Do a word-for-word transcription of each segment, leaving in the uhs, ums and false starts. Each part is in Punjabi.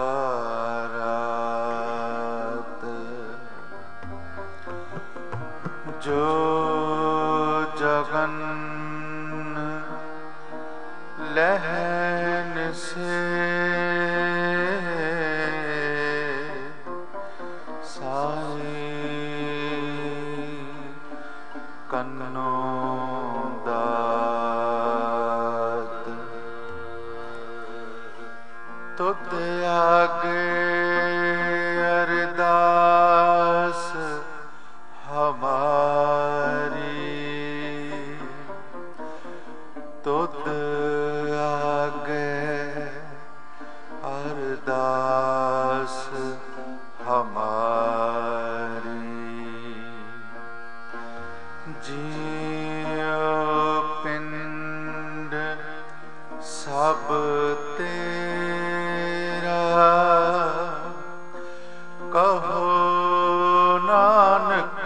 ਰਾਤ ਜੋ ਜਗਨ ਲਹਿਨ ਸੇ ਸਾਈ ਕੰਨੋ ਦਾਤ ਤੁਧ ਆਗੇ ਅਰਦਾਸ ਹਮਾਰੀ ਤੁਧ ਅਰਦਾਸ ਹਮਾਰੀ ਜੀਉ ਪਿੰਡ ਸਭ ਤੇਰਾ ਕਹੋ ਨਾਨਕ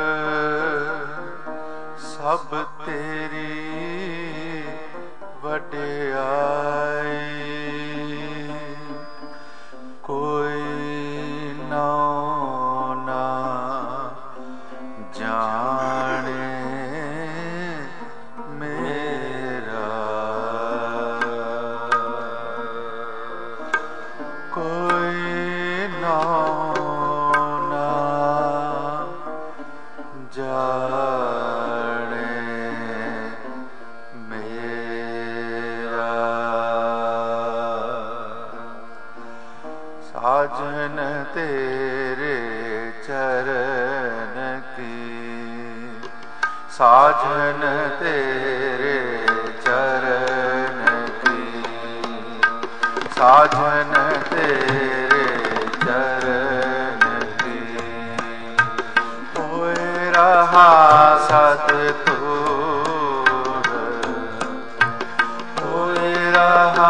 ਸਭ ਤੇਰੀ ਵਡਿਆਈ ਕੋਈ ਨਾਉ ਨਾ ਜਾਣੇ ਮੇਰਾ ਕੋਈ ਨਾਉ ਨਾ ਜਾਣੇ ਮੇਰਾ ਸਾਜਨ ਤੇਰੇ ਚਰਨ ਕੀ ਸਾਜਨ ਤੇਰੇ ਚਰਨ ਕੀ ਸਾਜਨ ਤੇਰੇ ਚਰਨ ਕੀ ਹੋਏ ਰਹਾ ਸਤਿਤੂਰ ਹੋਏ ਰਹਾ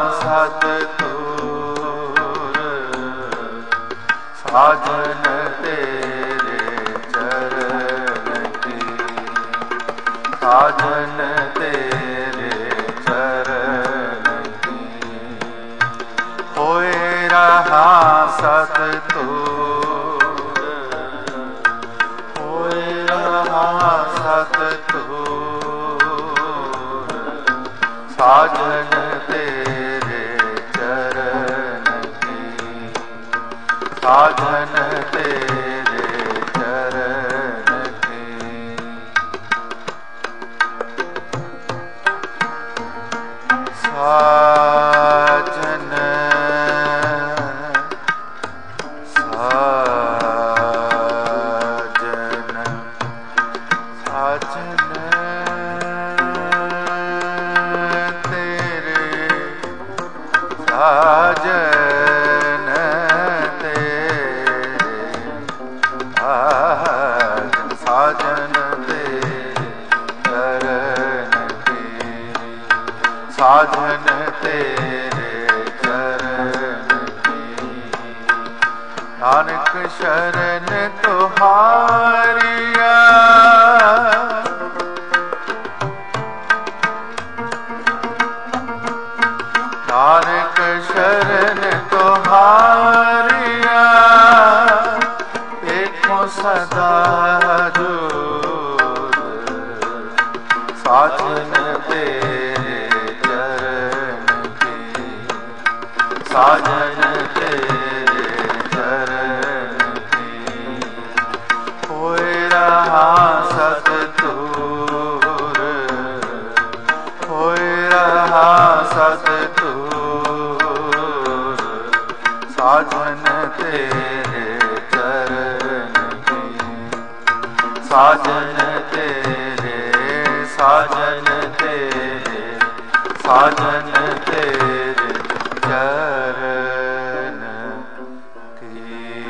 ਸਤਿਤੂਰ ਸਾਜਨ ਤੇਰੇ ਚਰਨ ਕੀ ਸਾਜਨ ਤੇਰੇ ਚਰਨ ਕੀ ਹੋਏ ਰਹਾ ਸਤਿਤੂਰ ਹੋਏ ਰਹਾ ਸਤਿਤੂਰ ਸਾਜਨ ਤੇਰੇ ਚਰਨ ਕੀ ਸਾਜਨ ਤੇਰੇ ਚਰਨ ਕੀ ਸਾਜਨ ਸਾਜਨ ਸਾਜਨ ਤੇਰੇ ਸਾਜਨ ਸਾਜਨ ਤੇਰੇ ਚਰਨ ਕੀ ਸਾਜਨ ਤੇਰੇ ਚਰਨ ਕੀ ਨਾਨਕ ਸ਼ਰਨ ਤੁਹਾਰੀਆ ਨਾਨਕ ਸ਼ਰਨ ਤੁਹਾਰੀਆ ਵੇਖੋ ਸਦਾ ਜੋਰ ਸਾਜਨ ਤੇਰੇ ਚਰਨ ਕੀ ਸਾਜਨ ਤੇਰੇ ਚਰਨ ਕੀ ਹੋਏ ਰਹਾ ਸਤਿਤੂਰ ਹੋਏ ਰਹਾ ਸਤਿਤੂਰ ਸਾਜਨ ਤੇਰੇ ਚਰਨ ਕੀ ਸਾਜਨ ਤੇਰੇ ਸਾਜਨ ਤੇਰੇ ਸਾਜਨ ਤੇਰੇ ਚਰਨ ਕੀ।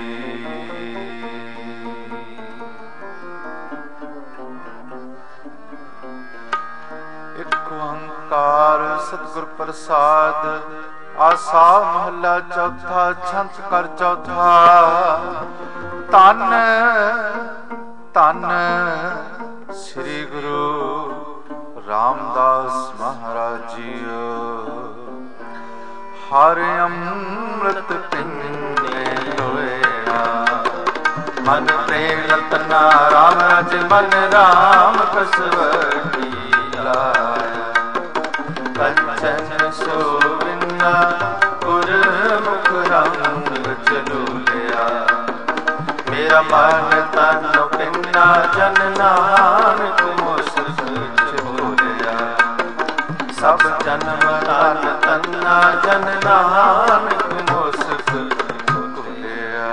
ਇੱਕ ਓੰਕਾਰ ਸਤਿਗੁਰ ਪ੍ਰਸਾਦ ਆਸਾ ਮਹੱਲਾ ਚੌਥਾ ਛੰਤ ਕਰ ਚੌਥਾ। ਧੰਨ ਧੰਨ ਸ੍ਰੀ ਗੁਰੂ ਰਾਮਦਾਸ ਮਹਾਰਾਜ ਜੀਓ। ਹਰ ਅੰਮ੍ਰਿਤ ਪਿੰਨੇ ਹੋਇਆ। ਮਨ ਪ੍ਰੇਮ ਰਤਨਾ ਰਾਮ ਰਚ ਮਨ ਰਾਮ ਕਸਵਟੀ ਲਾਇਆ। ਕੰਚਨ ਸੋਵਿੰਨਾ ਗੁਰਮੁਖ ਰੰਗ ਚਲੂਲਿਆ। ਮੇਰਾ ਮਨ ਤਨ ਪਿੰਨਾ ਜਨ ਨਾਨਕ ਮੁਸਕ ਚੋਲਿਆ। ਸਭ ਜਨਮ ਤਨ ਤੰਨਾ ਜਨ ਨਾਨਕ ਮੁਸਕ ਚੋਲਿਆ।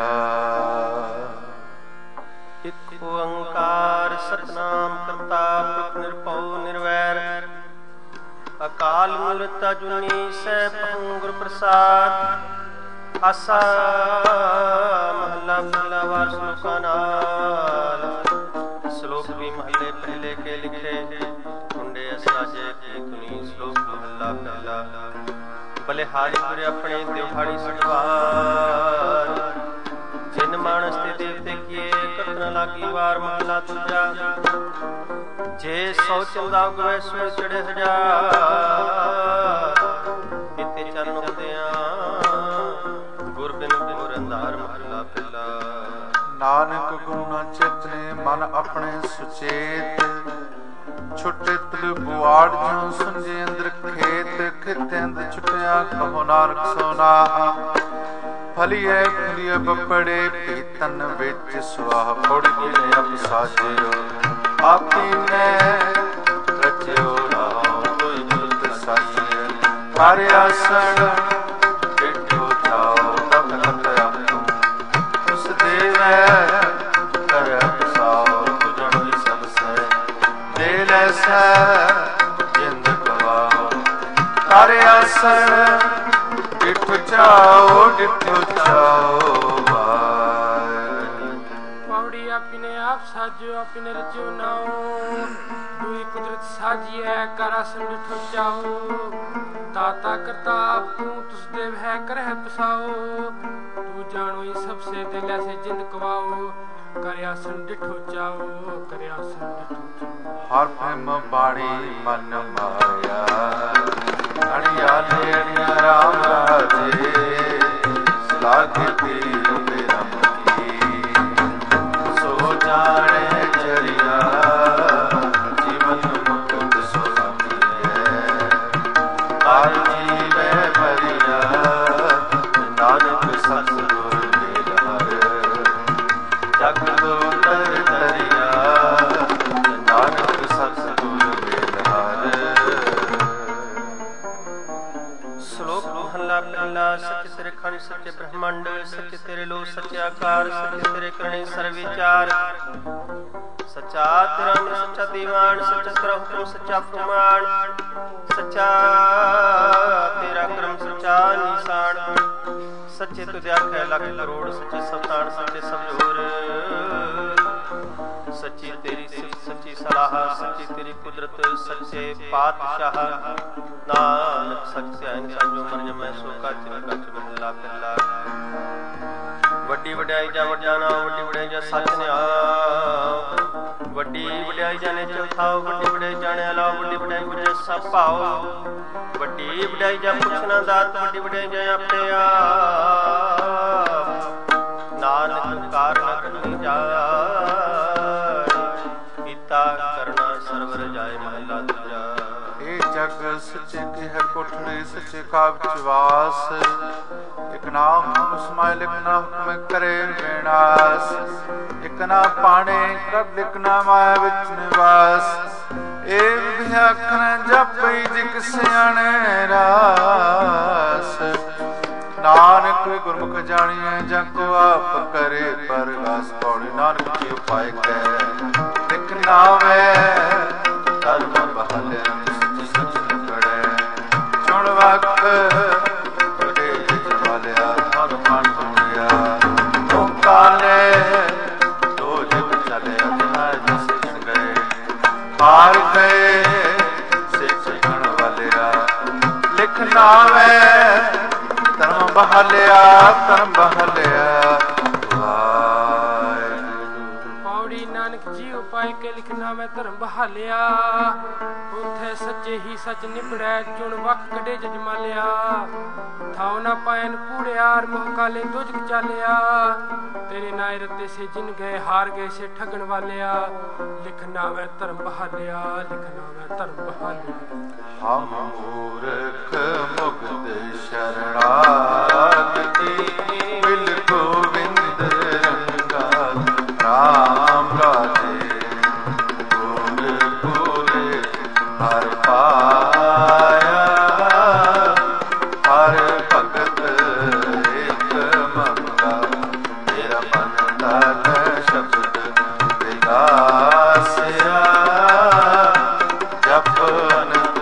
ਇਕ ਓੰਕਾਰ ਸਤਨਾਮ ਕਰਤਾ ਪੁਰਖ ਨਿਰਭਉ ਨਿਰਵੈਰ। ਅਕਾਲ ਮੂਰਤ ਅਜੂਨੀ ਸੈਭੰ ਗੁਰ ਪ੍ਰਸਾਦ। ਆਸਾ ਮਹੱਲਾ ਪਹਿਲਾ ਵਾਰ ਸ਼ਲੋਕਾਂ ਨਾਲ। ਸ਼ਲੋਕ ਵੀ ਮਹੱਲੇ ਪਹਿਲੇ ਕੇ ਲਿਖੇ। ਮੁੰਡੇ ਅਸਾਜੇ ਕੀ ਧੁਨੀ। ਸ਼ਲੋਕ ਮਹੱਲਾ ਪਹਿਲਾ। ਬਲਿਹਾਰੀ ਗੁਰ ਆਪਣੇ ਦਿਵਹਾੜੀ ਸਤਵਾਰ। ਜਿਨ ਮਾਨਸ ਤੇ ਦੇਵਤੇ ਕੀਏ ਕਤ ਨ ਲਾਗੀ ਵਾਰ। ਮਹੱਲਾ ਦੂਜਾ। ਜੇ ਸੌ ਚੌਦਾ ਉਗਵੇ ਸੋ ਚੜੇ ਹਜ਼ਾਰ। ਇਤੇ ਚਰਨ ਹੁੰਦਿਆਂ ਗੁਰ ਬਿਨ ਗੁਰ ਅੰਧਾਰ। ਮਹੱਲਾ ਪਹਿਲਾ। ਨਾਨਕ ਗੁਰੂ ਨਾ ਚੇਤਨੇ ਮਨ ਆਪਣੇ ਸੁਚੇਤ। ਛੁੱਟੇ ਤਲ ਬੁਆੜ ਜਿਉ ਸੁੰਝੇ ਅੰਦਰ ਖੇਤ। ਖਿਤੇ ਅੰਦ ਛੁੱਟਿਆ ਕਹੋ ਨਾਨਕ ਸੋਨਾ। ਫਲੀਏ ਫਲੀਏ ਬੱਪੜੇ ਪੀਤਨ ਵਿੱਚ ਸੁਆਹ। ਫੋੜੀ ਪੀਨੇ ਅਬ ਸਾਜਿਓ ਆਪੀ ਨੇ ਰਚਿਓ ਰਾਮ ਕੋਈ ਬੁੱਧ ਸਾਜਿਆ। ਹਰ ਆਸਣ ਡਿਠੋ ਜਾਓ ਤਬ ਤਕ ਆਪੂ। ਉਸ ਦੇਵੈ ਕਰ ਬਸਾਓ ਤੁਜਣ ਸਭ ਸੈ। ਦੇ ਲੈ ਸੈ ਜਿੰਦ ਗਵਾਓ। ਹਰ ਆਸਣ ਡਿਠੋ ਜਾਓ ਡਿਠੋ ਜਾਓ। ਪੌੜੀ ਆਪਨੇ ਆਪ ਸਾਜਿਓ ਆਪਨੇ ਰਚਿਓ ਨਾਓ। ਦੂਈ ਕੁਦਰਤ ਸਾਜੀਐ ਕਰ ਆਸਣ ਡਿਠੋ ਜਾਓ। ਦਾਤਾ ਕਰਤਾ ਆਪ ਤੂੰ ਤੁਸ ਦੇਵ ਹੈ ਕਰਹਿ ਪਸਾਓ। ਤੂੰ ਜਾਣੋ ਹੀ ਸਭ ਸੇ ਦਿਲ ਐਸੇ ਜਿੰਦ ਕਵਾਓ। ਕਰ ਆਸਣ ਡਿਠੋ ਜਾਓ ਕਰ ਆਸਣ ਡਿਠੋ ਜਾਓ। ਹਰ ਪ੍ਰੇਮ ਬਾਣੀ ਮਨ ਮਾਇਆ। ਅਣਿਆ ਦੇ ਅਣਿਆ ਰਾਮ ਰਾਜੇ। ਸਲਾਘੇ ਪੀਰ ਮੇਰਾ ਮਤੀ। ਸੋ ਜਾਣੇ ਜਰੀਆ ਜੀਵਨ ਮੁਕਤ ਸੋ ਸਾਥੀਐ। ਹਰ ਜੀਵੈ ਭਰੀਆ ਨਾਨਕ ਸਤਿਗੁਰ ਮਿਲਾਰ। ਜਗ ਦੋ ਤਰ ਤਰੀਆ ਨਾਨਕ ਸਤਿਗੁਰ ਮਿਲਾਰ। ਸ਼ਲੋਕ ਮਹੱਲਾ ਪਹਿਲਾ। ਸੱਚ ਤੇਰੇ ਖੰਡ ਸੱਚੇ ਬ੍ਰਹਮੰਡ। ਸੱਚ ਤੇਰੇ ਲੋ ਸੱਚੇ ਆਕਾਰ। ਸੱਚ ਤੇਰੇ ਕਰਨੇ ਸਰਬ ਵਿਚਾਰ। ਸੱਚਾ ਤੇਰਾ ਅੰਮ੍ਰਿਤ ਸੱਚਾ ਦੀਵਾਨ। ਸੱਚਾ ਤੇਰਾ ਹੁਕਮ ਸੱਚਾ ਫਰਮਾਨ। ਸੱਚਾ ਤੇਰਾ ਕਰਮ ਸੱਚਾ ਨਿਸ਼ਾਨ। ਸੱਚੇ ਤੁਧ ਆਖੈ ਲੱਖ ਕਰੋੜ। ਸੱਚੇ ਸਵਤਾਨ ਸੱਚੇ ਸਭ ਜੋਰ। ਸੱਚੀ ਤੇਰੀ ਸਿਫਤ ਸੱਚੀ ਸਲਾਹ। ਸੱਚੀ ਤੇਰੀ ਕੁਦਰਤ ਸੱਚੇ ਪਾਤਸ਼ਾਹ। ਨਾਨਕ ਸੱਚ ਧਿਆਨ ਸਾਜੋ ਮਨ ਜਮੈ ਸੋ ਕੱਚ ਕੱਚ। ਮਹੱਲਾ ਪਹਿਲਾ। ਵੱਡੀ ਵਡਿਆਈ ਜਾ ਵੱਡਾ ਨਾਮ। ਵੱਡੀ ਵਡਿਆਈ ਜਾ ਸੱਚ ਨਿਆਉ। ਵੱਡੀ ਵਡਿਆਈ ਜਾਣੇ ਚੌਥਾਓ। ਵੱਡੀ ਵਡਿਆਈ ਜਾਣੇ ਅਲਾਓ। ਵੱਡੀ ਵਡਿਆਈ ਗੁਜੇ ਸਭ ਭਾਓ। ਵੱਡੀ ਵਡਿਆਈ ਜਾ ਪੁੱਛਣਾ ਦਾਤ। ਵੱਡੀ ਵਡਿਆਈ ਜਾ ਆਪਣੇ ਆਪ। ਨਾਨਕ ਕਾਰਨ ਕਰਨੀ ਜਾਏ। ਕੀਤਾ ਕਰਨਾ ਸਰਵਰ ਜਾਏ। ਮਹੱਲਾ ਦੂਜਾ। ਇਹ ਜਗ ਸੱਚੇ ਕੀ ਹੈ ਕੋਠੜੀ। ਸੱਚੇ ਕਾ ਵਿਚਵਾਸ। ਇਕ ਨਾ ਹੁਕਮ ਸਮਾਇ ਲਿਖ ਨਾ ਹੁਕਮ ਕਰੇ ਵਿਨਾਸ਼। ਇਕ ਨਾ ਪਾਣੇ ਕਬ ਲਿਖ ਨਾ ਮਾਇਆ ਵਿੱਚ ਨਿਵਾਸ। ਇਹ ਵਿਆਖਣ ਜਪਈ ਜਿਕ ਸਿਆਣੇ ਰਾਸ। ਨਾਨਕ ਗੁਰਮੁਖ ਜਾਣੀਐ ਜਾਂ ਕੋ ਆਪ ਕਰੇ ਪਰਗਾਸ। ਪੌੜੀ ਨਾਨਕ ਜੀ ਉਪਾਇ ਕੈ ਲਿਖ ਨਾਵੇ। ਧਰਮ ਬਹਲ ਸੱਚ ਸੱਚ ਨਿਕੜੈ। ਚੁਣ ਵਖ ਤੁਹਾਡੇ ਜਵਾਲਿਆ ਧਨ ਪਾਣ ਸੁਣਿਆ। ਤੂੰ ਕਾਲੇ ਦੋ ਜਗ ਚਲੇ ਅਧਿਆ ਜਿਸ ਗਏ। ਹਾਰ ਗਏ ਸਿੱਖ ਗਣ ਵਾਲਿਆ। ਲਿਖ ਨਾਵੇ ਧਰਮ ਬਹਲਿਆ ਧਰਮ ਬਹਲਿਆ। ਪੌੜੀ ਨਾਨਕ ਜੀ ਉਪਾਇ ਕੇ ਲਿਖਣਾ ਮੈਂ ਧਰਮ ਬਹਾਲਿਆ ਉੱਥੇ ਸੱਚੇ ਹੀ ਸੱਚ ਨਿਬੜੈ ਚੁਣ ਵਕ ਕਢੇ ਜਜਮਾਲਿਆ ਥਾਉ ਨਾ ਪਾਇਨ ਕੂੜਿਆਰ ਮੋਹ ਕਾਲੇ ਦੁਜਕ ਚਾਲਿਆ ਤੇਰੇ ਨਾਇ ਰਤੇ ਸੇ ਜਿਨ ਗਏ ਹਾਰ ਗਏ ਸੇ ਠਗਣ ਵਾਲਿਆ ਲਿਖਣਾ ਮੈਂ ਧਰਮ ਬਹਾਲਿਆ ਲਿਖਣਾ ਮੈਂ ਧਰਮ ਬਹਾਲਿਆ ਹਮ ਮੂਰਖ ਮੁਗਧ ਸ਼ਰਣਾਗਤੀ ਮਿਲ ਗੋਬਿੰਦ ਰੰਗਾ ਰਾਮ ਰਾਜੇ ਗੁਰ ਗੁਰੇ ਹਰ ਪਾਇਆ ਹਰ ਭਗਤ ਇੱਕ ਮੰਗਾ ਤੇਰਾ ਮਨ ਤਨ ਸ਼ਬਦ ਵਿਗਾਸਿਆ ਜਪ ਅਨੰਤ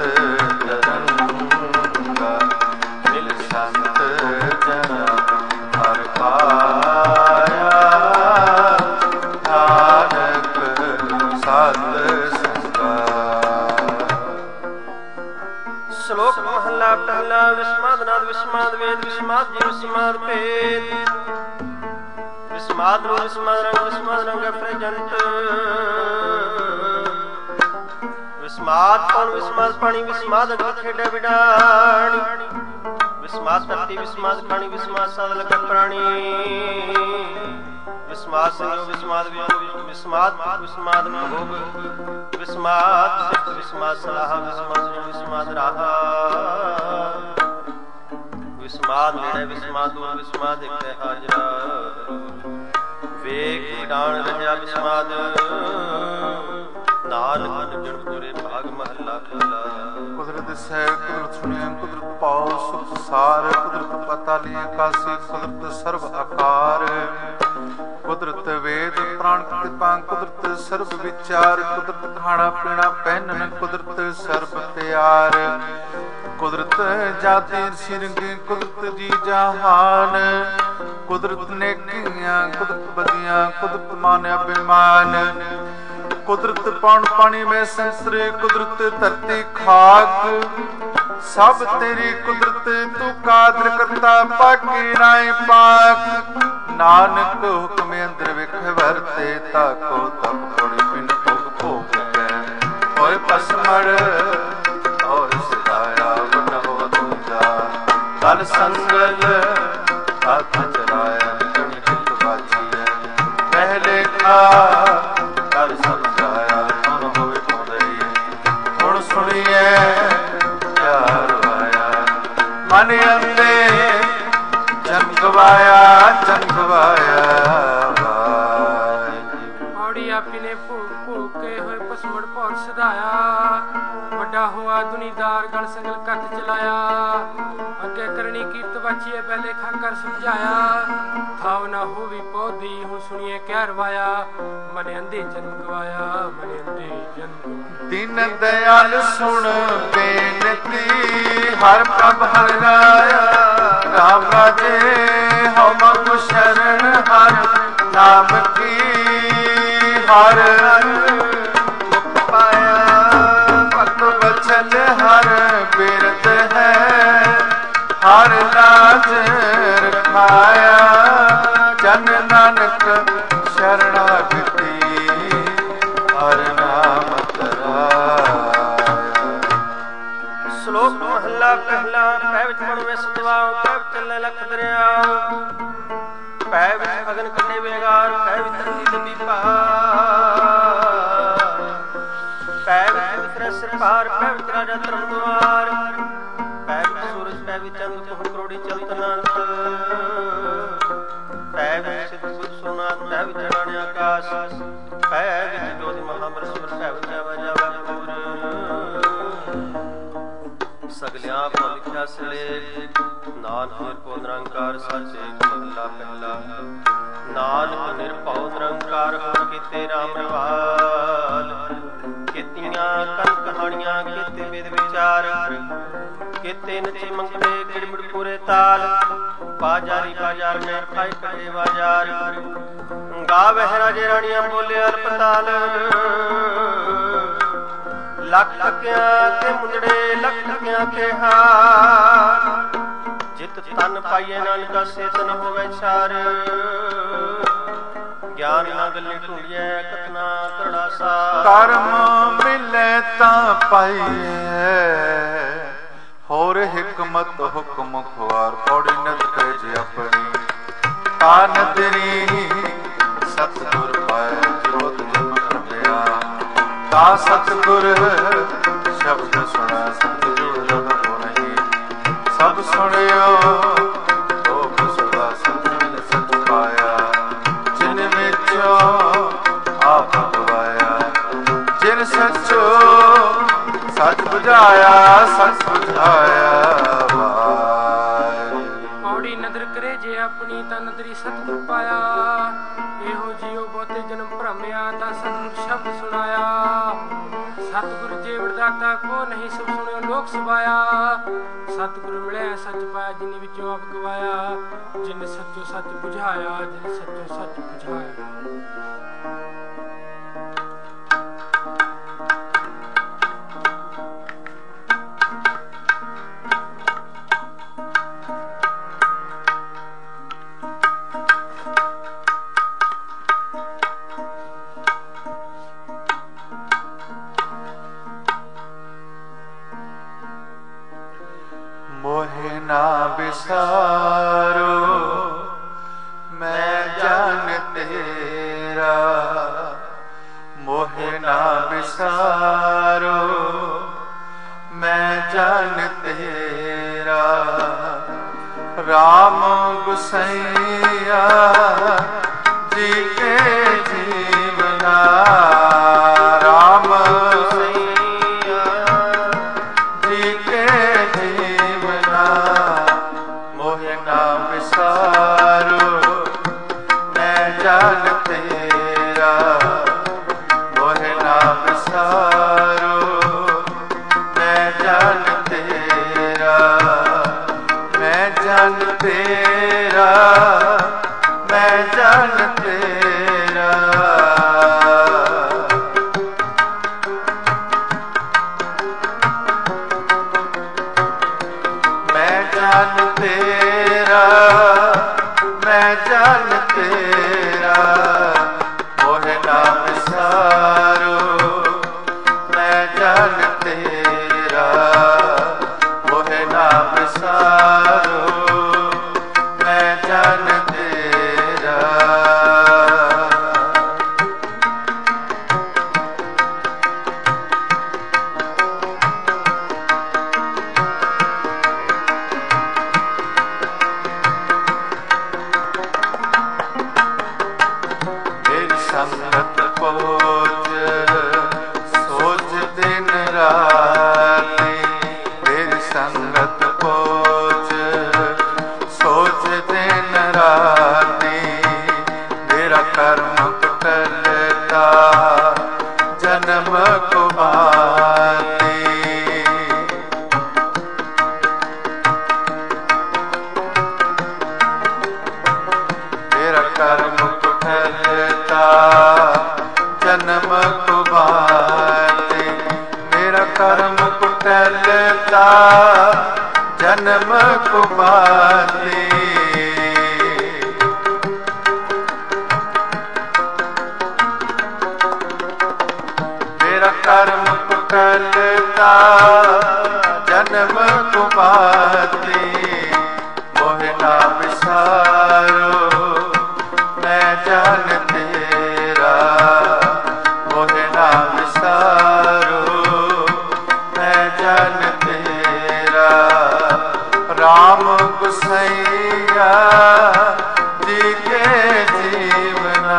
ਤਰੰਗਾ ਮਿਲ ਸੰਤ ਜਨ ਹਰ ਪਾਇਆ ਨਾਨਕ ਸਤ ਸੰਗਾ। ਸ਼ਲੋਕ ਮਹਲਾ ਪਹਿਲਾ ਵਿਸਮਾਦ ਨਾਦ ਵਿਸਮਾਦ ਵੇਦ ਵਿਸਮਾਦ ਜੀ ਵਿਸਮਾਦ ਭੇਦ ਵਿਸਮਾਦ ਰੂਪ ਵਿਸਮਾਦ ਰੰਗ ਵਿਸਮਾਦ ਰੰਗ ਅਫਰਜੰਤ ਵਿਸਮਾਦ ਪਉਣ ਵਿਸਮਾਦ ਪਾਣੀ ਵਿਸਮਾਦ ਅਗਲ ਖੇਡੇ ਵਿਡਾਣੀ ਵਿਸਮਾਦ ਧਰਤੀ ਵਿਸਮਾਦ ਖਾਣੀ ਵਿਸਮਾਦ ਸਾਧ ਲਗਾ ਪ੍ਰਾਣੀ ਵਿਸਮਾਦ ਸੰਯੋਗ ਵਿਸਮਾਦ ਵਿਯੋਗ ਵਿਸਮਾਦ ਵਿਸਮਾਦ ਭੋਗ ਵਿਸਮਾਦ ਸਿਫਤ ਵਿਸਮਾਦ ਸਲਾਹ ਵਿਸਮਾਦ ਵਿਸਮਾਦ ਰਾਹਾ ਵਿਸਮਾਦ ਨੇੜੇ ਵਿਸਮਾਦ ਦੂਰ ਵਿਸਮਾਦ ਇੱਕ ਹੈ ਹਾਜ਼ਰਾ ਵੇਖ ਵਿਡਾਣ ਰਜਿਆ ਵਿਸਮਾਦ ਨਾਨਕ ਜਨ ਪੂਰੇ ਭਾਗ ਮਹੱਲਾ ਪਹਿਲਾ। ਕੁਦਰਤ ਸਹਿ ਕੁਦਰਤ ਸੁਣਿਆ ਕੁਦਰਤ ਪਾਉ ਸੁਖ ਸਾਰ ਕੁਦਰਤ ਪਤਾ ਲਈ ਆਕਾਸੀ ਕੁਦਰਤ ਸਰਬ ਆਕਾਰ ਕੁਦਰਤ ਵੇਦ ਪ੍ਰਾਣ ਕਿਰਪਾ ਕੁਦਰਤ ਸਰਬ ਵਿਚਾਰ ਕੁਦਰਤ ਖਾਣਾ ਪੀਣਾ ਪਹਿਨਣ ਕੁਦਰਤ ਸਰਬ ਪਿਆਰ ਕੁਦਰਤ ਜਾਤੀ ਸਿਰੰਗੀ ਕੁਦਰਤ ਜੀ ਜਹਾਨ ਕੁਦਰਤ ਨੇਕੀਆਂ ਕੁਦਰਤ ਬਦੀਆਂ ਕੁਦਰਤ ਮਾਨ ਅਭਿਮਾਨ ਕੁਦਰਤ ਪਾਣ ਪਾਣੀ ਮੈਂ ਸੰਸਰੇ ਕੁਦਰਤ ਧਰਤੀ ਖਾਕ ਸਭ ਤੇਰੀ ਕੁਦਰਤ ਤੂੰ ਕਾਦਰ ਕਰਤਾ ਪਾਕੀ ਨਾਏ ਪਾਕ ਨਾਨਕ ਹੁਕਮ ਅੰਦਰ ਵਿਖ ਵਰਤੇ ਤਾਕੋ ਤਪ ਕੋਣੀ ਪਿੰਡ ਭੋਗ ਭੋਗ ਕੈ ਹੋਏ ਪਸਮੜ ਔਰ ਸਿਦਾਇਆ ਬਨ ਹੋ ਦੂਜਾ ਕਲ ਸੰਗਲ ਹੱਥ ਚਲਾਇਆ ਕਣ ਕਿਤ ਬਾਜੀਐ ਪਹਿਲੇ ਖਾ ਕਲ ਸਮਝਾਇਆ ਮਨ ਹੋਵੇ ਪਾਉਂਦੇ ਹੁਣ ਸੁਣੀਏ ਪਿਆਰ ਆਇਆ ਮਨ ਅੰਦੇ ਜਨ ਗਵਾਇਆ ਜਨ ਗਵਾਇਆ ਔੜੀ ਆਪੀ ਨੇ ਭੂਕ ਭੂਕ ਕੇ ਹੋਏ ਪਸਮੜ ਭੌਰ ਸਦਾਇਆ ਵੱਡਾ ਹੋਆ ਦੁਨੀਦਾਰ ਗਲ ਸੰਗਲ ਕੱਟ ਚਲਾਇਆ ਅੱਗੇ ਕਰਨੀ ਕੀਰਤ ਬਾਚੀਏ ਪਹਿਲੇ ਖਾਕਰ ਸਮਝਾਇਆ ਥਾਵ ਨਾ ਹੋਵੀ ਪੌਦੀ ਹੁਣ ਸੁਣੀਏ ਕਹਿ ਰਵਾਇਆ ਮਨ ਅੰਦੇ ਜਨ ਗਵਾਇਆ ਮਨ ਅੰਦੇ ਜਨ ਦੀਨ ਦਇਆਲ ਸੁਣ ਬੇਨਤੀ ਹਰ ਪ੍ਰਭ ਹਰ ਰਾਇਆ ਰਾਮ ਰਾਜੇ ਹਮ ਕੋ ਸ਼ਰਨ ਹਰ ਨਾਮ ਕੀ ਹਰ ਮੁਖ ਪਾਇਆ ਭਗਤ ਬਚਨ ਹਰ ਬਿਰਤ ਹੈ ਹਰ ਲਾਜ ਰਖਾਇਆ ਜਨ ਨਾਨਕ ਸ਼ਰਣਾਗਤੀ ਹਰ ਨਾਮ ਤਰਾਇਆ। ਸ਼ਲੋਕ ਮਹਲਾ ਪਹਿਲਾ ਪੈ ਵਿੱਚ ਪੜਵੇਂ ਸਤਵਾਉ ਪੈ ਵਿੱਚ ਚੱਲੇ ਲਖ ਦਰਿਆ ਪੈ ਵਿੱਚ ਅਗਨ ਕੰਡੇ ਵੇਗਾਰ ਪੈ ਵਿੱਚ ਧਰਤੀ ਦੰਦੀ ਪਾ ਪੈ ਵਿੱਚ ਵਿਸਰੇ ਸਿਰ ਪਾਰ ਪੈ ਵਿੱਚ ਰਾਜਾ ਧਰਮ ਦੁਆਰ ਪੈ ਵਿੱਚ ਸੂਰਜ ਪੈ ਵਿੱਚ ਚੰਦ ਬਹੁ ਕਰੋੜੀ ਚਲਤਨੰਤ ਪੈ ਵਿੱਚ ਸਿੱਧ ਬੁੱਧ ਸੋਨਾਥ ਪੈ ਵਿੱਚ ਅਡਾਣੇ ਆਕਾਸ਼ ਪੈ ਵਿੱਚ ਜੋਤਿ ਮਹਾਬ੍ਰਹਮਸੁਰ ਪੈ ਵਿੱਚ ਜਾਵਾ ਜਾਵਾ ਸਗਲਿਆਂ ਕੋ ਲਿਖਿਆ ਸਲੇ ਨਾਨਕ ਨਿਰਭਉ ਨਿਰੰਕਾਰ ਸਾਚੇ ਮਹਲਾ ਪਹਿਲਾ ਨਾਨਕ ਨਿਰਭਉ ਨਿਰੰਕਾਰ ਹੋ ਕੀਤੇ ਰਾਮ ਰਵਾਲ ਕੀਤੀਆਂ ਕਨ ਕਹਾਣੀਆਂ ਕੀਤੇ ਵੇਦ ਵਿਚਾਰ ਕੀਤੇ ਨਚੇ ਮੰਗਲੇ ਕਿੜਮੜ ਪੂਰੇ ਤਾਲ ਬਾਜ਼ਾਰੀ ਬਾਜ਼ਾਰ ਮੈਂ ਖਾਈ ਕੜੇ ਬਾਜ਼ਾਰ ਗਾਵਹਿ ਰਾਜੇ ਰਾਣੀਆਂ ਬੋਲੇ ਅਲਪਤਾਲ ਲੱਖ ਟਕਿਆਂ ਤੇ ਮੁੰਦੜੇ ਲੱਖ ਟਕਿਆਂ ਕੇ ਹਾਰ ਜਿਤ ਤਨ ਪਾਈਏ ਨਾਨਕਾ ਸੇ ਤਨ ਹੋਵੇ ਛਾਰ ਗਿਆਨ ਨਾ ਗੱਲੇ ਢੂੰਡੀਐ ਕਤਨਾ ਕਰੜਾ ਸਾ ਕਰਮ ਮਿਲੇ ਤਾਂ ਪਾਈਏ ਹੋਰ ਹਿਕਮਤ ਹੁਕਮ ਖੁਆਰ ਪੌੜੀ ਨਦ ਕਰੇ ਜੀ ਆਪਣੀ ਤਾ ਨਦਰੀ ਸਤਿਗੁਰ ਪਾਏ ਜੋਤ ਜਮ ਪ੍ਰਭਿਆ ਤਾ ਸਤਿਗੁਰ ਸ਼ਬਦ ਸੁਣਾ ਸਤਿਗੁਰ ਜਨ ਕੋ ਨਹੀਂ ਸਭ ਸੁਣਿਓ ਲੋਕ ਸਦਾ ਸਤਿ ਸਚ ਪਾਇਆ ਜਿਨ ਵਿੱਚੋਂ ਆਪ ਗਵਾਇਆ ਜਿਨ ਸੱਚੋ ਸੱਚ ਬੁਝਾਇਆ ਸੱਚ ਬੁਝਾਇਆ ਪੌੜੀ ਨਦਰ ਕਰੇ ਜੇ ਆਪਣੀ ਤਾਂ ਨਦਰੀ ਸਤਿਗੁਰ ਪਾਇਆ ਇਹੋ ਜਿਉ ਬਹੁਤੇ ਜਨਮ ਭਰਮਿਆ ਤਾਂ ਸਤਿਗੁਰ ਸ਼ਬਦ ਸੁਣਾਇਆ ਸਤਿਗੁਰ ਜੀਵਨ ਦਾਤਾ ਕੋ ਨਹੀਂ ਸਭ ਸੁਣਿਓ ਲੋਕ ਸਵਾਇਆ ਸਤਿਗੁਰ ਮਿਲਿਆ ਸੱਚ ਪਾਇਆ ਜਿਨ ਵਿੱਚੋਂ ਆਪ ਗਵਾਇਆ ਜਿਨ ਸੱਚੋ ਸੱਚ ਬੁਝਾਇਆ ਜਿਨ ਸੱਚੋ ਸੱਚ ਬੁਝਾਇਆ ਮੋਹਿ ਨਾ ਵਿਸਾਰੋ ਮੈਂ ਜਾਣ ਤੇਰਾ ਮੋਹਿ ਨਾ ਵਿਸਾਰੋ ਮੈਂ ਜਾਣ ਤੇਰਾ ਰਾਮ ਗੁਸਈਆ ਜੀ ਕੇ ਜੀਵਨਾ ਰਾਮ ਗੁਸਈਆ ਜੀ ਕੇ ਜੀਵਨਾ ਮੋਹਿ ਨਾ ਵਿਸਾਰੋ ਮੈਂ ਜਾਣ ਤੇਰਾ ਮੋਹਿ ਨਾ ਵਿਸਾਰੋ ਮੈਂ ਜਾਣ ਤੇਰਾ ਮੈਂ ਜਾਣ ਤੇਰਾ ਮੈਂ ਜਾਣ ਤੇਰਾ ਮੈਂ ਜਾਣ ਤੇਰਾ ਮੈਂ ਜਾਣ ਤੇਰਾ ਮੋਹਿ ਨਾ ਵਿਸਾਰੋ ਮੈਂ ਜਾਣ ਤੇਰਾ ਮੋਹਿ ਨਾ ਵਿਸਾਰੋ ਮੈਂ ਜਾਣ ਤੇਰਾ ਮੇਰੀ ਸੰਗਤ ਪਹੁੰਚ ਸੋਚ ਦਿਨ ਰਾਤੀ ਮੇਰੀ ਸੰਗਤ ਪਹੁੰਚ ਸੋਚ ਦਿਨ ਰਾਤੀ ਮੇਰਾ ਕਰਮ ਕੁਟਲਤਾ ਜਨਮ ਕੁਮਾਤੀ ਮੇਰਾ ਕਰਮ ਕੁਟਲਤਾ ਜਨਮ ਕੁਮਾਤੀ ਮੇਰਾ ਕਰਮ ਕੁਟਲਤਾ ਜਨਮ ਕੁਮਾਤੀ ਮੇਰਾ ਕਰਮ ਕੁਟਲਤਾ ਜਨਮ ਕੁਮਾਤੀ ਮੋਹਿ ਨਾ ਵਿਸਾਰੋ ਮੈਂ ਜਾਣ ਤੇਰਾ ਮੋਹਿ ਨਾ ਵਿਸਾਰੋ ਮੈਂ ਜਾਣ ਤੇਰਾ ਰਾਮ ਗੁਸਈਆ ਜੀ ਕੇ ਜੀਵਨਾ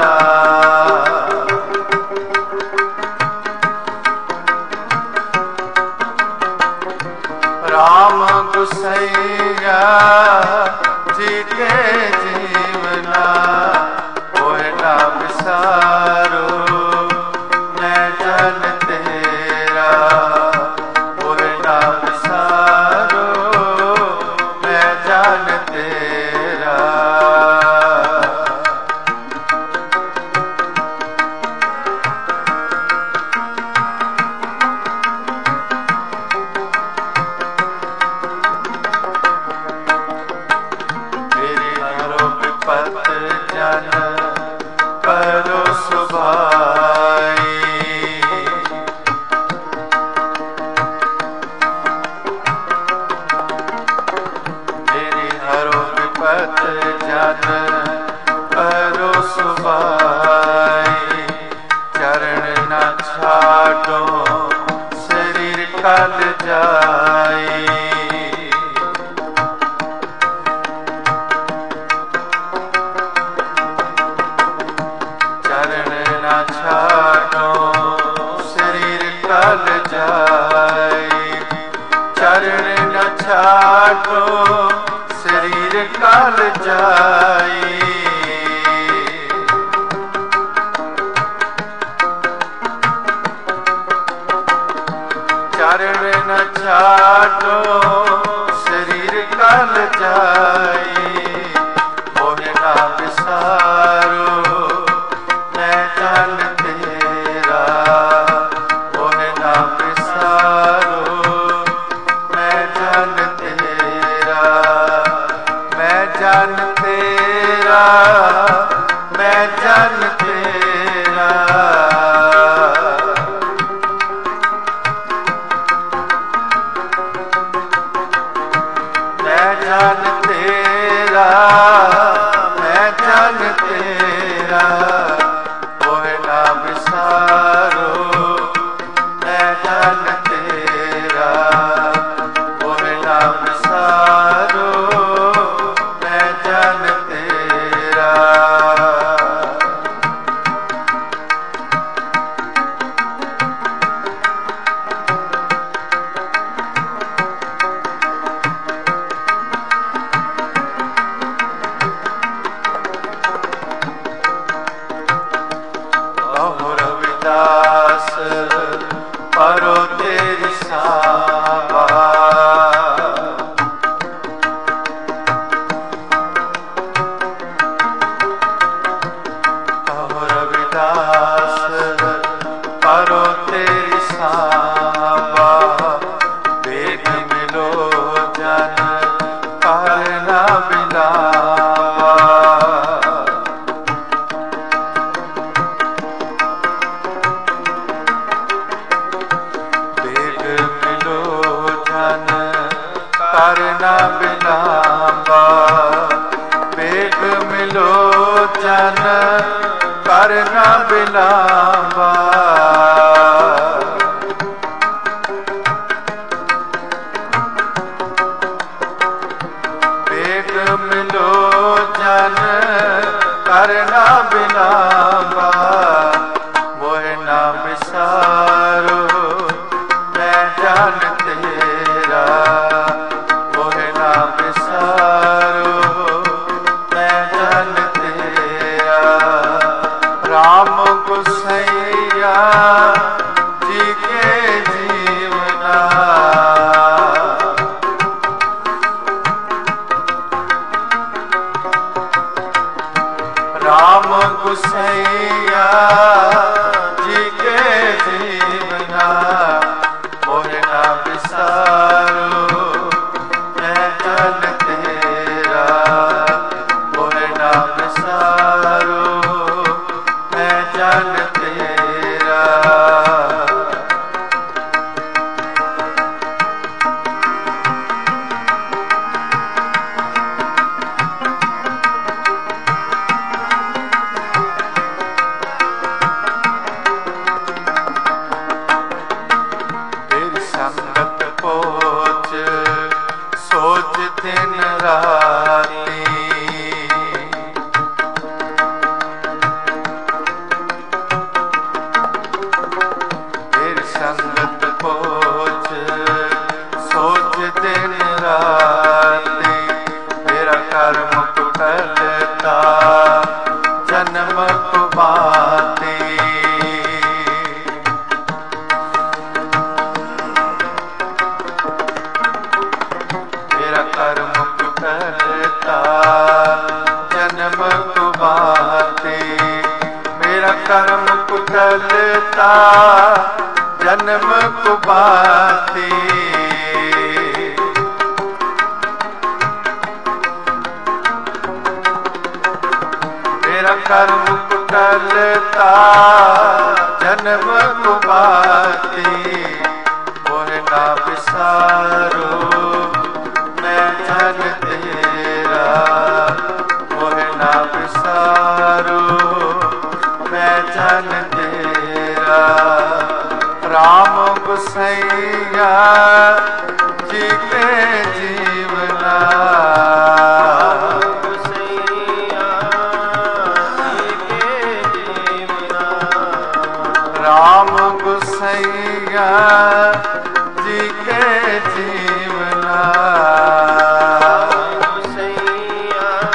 ਰਾਮ ਗੁਸਈਆ ਜੀ ਕੇ ਜੀਵਨਾ ਮੋਹਿ ਨਾ ਵਿਸਾਰੋ ਮੈਂ ਜਾਣ ਤੇਰਾ ਮੋਹਿ ਨਾ ਵਿਸਾਰੋ ਮੈਂ ਜਾਣ ਤੇਰਾ ਮੇਰੀ ਹਰੋ ਵਿਪਤ काल जाई। चरण न छाडो शरीर काल जाई। मोहे ना विसारो मैं जन तेरा। मोहे ना विसारो मैं जन तेरा। मैं जन तेरा मैं जन तेरा। जन तेरा मैं जन तेरा। मोहे ना विसारो मैं जन तेरा। मोहे ना विसारो मैं जन तेरा। दास परो तेरी सावा। कहो रविदास परो तेरी सावा। वेद मिलो जन कर न बिलावा। करना बिलावा। बेग मिलो जन करना बिलावा। बेग मिलो जन करना बिलावा। मोहे ना विसारो मैं जन तेरा। मोहे ना विसारो मैं जन तेरा। राम गुसैया जी के जीवना। राम गुसैया जी के जीवना। मोहे ना विसारो मैं जन तेरा। मोहे ना विसारो मैं जन तेरा। तेरी संगत पोच सोच दिन राती। तेरी संगत पोच सोच दिन राती। मेरा कर्म कुटलता जन्म कुबाती। मेरा कर्म कुटलता जन्म कुबाती। मेरा कर्म कुटलता जन्म कुबाती। मेरा कर्म कुटलता जन्म कुबाती। मोहे ना विसारो मैं जन तेरा। मोहे ना विसारो मैं जन तेरा। राम गुसैया जी के जीवना। राम गुसैया जी के जीवना। गुसैया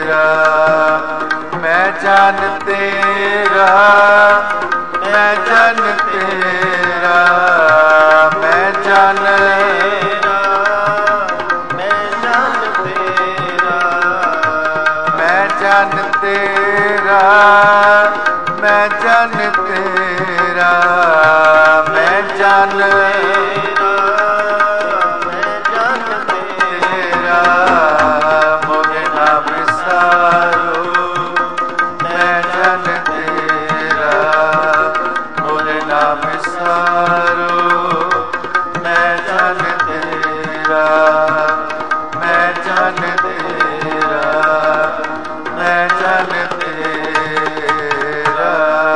तेरा, मैं जान तेरा, मैं जान तेरा, मैं जान तेरा, मैं जान तेरा, मैं जान तेरा, मैं जान तेरा, मैं जान तेरा, मैं जान तेरा, मोहे ना बिसारो, मैं जान तेरा, मोहे ना बिसारो, मैं जान तेरा, मैं जान तेरा, मैं जान तेरा।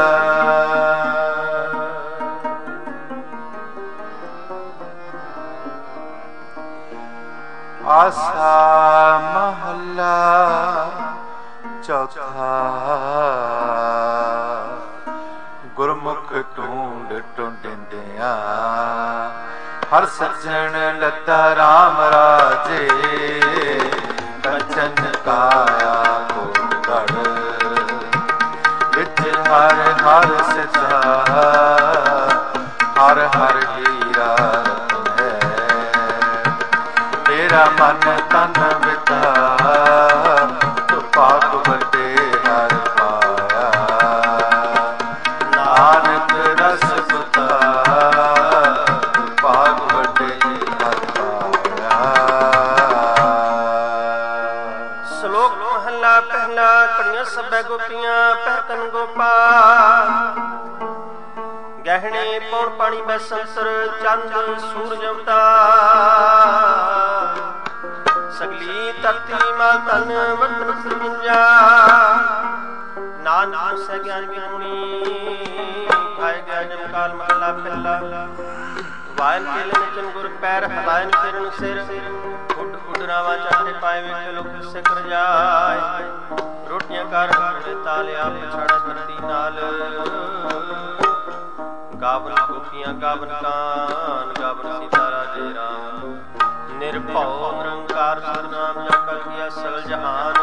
आसा महला चौथा, गुरमुख ढूंढ ढूंढिंदिया, हर सज्जन लता राम राजे, कंचन काया कोटगढ़, विच हर हर सिता, हर हर हीरा है, मेरा मन तन बिता, तो पाक बटे हर पाया, नानक रस पुता, तो पाक बटे हर पाया। श्लोक महला पहला। कड़ियां सबै गोपियां पहकन गोपाल, गहने पौन पानी बैसंतर, चंद सूरज अवतार, सगली तख्ती माल तन बर्तन सरमिंजा, नानक से ज्ञान की गुणी, खाए गया जब काल महला पहला। वायन के नचन गुर पैर, हलायन किरण सिर, उड उड रावा चाटे पाए वे लोग से कर जाए, रोटियां कर ताले आप छाड़ा धरती नाल, गावन गोपियां गावन कान, गावन सीता राजे राम, निर्भव निरंकार सतनाम जपा किया सगल जहान,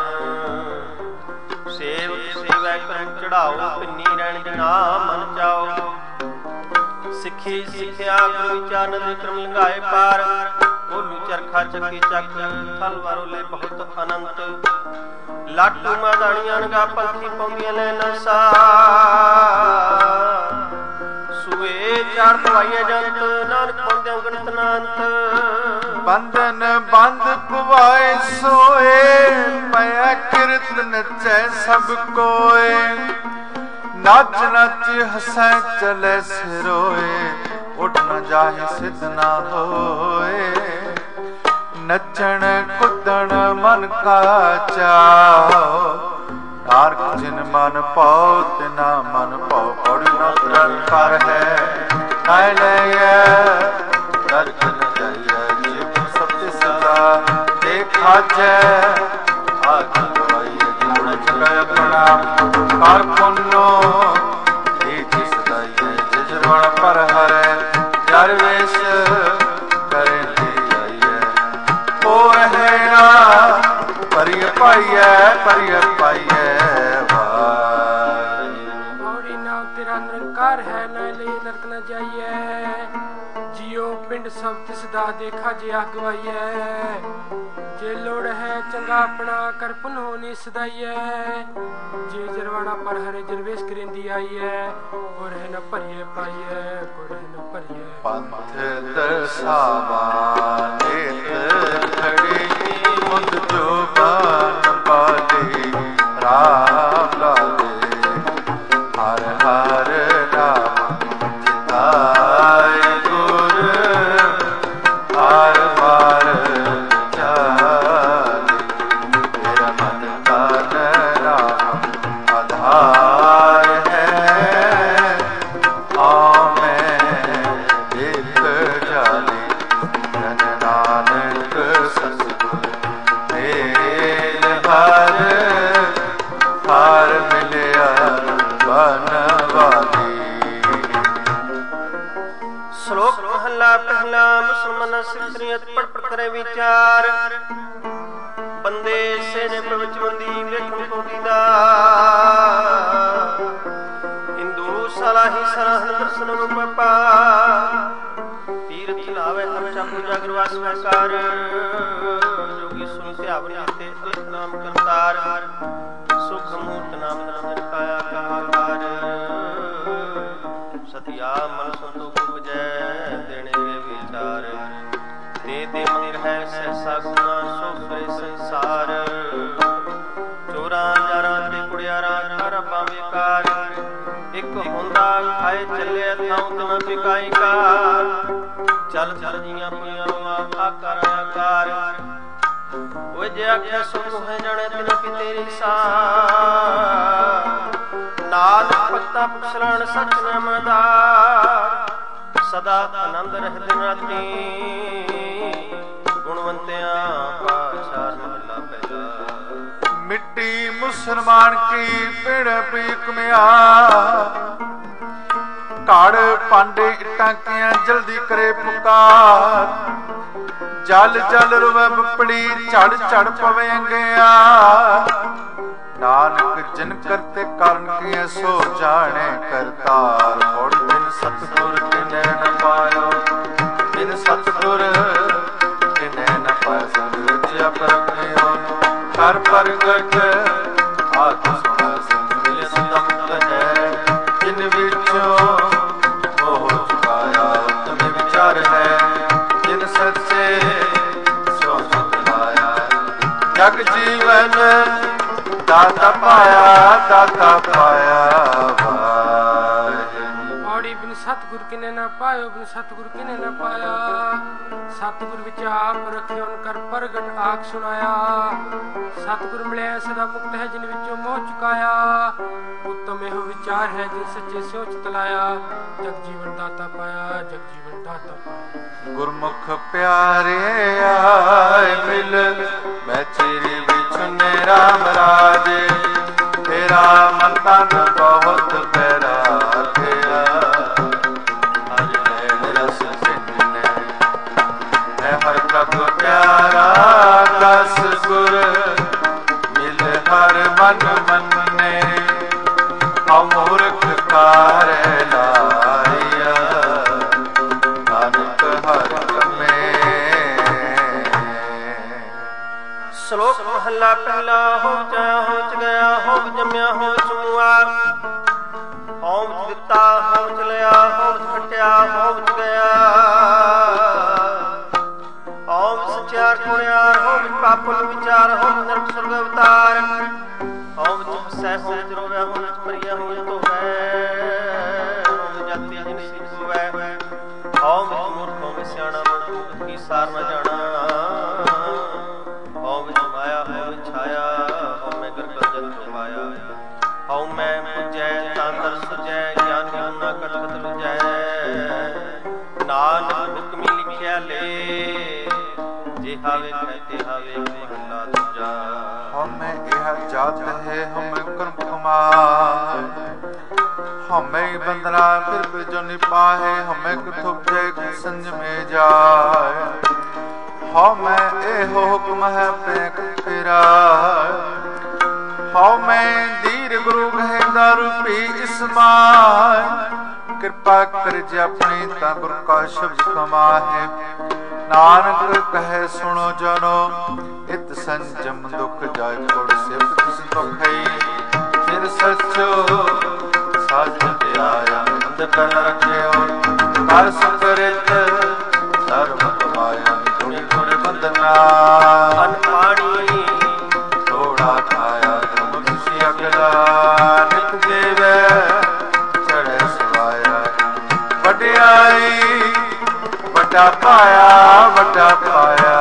सेव सेवै करम चढ़ाओ, पिन्नी रैण जना मन जाओ, सिखी सिखिया गुरु विचार नद क्रम लंघाए पार, ओलू चरखा चक्की चक, थल वारोले बहुत अनंत, लाटू मादाणियां नगा पंखी पौंदियां ले नसा, सुए चार पवाइया जंत, नानक पौंदियां गणत नांत, बंधन बंद पुवाए सोए, पया किरत नचै सब कोय, नाच नाच हसै चले सिरोए, उठ न जाहि सिद्ध न होए, नचण कुदण मन का चाओ, नारक जिन मन पाओ तिना मन पाओ, पौड़ी न तरन कर है नाय लैया, नरक न जाइए जीव सत्य सदा, देखा जय आगे गवाइए जीवन चुकाय अपना, कार पुन्नो जी सदाइए, जिजरवण पर हरे, दरवेश करें दी आइए, ओ रहेना परिय पाइए, परिय पाइए भाई। और नाम तेरा निरंकार है, न ले नरक न जाइए, जियो पिंड सब तिसदा देखा जे अगवाइए, जे लोड़ है चंगा अपना कर पुन होनी सदाइए, जे जरवाना पर हरे जरवेश करेंदी आइए, और है न परिये पाइए, और है न परिये। पंथ दर्शावा नेत खड़ी, मुद जो बन पाली, राम लाले, हर हर नाम चिताय गुर, हर बार चाली, मेरा मन तन राम आधार है, आओ मैं देख जाली, जन नानक सतगुर मेल भर, हार मिलिया बनवाली। श्लोक महला पहला। मुसलमान सिखरियत पढ़ पढ़ करे विचार, बंदे से ने प्रवच बंदी वे ਪੂਜਾ ਗੁਰਵਾਸਵਾ ਕਰ ਜੋਗੀ ਸੁਨ ਧਿਆਵਨ ਤੇ ਅਲਖ ਨਾਮ ਕਰਤਾਰ ਸੁਖ ਮੂਰਤ ਨਾਮ ਨਾਮ ਜਪਾਇਆ ਕਾਕਾਰ ਸਤਿਆ ਮਨ ਸੰਤੋਖ ਉਪਜੈ ਦੇਣੇ ਵਿਚਾਰ ਦੇ ਦੇ ਮੰਦਿਰ ਹੈ ਸਹਿਸਾ ਗੁਣਾ ਸੋ ਫਰੇ ਸੰਸਾਰ ਚੋਰਾਂ ਜਾਰਾਂ ਤੇ ਕੁੜਿਆਰਾਂ ਕਰ ਪਾਵੇ ਕਾਰ ਇੱਕ ਹੁੰਦਾ ਖਾਏ ਚੱਲੇ ਥਾਉ ਤਨ ਬਿਕਾਈ ਕਾਰ ਚਲ ਚਲ ਜੀਆਂ ਪੁਈਆਂ ਆਕਾਰ ਆਕਾਰ ਓਏ ਜੇ ਆਖਿਆ ਸੁਖ ਹੈ ਜਾਣੇ ਤਿਨ ਕੀ ਤੇਰੀ ਸਾ ਨਾਦ ਭਗਤਾ ਪੁਛਲਣ ਸਚ ਨਾਮਦਾਰ ਸਦਾ ਆਨੰਦ ਰਹਿ ਦਿਨ ਰਾਤੀ ਗੁਣਵੰਤਿਆਂ ਪਾਛਾਰ ਮਹਲਾ ਪਹਿਲਾ ਮਿੱਟੀ ਮੁਸਲਮਾਨ ਕੀ ਪਿੜ ਪੀਕ ਮਿਆ ਘੜ ਪਾਂਡੇ ਇੱਟਾਂ ਕੀਆਂ ਜਲਦੀ ਕਰੇ ਪੁਕਾਰ ਜਲ ਜਲ ਰਵੇ ਬਪੜੀ ਝੜ ਝੜ ਪਵੇ ਅੰਗਿਆ ਨਾਨਕ ਜਿਨ ਕਰਤੇ ਕਰਨ ਕੀਏ ਸੋ ਜਾਣੇ ਕਰਤਾਰ ਹੋੜ ਬਿਨ ਸਤਿਗੁਰ ਕਿਨੈ ਨ ਪਾਇਓ ਬਿਨ ਸਤਿਗੁਰ ਕਿਨੈ ਨ ਪਾਇ ਸੰਗ ਰਚਿਆ ਪਰਖਿਓ ਕਰ ਪ੍ਰਗਟ ਆਤਿ ਸੁਣਾ ਸੰਗ ਮਿਲੇ ਸੰਤਮ ਹੈ ਜਿਨ ਵਿੱਚੋਂ ਮੋਹ ਚੁਕਾਇਆ ਤੁਮੇ ਵਿਚਾਰ ਹੈ ਜਿਨ ਸੱਚੇ ਸੋ ਸੁਖ ਲਾਇਆ ਜਗ ਜੀਵਨ ਦਾਤਾ ਪਾਇਆ ਦਾਤਾ ਪਾਇਆ ਔੜੀ ਬਿਨ ਸਤਿਗੁਰ ਕਿਨੇ ਨਾ ਪਾਇਓ ਬਿਨ ਸਤਿਗੁਰ ਕਿਨੇ ਨਾ ਪਾਇਆ ਸਤਿਗੁਰ ਵਿੱਚ ਆਪ ਰਖਿਓ ਕਰ ਪ੍ਰਗਟ ਆਖ ਸੁਣਾਇਆ ਸਤਿਗੁਰ ਮਿਲਿਆ ਸਦਾ ਮੁਕਤ ਹੈ ਜਿਨ ਵਿੱਚੋਂ ਮੋਹ ਚੁਕਾਇਆ ਉਤਮ ਇਹੋ ਵਿਚਾਰ ਹੈ ਜਿਨ ਸੱਚੇ ਸਿਉ ਚਿਤ ਲਾਇਆ ਜਗ ਜੀਵਨ ਦਾਤਾ ਪਾਇਆ ਜਗ ਜੀਵਨ ਦਾਤਾ ਪਾਇਆ ਗੁਰਮੁਖ ਪਿਆਰੇ ਆਏ ਮਿਲ ਮੈਂ ਚਿਰੀ ਵਿਛੁਨੇ ਰਾਮ ਰਾਜੇ ਤੇਰਾ ਮਨ ਤਨ ਬਹੁਤ ਪਿਆਰਾ ਤੇਰਾ ਹਰਿ ਨੈਣ ਰਸ ਸਿੰਨੇ ਹੈ ਹਰ ਪ੍ਰਭ ਪਿਆਰਾ ਦਸ ਗੁਰ ਮਿਲ ਹਰ ਮਨ ਮੰਨੇ ਹਉ ਮੂਰਖ ਕਾਰੇ ਲਾਇਆ ਨਾਨਕ ਹਰ ਕਮੇ ਸ਼ਲੋਕ ਮਹੱਲਾ ਪਹਿਲਾ ਹੋ ਜਾ ਹੋ ਚ ਗਿਆ ਹੋ ਜੰਮਿਆ ਹੋ ਚੂਆ ਹੋ ਦਿੱਤਾ ਹੋ ਚਲਿਆ ਹੋ ਫਟਿਆ ਹੋ ਗਿਆ ਹੋ ਸਚਿਆਰ ਕੁੜਿਆਰ ਹੋ ਪਾਪੁਲ ਵਿਚਾਰ ਹੋ ਨਰਕ ਸੁਰਗ ਅਵਤਾਰ ਹੋ ਵਿੱਚ ਸਹਿ ਹੋ ਜਰੋਵਿਆ ਹੋ ਵਿੱਚ ਮਰੀਆ ਹੋ ਧੋਵੈ ਹੋ ਜਾਤੀ ਜਿਨ ਸਿੱਖ ਹੋਵੈ ਹੋ ਵਿੱਚ ਮੂਰਖ ਹੋ ਸਿਆਣਾ ਮਨ ਕੀ ਸਾਰ ਨ ਜਾਣਾ ਹਉ ਵਿੱਚ ਮਾਇਆ ਹਉ ਵਿੱਚ ਛਾਇਆ ਹਉ ਮੈਂ ਗਰਭ ਜਨ ਤੋਂ ਪਾਇਆ ਹਉ ਮੈਂ ਪੁਜੈ ਤਾਂਦਰ ਸੁਜੈ ਗਿਆਨ ਗਿਆਨ ਨਾ ਕਟ ਕਟ ਲੁਜੈ ਨਾਨਕ ਹੁਕਮੀ ਲਿਖਿਆ ਲੈ ਜੇ ਹਾਵੇ ਕਹਤੇ ਹਾਵੇ ਮਹਲਾ ਦੂਜਾ ਹਮੇ ਇਹ ਜਾਤ ਹੈ ਹਮੇ ਕਰਮ ਕਮਾਏ ਹਮੇ ਬੰਦਨਾ ਫਿਰ ਜੋ ਨਿਪਾਹੇ ਹਮੇ ਕਿਥੁ ਜੈ ਸੰਜਮੇ ਜਾਏ ਹਉ ਮੈਂ ਇਹੋ ਹੁਕਮ ਹੈ ਪ੍ਰੇਕ ਤੇਰਾ ਹਉ ਮੈਂ ਧੀਰ ਗੁਰੂ ਗਹਿੰਦਾ ਰੂਪੀ ਇਸਮਾਨ ਕਿਰਪਾ ਕਰ ਜੇ ਆਪਣੀ ਤਾਂ ਗੁਰ ਕਾ ਸ਼ਬਦ ਕਮਾਹੇ ਨਾਨਕ ਕਹੇ ਸੁਣੋ ਜਨੋ ਇਤ ਸੰਜਮ ਦੁਖ ਜਾਇ ਕੋੜ ਸਿਫਤ ਸੰਤੋਖਈ ਫਿਰ ਸੱਚੋ ਸਾਜ ਤੇ ਆਇਆ ਅੰਧ ਕਰ ਰੱਖਿਓ ਕਰ ਸੁਕਰਿਤ ਸਰਬ ਕਮਾਇਆ ਧੁਨੀ ਧੁਰ ਬੰਦਨਾ ਅਨ ਪਾਣੀ ਥੋੜਾ ਖਾਇਆ ਤੁਮ ਖੁਸ਼ੀ ਅਗਲਾ ਨਿਤ ਦੇਵੈ ਚੜ੍ਹੇ ਸਵਾਇਆ ਵਡਿਆਈ ਵੱਡਾ ਪਾਇਆ ਵੱਡਾ ਪਾਇਆ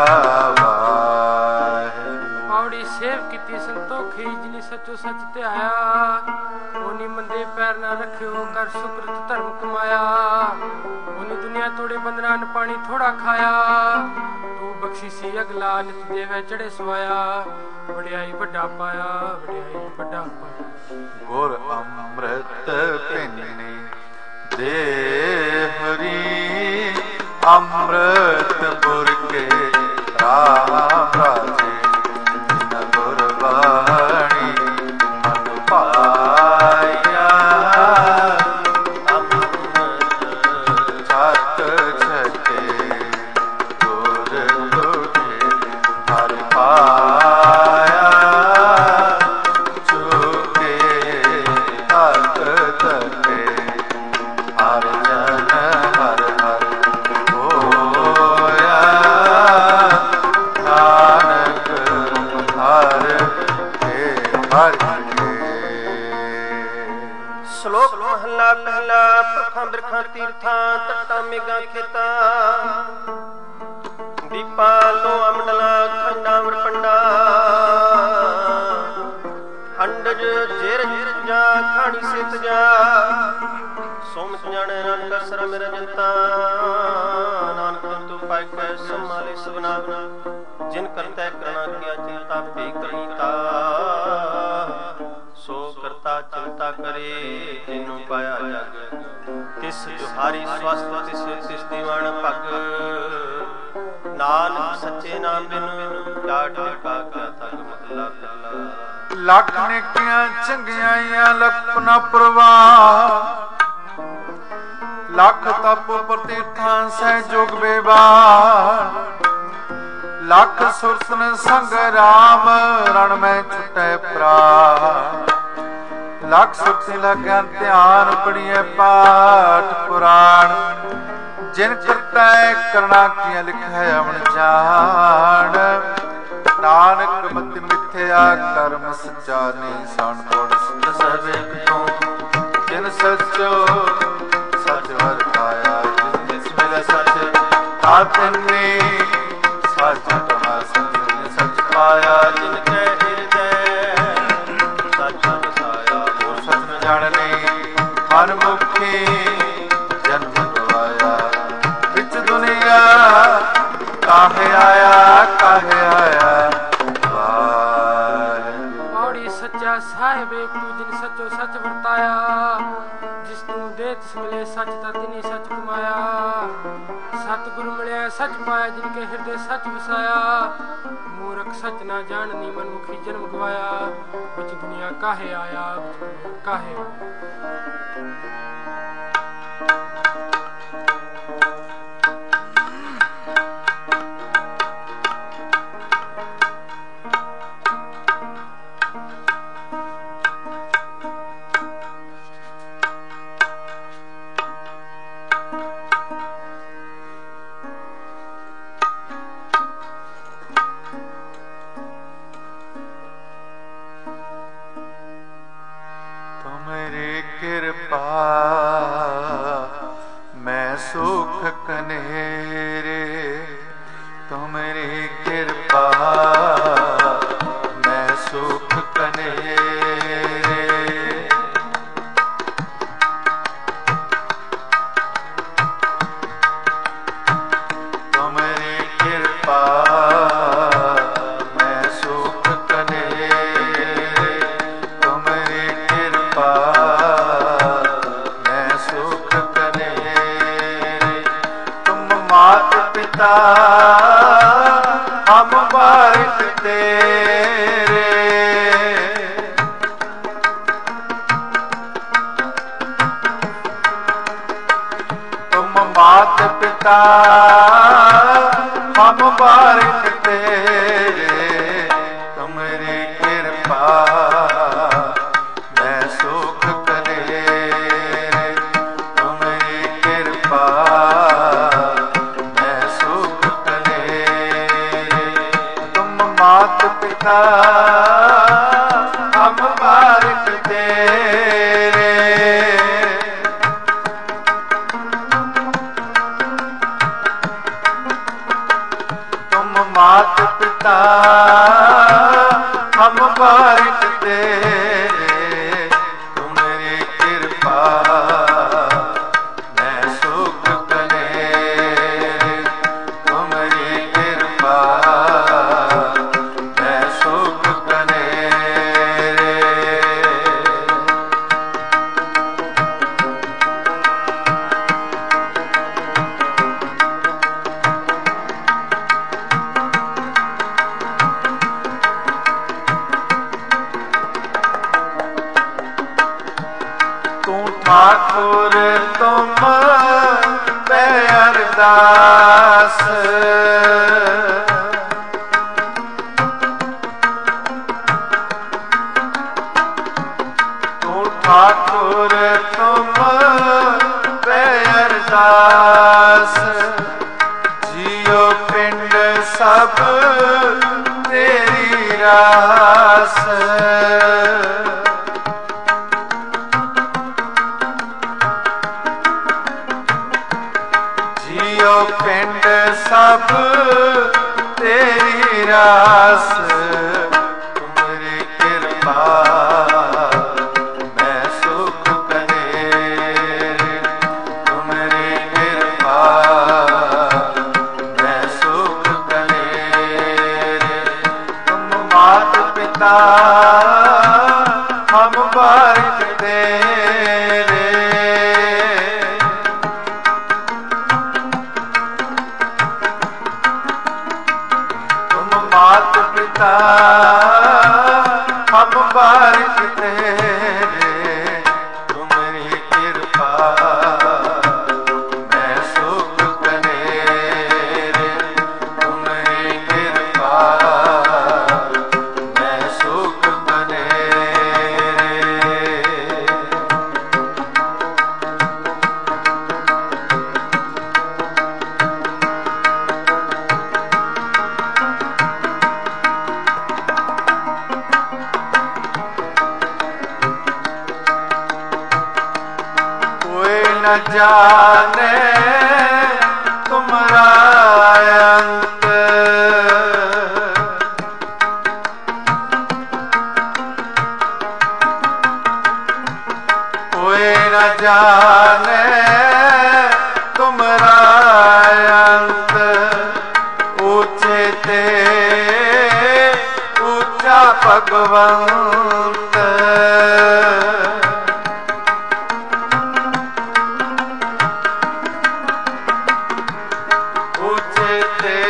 ਔੜੀ ਸੇਵ ਕੀਤੀ ਸੰਤੋਖੀ ਜਿਨੀ ਸੱਚੋ ਸੱਚ ਧਿਆਇਆ ਉਹਨੀ ਮੰਦੇ ਪੈਰ ਨਾ ਰੱਖਿਓ ਕਰ ਸੁਕ੍ਰਿਤ ਧਰਮ ਕਮਾਇਆ ਉਹਨੀ ਦੁਨੀਆ ਤੋੜੇ ਬੰਦਨਾ ਨ ਪਾਣੀ ਥੋੜਾ ਖਾਇਆ ਤੂੰ ਬਖਸ਼ੀਸੀ ਅਗਲਾ ਨਿਤ ਦੇਵੈ ਚੜੇ ਸਵਾਇਆ ਵਡਿਆਈ ਵੱਡਾ ਪਾਇਆ ਵਡਿਆਈ ਵੱਡਾ ਪਾਇਆ ਗੁਰ ਅੰਮ੍ਰਿਤ ਪਿੰਨੀ ਦੇ ਹਰੀ ਅੰਮ੍ਰਿਤ ਪੁਰ ਕੇ ਰਾਮ ਰਾਜੇ ਜਿਨ ਗੁਰ ਬਾਣੀ ਮਨ ਪਾਇਆ ਅੰਮ੍ਰਿਤ ਛਤ ਛਕੇ ਸ਼ਲੋਕ ਮਹਲਾ ਪਹਿਲਾ। ਪੁਰਖਾਂ ਬਿਰਖਾਂ ਤੀਰਥਾਂ ਤੱਟਾਂ ਮੇਘਾਂ ਖੇਤਾਂ ਦੀਪਾਂ ਲੋਆਂ ਮੰਡਲਾਂ ਖੰਡਾਂ ਵਰਪੰਡਾਂ ਅੰਡਜ ਜੇਰਜ ਜਾਂ ਖਾਣੀ ਸਿੱਤ ਜਾ ਸੋਮਤ ਜਾਣੇ ਨਾਨਕ ਸਰਮ ਰਜੰਤਾ ਨਾਨਕ ਤੂੰ ਪਾਇ ਕੈ ਸੰਮਾਲੇ ਸਭਨਾ ਜਿਨ ਕਰਤੈ ਕਰਣਾ ਕੀਆ ਚਿੰਤਾ ਪੇ ਕਰੀਤਾ ਸੋ ਕਰਤਾ ਚਿੰਤਾ ਕਰੇ ਜਿਨੂੰ ਪਾਇਆ ਜਗ ਤਿਸ ਜੁਹਾਰੀ ਸਵਸਤ ਤਿਸ ਤਿਸ ਦੀਵਾਨ ਭਗ ਨਾਨਕ ਸੱਚੇ ਨਾਮ ਬਿਨ ਕਾਟ ਕਾ ਕਿਆ ਥਕ ਮਹਲਾ ਪਹਿਲਾ। ਲੱਖ ਨੇਕੀਆਂ ਚੰਗਿਆਈਆਂ ਲਖਨਾ ਪ੍ਰਵਾਹ ਲੱਖ ਤਪ ਪ੍ਰਤੀਰਥਾਂ ਸਹਿ ਜੋਗ ਬੇਬਾਰ ਲੱਖ ਸੁਰਤਨ ਸੰਗ ਰਾਮ ਰਣ ਮੈਂ ਛੁਟੈ ਪ੍ਰਾ ਲੱਖ ਸੁਰਤੀ ਲੱਗਿਆ ਧਿਆਨ ਪੜੀਏ ਪਾਠ ਪੁਰਾਣ ਜਿਨ ਕਰਤੈ ਕਰਨਾ ਕੀਆ ਲਿਖਿਆ ਅਵਣ ਜਾਣ ਨਾਨਕ ਮਤਿ ਮਿਥਿਆ ਕਰਮ ਸੱਚਾ ਨੀ ਸਣ ਕੋੜ ਸਭੇ ਕਿਤੋਂ ਜਿਨ ਸੱਚੋ ਸੱਚ ਵਰਤਾਇਆ ਜਿਸ ਮਿਲੇ ਸੱਚ ਤਾਤਨੇ ਸੱਚ ਤਮਾ ਸੱਚ ਸੱਚ ਪਾਇਆ ਜਿਨ ਕੈ ਹਿਰਦੈ ਸੱਚ ਵਸਾਇਆ ਹੋਰ ਸੱਚ ਨ ਜਾਣਨੇ ਮਨ ਮੁਖੀ ਜਨਮ ਗਵਾਇਆ ਵਿੱਚ ਦੁਨੀਆ ਕਾਹੇ ਆਇਆ ਕਾਹੇ ਆਇਆ ਪੌੜੀ ਸੱਚਾ ਸਾਹਿਬ ਤੂੰ ਜਿਨ ਸੱਚੋ ਸੱਚ ਵਰਤਾਇਆ ਜਿਸ ਤੂੰ ਦੇ ਤਿਸ ਮਿਲੇ ਸੱਚ ਤਾਂ ਤਿਨੀ ਸੱਚ ਕਮਾਇਆ ਸਤਿਗੁਰ ਮਿਲਿਆ ਸੱਚ ਪਾਇਆ ਜਿਨ ਕੇ ਹਿਰਦੇ ਸੱਚ ਵਸਾਇਆ ਮੂਰਖ ਸੱਚ ਨਾ ਜਾਣਨੀ ਮਨੁੱਖੀ ਜਨਮ ਗਵਾਇਆ ਵਿੱਚ ਦੁਨੀਆ ਕਾਹੇ ਆਇਆ ਕਾਹੇ ਸਭ ਤੇਰੀ ਰਾਸ ਕਿਰਪਾ ਮੈਂ ਸੁਖ ਕਨੇਰੇ, ਤੁਮਰੀ ਕਿਰਪਾ ਮੈਂ ਸੁਖ ਕਨੇਰੇ। ਤੁਮ ਮਾਤ ਪਿਤਾ ਹਮ ਬਾਰਿਕ ਤੇਰੇ, ਤੁਮ ਮਾਤ ਪਿਤਾ ਹਮ ਬਾਰਿਕ ਤੇਰੇ, ਤੁਮਰੀ ਕਿਰਪਾ ਮੈਂ ਸੁਖ ਕਨੇਰੇ, ਤੁਮਰੀ ਕਿਰਪਾ ਮੈਂ ਸੁਖ ਕਨੇਰੇ। कोई न जाने तुमरा अंत, कोई न जाने तुमरा अंत, ऊंचे ते ऊंचा भगवंत। ऊंचे ते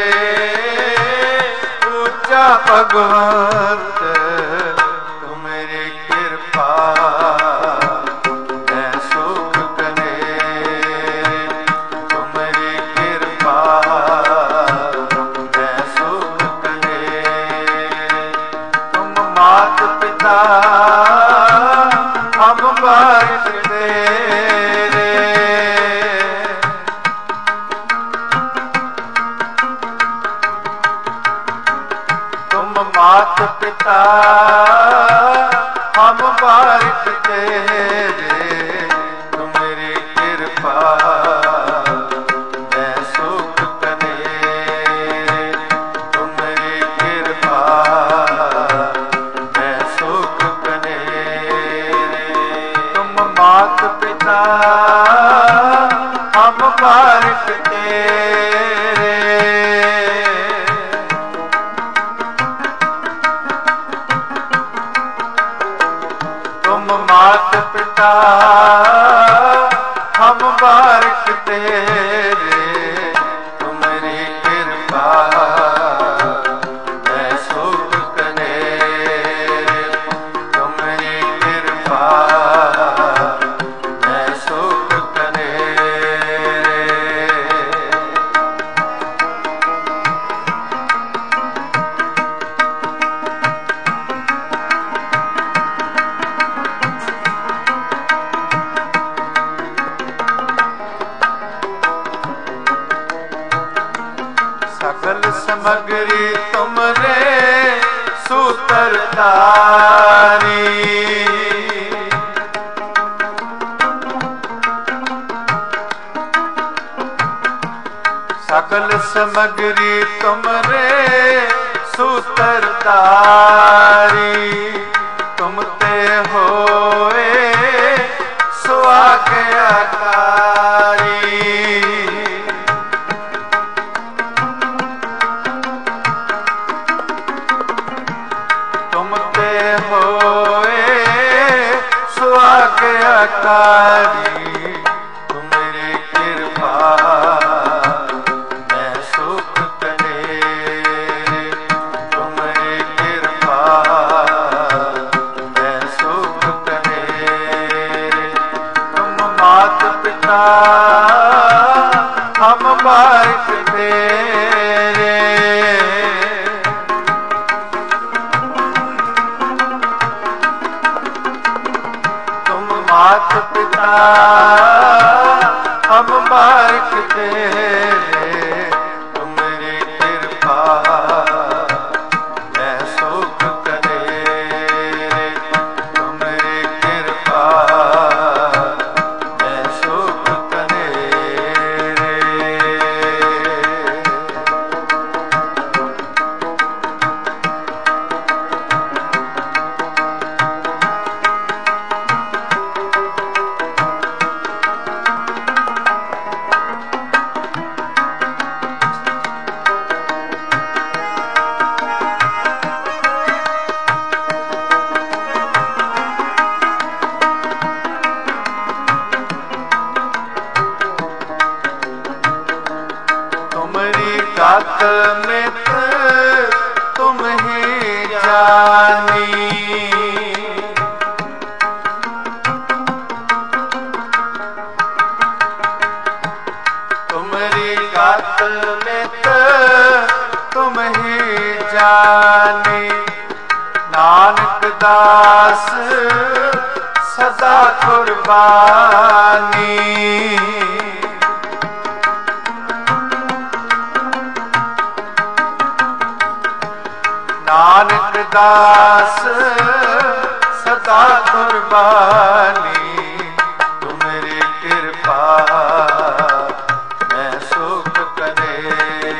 ऊंचा भगवंत, तुमरी कृपा मैं सुख कनेरे, तुमरी कृपा मैं सुख कनेरे। तुम मात पिता हम बारिश तेरे, तुम मात पिता हम बारिक तेरे, तुमरी कृपा मैं सुख कनेरे, तुमरी कृपा मैं सुख कनेरे। तुम मात पिता हम बारिक तेरे, तुम मात पिता हम बारिक तेरे, तुमरी कृपा मैं सुख कनेरे, तुमरी कृपा मैं सुख कनेरे। सकल समग्री तुमरे सूत्रधारी, सकल समग्री तुमरे सूत्रधारी, तुम ते होए सो आज्ञाकारी। तुम ते होए सो आज्ञाकारी, तुमरी कृपा मैं सुख कनेरे, तुमरी कृपा मैं सुख कनेरे। तुम मात पिता हम बारिक तेरे, मात पिता हम बारिक तेरे, तुमरी कृपा मैं सुख कनेरे, तुमरी कृपा मैं सुख कनेरे। गात मित तुम ही जानी। तुमरी गात मित तुम ही जानी। नानक दास सदा कुर्बानी। नानक दास सदा कुर्बानी। तुमरी कृपा मैं सुख करे।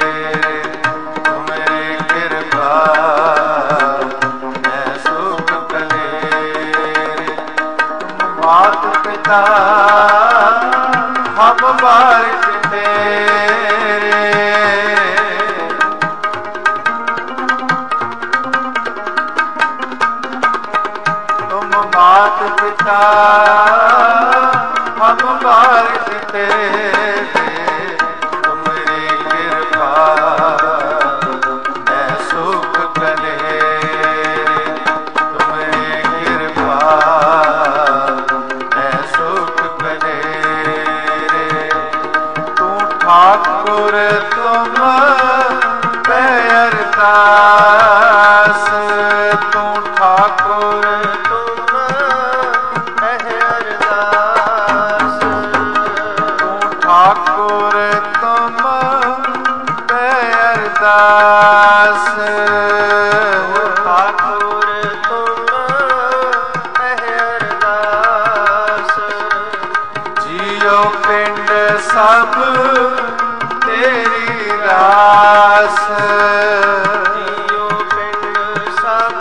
तुमरी कृपा मैं सुख करे। तुम मात पिता हम बारिश तेरे। मात पिता हम बारिश तेरे। तुमरी कृपा मैं सुख करे। तुमरी कृपा मैं सुख करे। तू ठाकुर तुम पे अरदास। तू ठाकुर ठाकुर तुम पे अरदास। ठाकुर तुम पे अरदास। जियो पिंड सब तेरी रास। जियो पिंड सब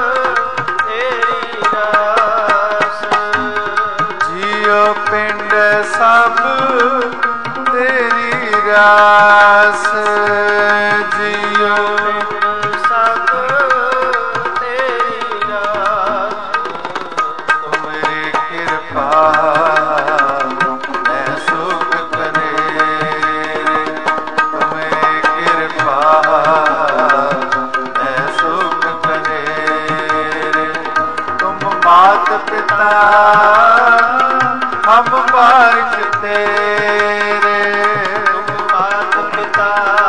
तेरी रास। जियो पिंड सब तेरी रास। जियो सब तेरी रास। तुमरी कृपा मैं सुख करे। तुमरी कृपा मैं सुख करे। तुम मात पिता हम बारिश तेरे। तुम मात पिता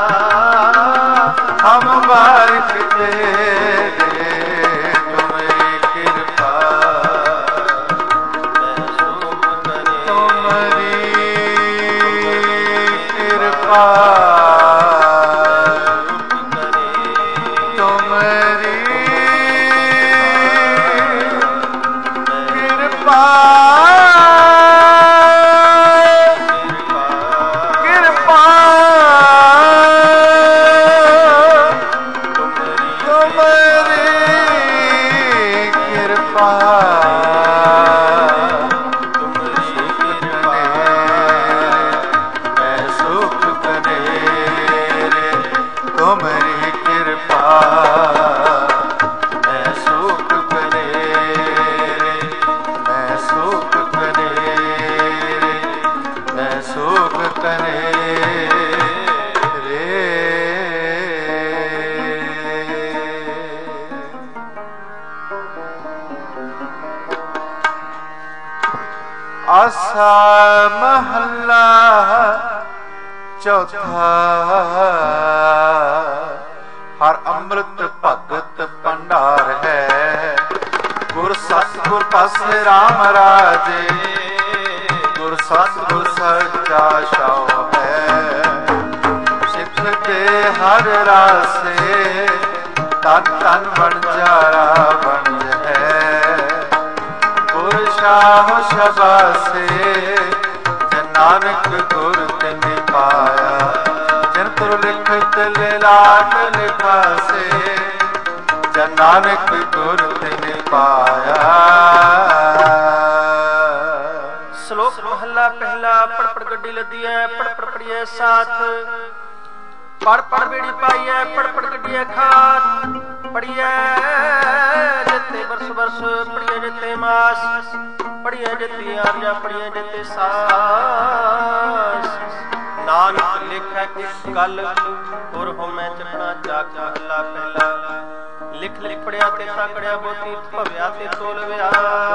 हम बारिश तेरे। तुमरी कृपा मैं सुख करे। तुमरी कृपा तुमरी कृपा आसा महला चौथा। हर अमृत भगत भंडार है। गुर सतगुर पासे राम राजे। गुर सतगुर सच्चा शाह है। सिख के हर रासे तन तन बंजारा बन है। गुर शाह शबासे जन नानक गुर तिन पाया। जन तुर लिखत लाट लिखासे जन नानक गुर तिन पाया। श्लोक महला पहला। पढ़ पढ़ गड्डी लदी है। पढ़ पढ़ पढ़िए साथ। पढ़ पढ़ बेड़ी पाइए। पढ़ पढ़ गड्डिए खात। पढ़िए जिते बरस बरस। पढ़िए जिते मास। पढ़िए जिते आर्या। पढ़िए जिते सास। नानक लिखै किस गल ਪੁਰ ਹੋਮੈ ਚੱਪਣਾ ਚਾਕ ਮਹੱਲਾ ਪਹਿਲਾ। ਲਿਖ ਲਿਖ ਪੜਿਆ ਤੇ ਤਾਕੜਿਆ ਬੋਤੀ ਭਵਿਆ ਤੇ ਤੋਲਵਿਆ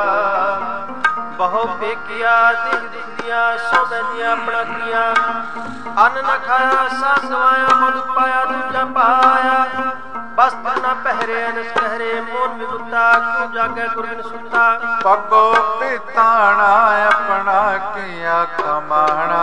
ਬਹੁ ਫੇਕਿਆ ਦੇਹ ਦੁਖੀਆਂ ਸੋ ਬੈਠਿਆ ਆਪਣਾ ਕੀਆ ਅੰਨ ਨ ਖਾਇਆ ਸਾਹ ਗਵਾਇਆ ਮੁੱਲ ਪਾਇਆ ਦੂਜਾ ਪਾਇਆ ਬਸਤਰ ਨ ਪਹਿਰੇ ਅਨਸ ਪਹਿਰੇ ਮੋਨ ਵਿਗੁਤਾ ਕਿਉ ਜਾਗੈ ਗੁਰਬਿਨ ਸੁਤਾ ਪਗੋ ਪਿਤਾਣਾ ਆਪਣਾ ਕੀਆ ਕਮਾਣਾ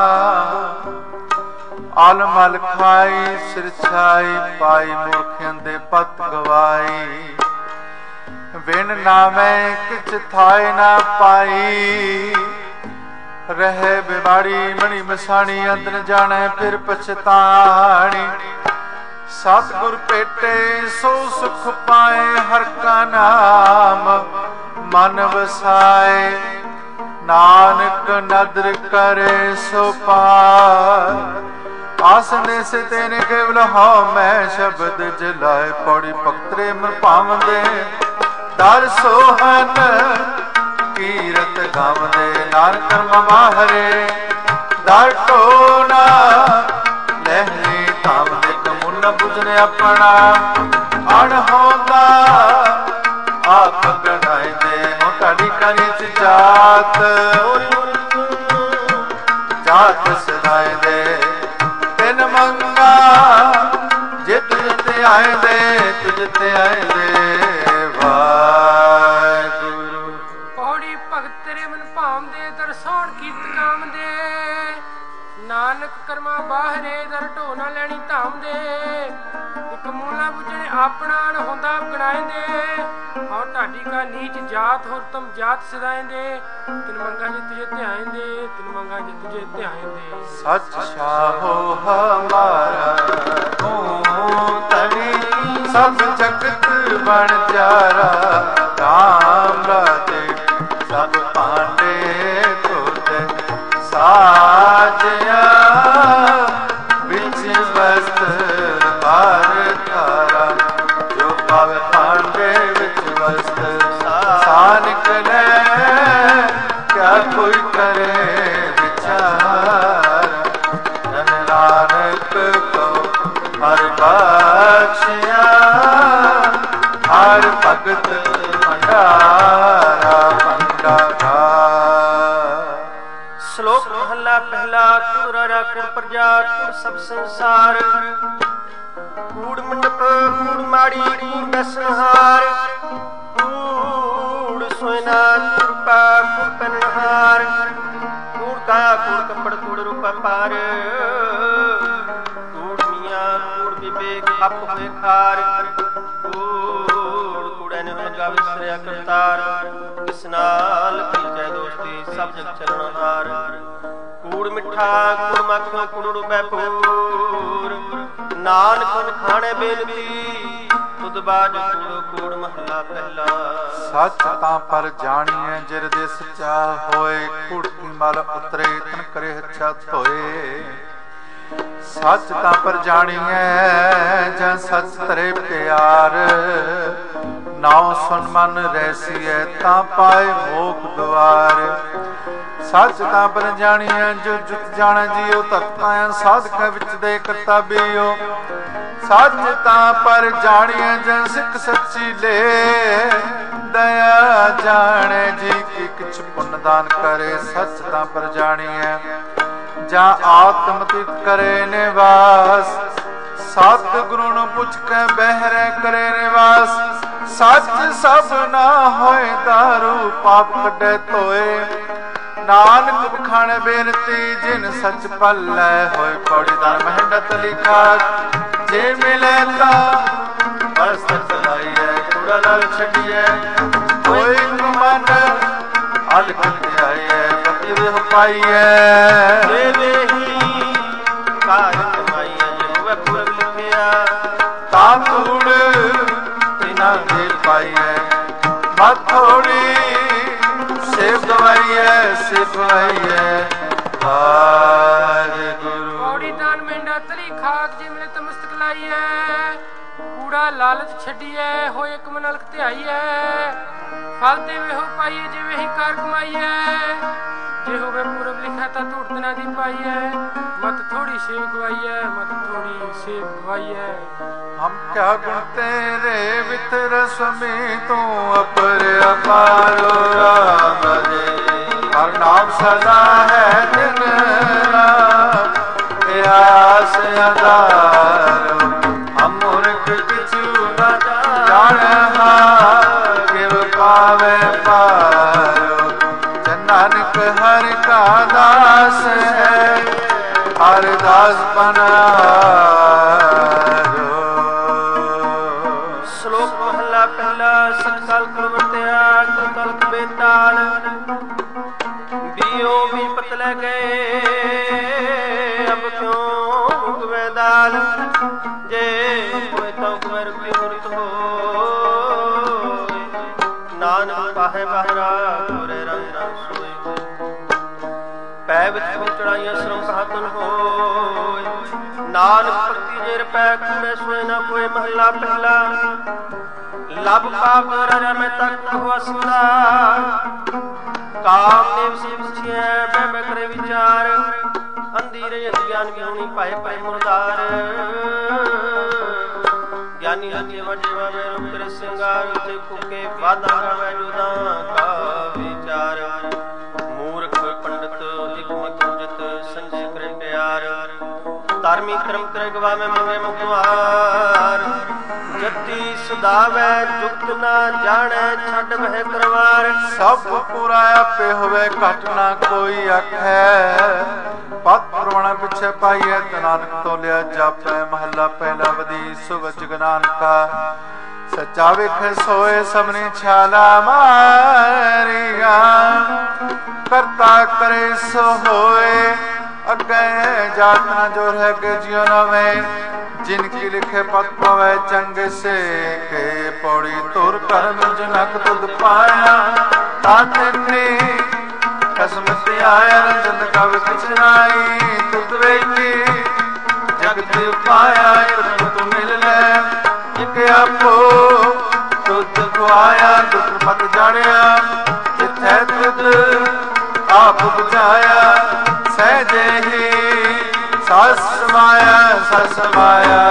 ਆਲ ਮਲ ਖਾਈ ਸਿਰ ਛਾਈ ਪਾਈ ਮੂਰਖਿਆਂ ਦੇ ਪਤ ਗਵਾਈ ਵਿਣ ਨਾਵੇਂ ਕਿਛ ਥਾਏ ਨਾ ਪਾਈ ਰਹੇ ਬਿਮਾਰੀ ਮਣੀ ਮਸਾਣੀ ਅੰਦਰ ਜਾਣੇ ਫਿਰ ਪਛਤਾਣੀ ਸਤਿਗੁਰ ਭੇਟੇ ਸੋ ਸੁਖ ਪਾਏ ਹਰ ਕਾ ਨਾਮ ਮਨ ਵਸਾਏ ਨਾਨਕ ਨਦਰ ਕਰੇ ਸੋ ਪਾਰ ਆਸਨੇ ਸੇ ਤੇਨੇ ਕੇਵਲ ਹਉ ਮੈਂ ਸ਼ਬਦ ਜਲਾਏ ਪੌੜੀ ਪਕਤਰੇ ਮਨ ਭਾਵਦੇ ਦਰ ਸੋਹਨ ਕੀਰਤ ਗਾਵਦੇ ਨਾਨਕ ਕਰਮ ਮਾਹਰੇ ਦਰ ਟੋਨਾ ਲਹਿਰੀ ਧਾਵਦੇ ਕਮੁਨ ਬੁਝਨ ਆਪਣਾ ਅਣ ਹੋਂਦਾ ਆਪ ਗਣਾਈ ਦੇ ਮੋਟਾੜੀ ਕਰੀ ਚ ਜਾਤ ਜਾਤ ਸਦਾਏ ਦੇ ਤਿਨ ਮੰਗਾ ਜੇ ਤੁਝ ਤੇ ਆਏ ਦੇ ਤੁਝ ਤੇ ਆਏ ਦੇ ਵਾਹਿਗੁਰੂ ਪੌੜੀ ਭਗਤ ਤੇਰੇ ਮਨ ਭਾਵਦੇ ਦਰ ਸੋਹਣ ਕੀਰਤ ਕਾਮਦੇ ਨਾਨਕ ਕਰਮਾ ਬਾਹਰੇ ਦਰ ਢੋ ਨਾ ਲੈਣੀ ਧਾਮ ਦੇ ਇੱਕ ਮੂਲਾ ਬੁਝਣੇ ਆਪਣਾ ਨ ਹੁੰਦਾ ਗਣਾਇਂਦੇ ਹਉ ਢਾਡੀ ਕਾ ਨੀਚ ਜਾਤ ਹੋਰ ਤੁਮ ਜਾਤ ਸਦਾਇਂਦੇ ਤਿਨ ਮੰਗਾ ਜੇ ਤੁਝੇ ਧਿਆਇਂਦੇ ਤਿਨ ਮੰਗਾ ਜੇ ਤੁਝੇ ਧਿਆਇਂਦੇ ਸੱਚ ਸਾਹੋ ਹਮਾਰਾ ਤੂੰ ਤਨੀ ਸਭ ਜਗਤ ਬਣ ਜਾਰਾ ਰਾਮ ਰਾਜੇ ਸਭ ਪਾਂਡੇ ਤੁਧ ਸਾਜਿਆ ਵਿੱਚ ਵਸਤ ਹਰ ਤਾਰਾ ਜੋ ਪਾਵੇ ਪਾਂਡੇ ਵਿੱਚ ਵਸਤ ਸਾ ਨਿਕਲੇ ਕਿਆ ਕੋਈ ਕਰੇ ਵਿਚਾਰ ਧਨ ਨਾਨਕ ਕੋ ਹਰ ਬਖਸ਼ਿਆ ਹਰ ਭਗਤ ਭੰਡਾਰਾ ਭੰਡਾਰਾ। ਸ਼ਲੋਕ ਮਹੱਲਾ ਪਹਿਲਾ ਤੁਰ ਰਾਜਾ ਕੁੜ ਪ੍ਰਜਾ ਕੁੜ ਸਭ ਸੰਸਾਰ ਕੂੜ ਮੰਡਪ ਕੂੜ ਮਾੜੀ ਕੂੜ ਬੈਸਨਹਾਰ ਕੂੜ ਸੋਇਨਾ ਕੂੜ ਪਾ ਕੂੜ ਪੈਨਹਾਰ ਕੂੜ ਕਾਇਆ ਕੂੜ ਕੱਪੜ ਕੂੜ ਰੂਪਾ ਪਾਰ ਕੂੜ ਮੀਆਂ ਕੂੜ ਵਿਵੇਕ ਖੱਪ ਹੋਏ ਖਾਰ ਕੂੜ ਕੂੜੈ ਨੇ ਲਗਾ ਵਿਸਰਿਆ ਕਰਤਾਰ ਕਿਸ ਨਾਲ ਕੀਜੈ ਦੋਸਤੀ ਸਭ ਜਗ ਚਲਣਹਾਰ ਕੂੜ ਮਿੱਠਾ ਕੂੜ ਮੱਖਣ ਕੂੜ ਡੁਬੈ ਪੂਰ ਨਾਨਕ ਖਾਣੇ ਬੇਨਤੀ ਤੁਧ ਬਾਜ ਕੂੜੋ ਕੂੜ ਮਹੱਲਾ ਪਹਿਲਾ। ਸੱਚ ਤਾਂ ਪਰ ਜਾਣੀਐ ਜਿਰ ਦੇ ਸੱਚਾ ਹੋਏ ਕੂੜ ਕੀ ਮਲ ਉਤਰੇ ਤਨ ਕਰੇ ਹੱਛਾ ਧੋਏ ਸੱਚ ਤਾਂ ਪਰ ਜਾਣੀਐ ਜਾਂ ਸੱਚ ਤਰੇ ਪਿਆਰ ਨਾਉ ਸੁਨ ਮਨ ਰਹਿਸੀਐ ਤਾਂ ਪਾਏ ਮੋਖ ਦੁਆਰ ਸੱਚ ਤਾਂ ਪਰ ਜਾਣੀਐ ਜੋ ਜੁਤ ਜਾਣੈ ਜੀਉ ਤਖਤਾਂ ਸਾਧਕਾਂ ਵਿੱਚ ਦੇ ਕਰਤਾ ਬੀਓ ਸੱਚ ਤਾਂ ਪਰ ਜਾਣੀਐ ਜਨ ਸਿੱਖ ਸੱਚੀ ਲੈ ਦਇਆ ਜਾਣੈ ਜੀ ਕੀ ਕਿਛ ਪੁੰਨ ਦਾਨ ਕਰੇ ਸੱਚ ਤਾਂ ਪਰ ਜਾਣੀਐ ਜਾਂ ਆਤਮ ਤਿਤ ਕਰੇ ਨਿਵਾਸ ਸਤ ਗੁਰੂ ਨੂੰ ਪੁੱਛ ਕੇ ਬਹਿਰੇ ਕਰੇ ਨਿਵਾਸ ਸੱਚ ਸਭ ਨਾ ਹੋਏ ਦਾਰੂ ਪਾਪ ਕੱਢੇ ਧੋਏ ਨਾਨਕ ਬਖਾਣੇ ਬੇਨਤੀ ਜਿਨ ਸੱਚ ਪੱਲੇ ਹੋਏ ਪੌੜੀ ਦਰ ਮਹਿੰਡਤ ਲਿਖਾ ਜੇ ਮਿਲੇ ਤਾਂ ਬਸ ਚਲਾਈਏ ਕੂੜਾ ਨਾਲ ਛੱਡੀਏ ਕੋਈ ਮਨ ਅਲਖ ਧਿਆਈਏ ਪਤੀ ਵਿਹ ਪਾਈਏ ਦੇ ਦੇਹੀ ਕਾਜ ਕਮਾਈਏ ਜਿਨ ਵੇ ਪੁਰਬ ਲਿਖਿਆ ਤਾਂ ਧੂੜ ਤਿਨਾ ਦੇ ਪਾਈਏ ਮਥੋੜੀ ਸੇਵ ਦਵਾਈਏ ਸਿਫ ਆਈਏ ਵਾਹਿਗੁਰੂ ਪੌੜੀ ਦਾਨ ਮੇਂਡਾ ਤਲੀ ਖਾਕ ਜੇ ਮਿਲੇ ਤਾਂ ਮਸਤਕ ਲਾਈਏ ਕੂੜਾ ਲਾਲਚ ਛੱਡੀਏ ਹੋਏ ਇੱਕ ਮਨ ਅਲਖ ਧਿਆਈਏ ਫਲ ਦੇਵੇ ਹੋ ਪਾਈਏ ਜਿਵੇਂ ਹੀ ਕਾਰ ਕਮਾਈਏ जे होवे पूरब लिखा ता टूट ना दी पाई है मत थोड़ी सेव गवाई है मत थोड़ी सेव गवाई है हम क्या गुण तेरे वितर समी तू अपर अपारो राम रे हर नाम सदा है दिन रात आस अदारो हम मूर्ख किछु न जान किव पावे पारो नानक हर का दास है हर दास बनारो। श्लोक महला पहला सतकाल प्रवर्त्या कल बेताल बियो भी पतले गए अब क्यों उगवे दाल जे कोई तो कुंवर की मूर्त हो नानक पाहे बहरा पूरे रंग रंग सोए पै विच चढ़ाइया श्रम कहातन होय नानक भक्ति जेर पै कूड़े सोए न कोई महला पहला लब पाप राजा में तक हुआ सुना काम नेव से पूछिए मैं मैं करे विचार अंधी रही ज्ञान विहोनी पाए पाए मुर्दार ज्ञानी जीवा जीवा में रूप करे सिंगार उसे कुके वादा गावे जुदा का विचार मूर्ख पंडित हिकमत उचित संजय करे प्यार धार्मी कर्म करे गवा में मंगे मुखवार जति सुधावे जुक्त ना जाने छड़ वह करवार सब पूरा पे होवे घटना कोई अखै पत प्रवण पिछे पाइए नानक तो लिया जापे महला पहला वदी सुवच नानका सच्चा विख सोए सबनी छाला मारिया करता करे सो होए अगे जातना जो रह के जियो नवे जिनकी लिखे पत पवे चंग से के पौड़ी तुर कर्म जनक तुद पाया तातनी कसमति आया रंजन कव किचनाई तुद वेखी जगत पाया तुम तु मिल ले एक आपो तुद खुआया दुख मत जानिया जिथे तुद आप बुझाया सहजे ही सस माया सस माया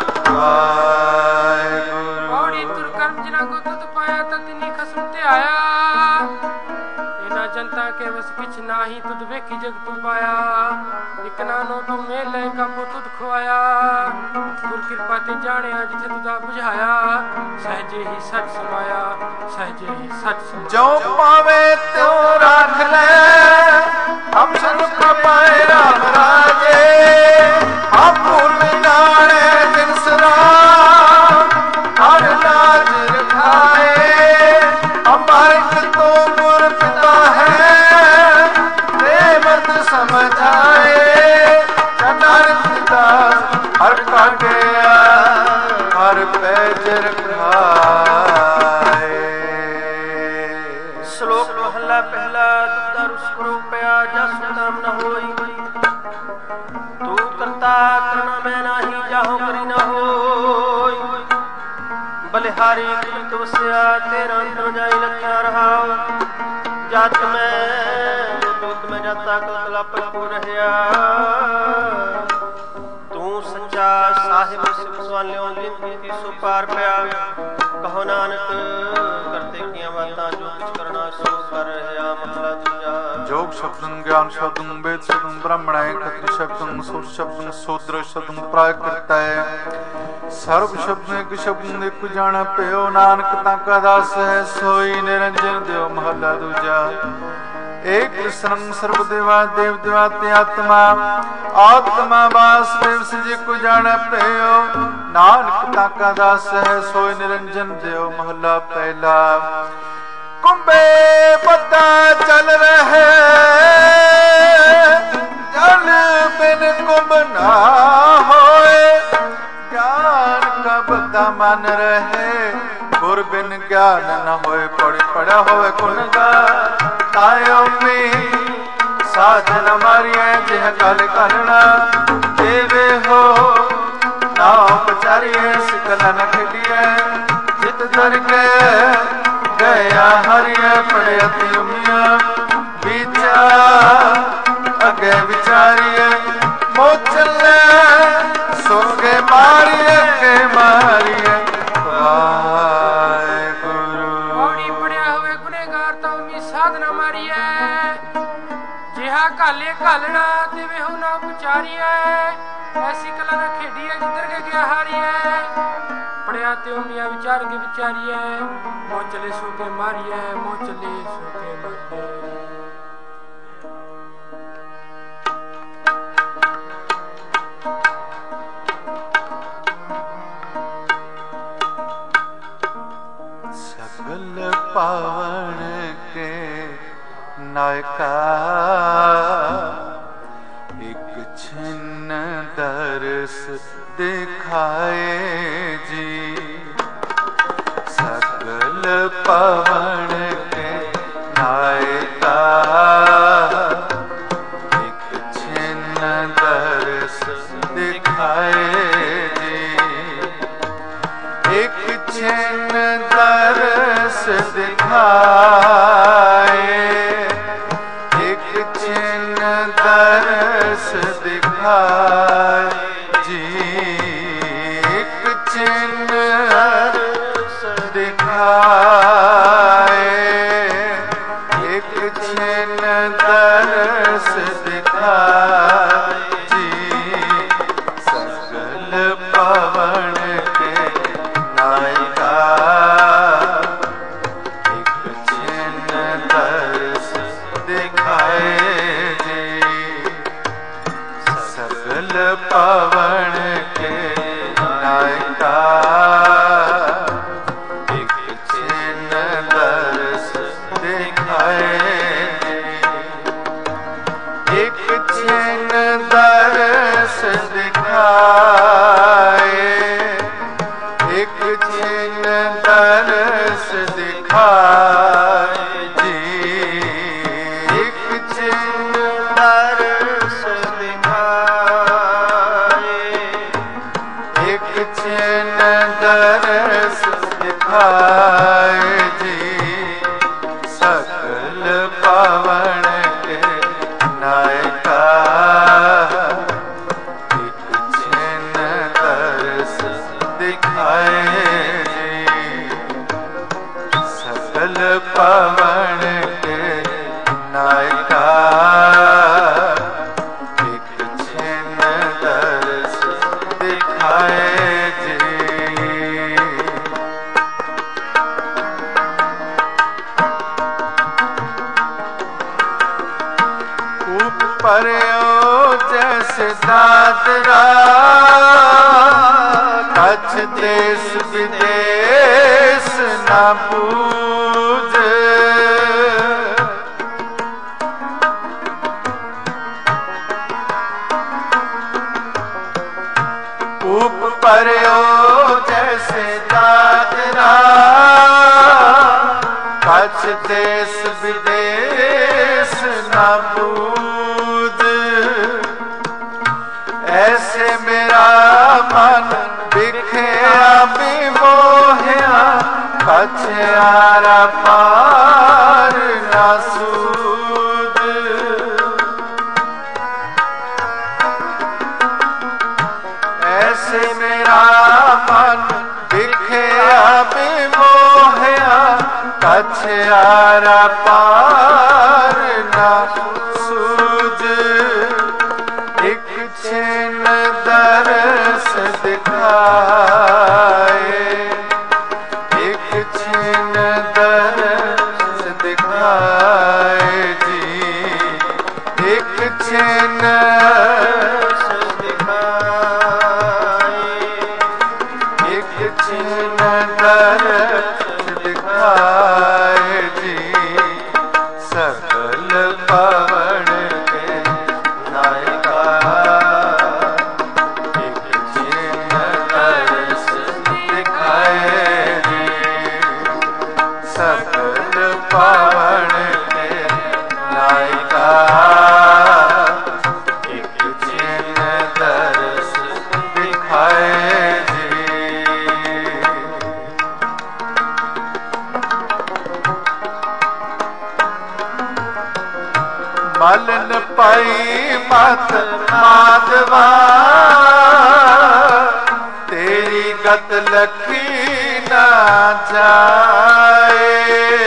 पौड़ी तुर कर्म जिना को तुद पाया ततनी खसम ते आया इना जनता के बस किछ नाही तुद वेखी जग तू पाया एक नानो तो मेले का तुद खोया गुर कृपा ते जाने जिथे तुदा बुझाया सहजे ही सच समाया सहजे ही सच जो पावे त्यो राख ले हम सन पाए राम राजे हम पूर्व जाने दिन सरा हर लाज रखाए हमारे तो गुर पिता है प्रेमत समझाए चनार पिता हर का गया हर पैज रखाए। श्लोक महला पहला दुखदा रुस्करो पया जस नाम न होई तू करता करना मैं नाही जाहो करी न होई बलिहारी कृत वस्या तेरा अंतर जाई लख्या रहा जात में दूत में जाता कलकला पर को रहया तू सच्चा साहिब सिख सवालियों जिंदगी सो पार पया कहो नानक करते किया बातां जो कुछ करना सो कर रहया महला दूजा जोग शब्दं ज्ञान शब्दं वेद शब्दं ब्राह्मणाय क्षत्रिय शब्दं सूर शब्दं शूद्र शब्दं प्राकृत है सर्व शब्द एक शब्द एक जान पयो नानक ताका दास है सोई निरंजन देव महला दूजा एक कृष्ण सर्वदेवा देव देवाते आत्मा आत्मा वासुदेव से को जान पयो नानक ताका दास है सोई निरंजन देव महला पहला कुंभे पता चल रहे जल बिन कुंभ ना होए ज्ञान का बता मन रहे गुर बिन ज्ञान न होए पढ़ पढ़ा होए गुणगा तायो में साधन मारिए जिह कल करना देवे हो नाव पचारिए सिकलन खिलिए जित दर के गया हरिया पड़े अति उमिया बीत विचार अगे विचारिए मोचले सोगे मारिए के मारिए वाहेगुरु। पौड़ी पड़िया हुए गुनेगार तो मी साधना मारिए जिहा काले कालना ते वे हो ना पुचारिए ऐसी कला ना खेड़ी है जिधर के गया हारिए पड़िया ते मिया विचार के विचारिए मोचले सोगे मारिए मोचले सोगे मारिए। सगल पावन के नायका एक छिन्न दर्श दिखाए जी। सगल पावन के नायका एक छिन्न दर्श दिखाए जी। एक छिन्न दर्श दिखाए एक छिन्न दर्श दिखाए जी। एक छिन्न दर्श दिखाए एक छिन्न दर्श दिखाए जी। सगल पवन के नायका एक छिन्न दर्श दिखाए जी। सगल पवन के नायका एक छिन्न दर्श दिखाए जी। एक छिन्न दर्श दिखाए एक छिन्न दर्श दिखाए जी। एक छिन्न दर्श दिखाए एक छिन्न दर्श दिखाए जी। सकल पवन के नायका एक छिन्न दर्श दिखाए जी। सकल पवन के नायका एक छिन्न दर्श दिखाए जी। ऊपर जैसे दादरा कच्छ देश विदेश न बूझ। ऊपर जैसे दादरा कच्छ देश विदेश न बूझ। ऐसे मेरा मन बिखया विमोहया कच्छ आरा पार न सूझ। ऐसे मेरा मन बिखया विमोहया कच्छ आरा पार न सूझ। एक छिन्न दर्श दिखाए एक छिन्न दर्श दिखाए जी। एक छिन्न दर्श दिखाए एक छिन्न दर्श दिखाए जी। सकल पवन के नायका एक छिन्न दर्श दिखाए जी। सकल पवन के नायका एक छिन्न दर्श दिखाए जी। मलन पाई मत माधवा तेरी गत लखी ना जाए।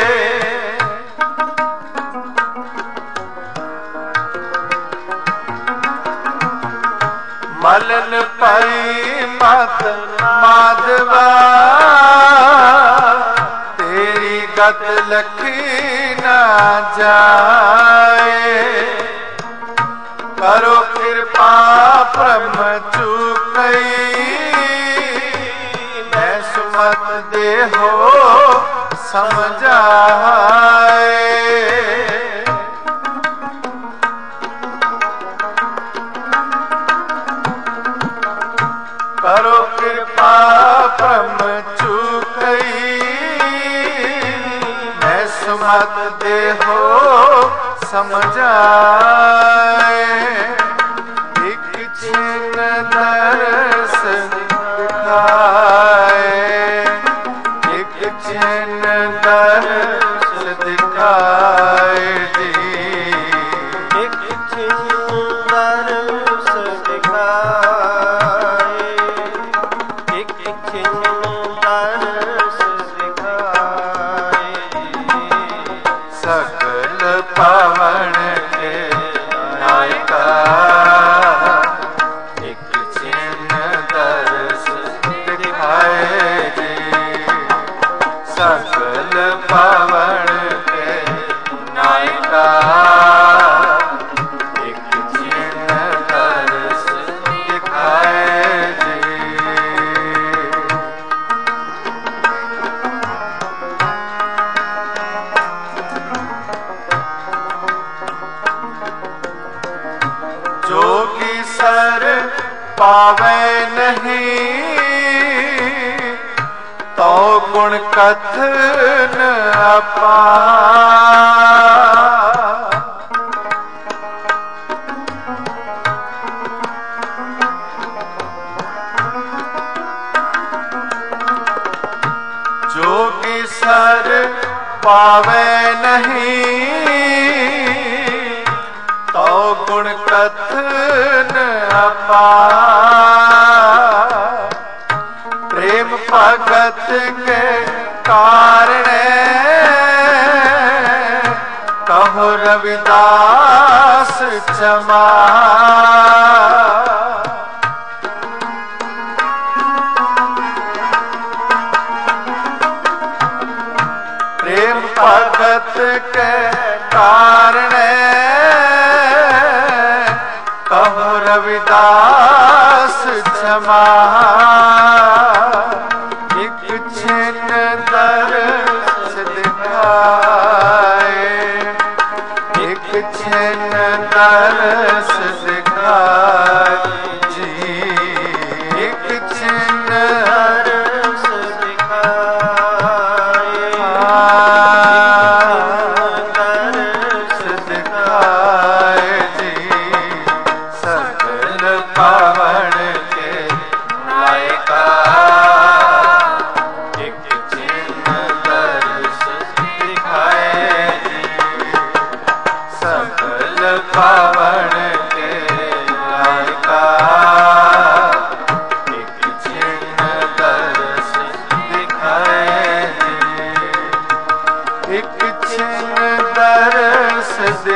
मलन पाई मत माधवा तेरी गत लखी ना जाए। करो कृपा ब्रह्म चूकई मैं सुमत देहो समझाए। करो कृपा ब्रह्म चूकई मैं सुमत देहो समझाए। एक छिन दरस दिखाए एक छिन दरस दिखाए जी। एक छिन दरस दिखाए एक छिन दरस दिखाए। सकल पावन के नायका एक छिन दरस दिखाए जी। सकल पावन के नायका एक छिन दरस दिखाए जी। जोगी सर पावे नहीं तो गुण कथन अपार। जोगी सर पावे नहीं तो गुण कथन अपार। प्रेम भगत के कारण कहो रविदास क्षमा। प्रेम भगत के कारण कहो रविदास क्षमा। एक छिन दरस दिखाए एक छिन दरस दिखाए जी। एक छिन दरस दिखाए दरस दिखाए जी। सकल पावन के नायका एक छिन दरस दिखाए जी। सकल पावन के नायका एक छिन दरस दिखाए जी। एक छिन दरस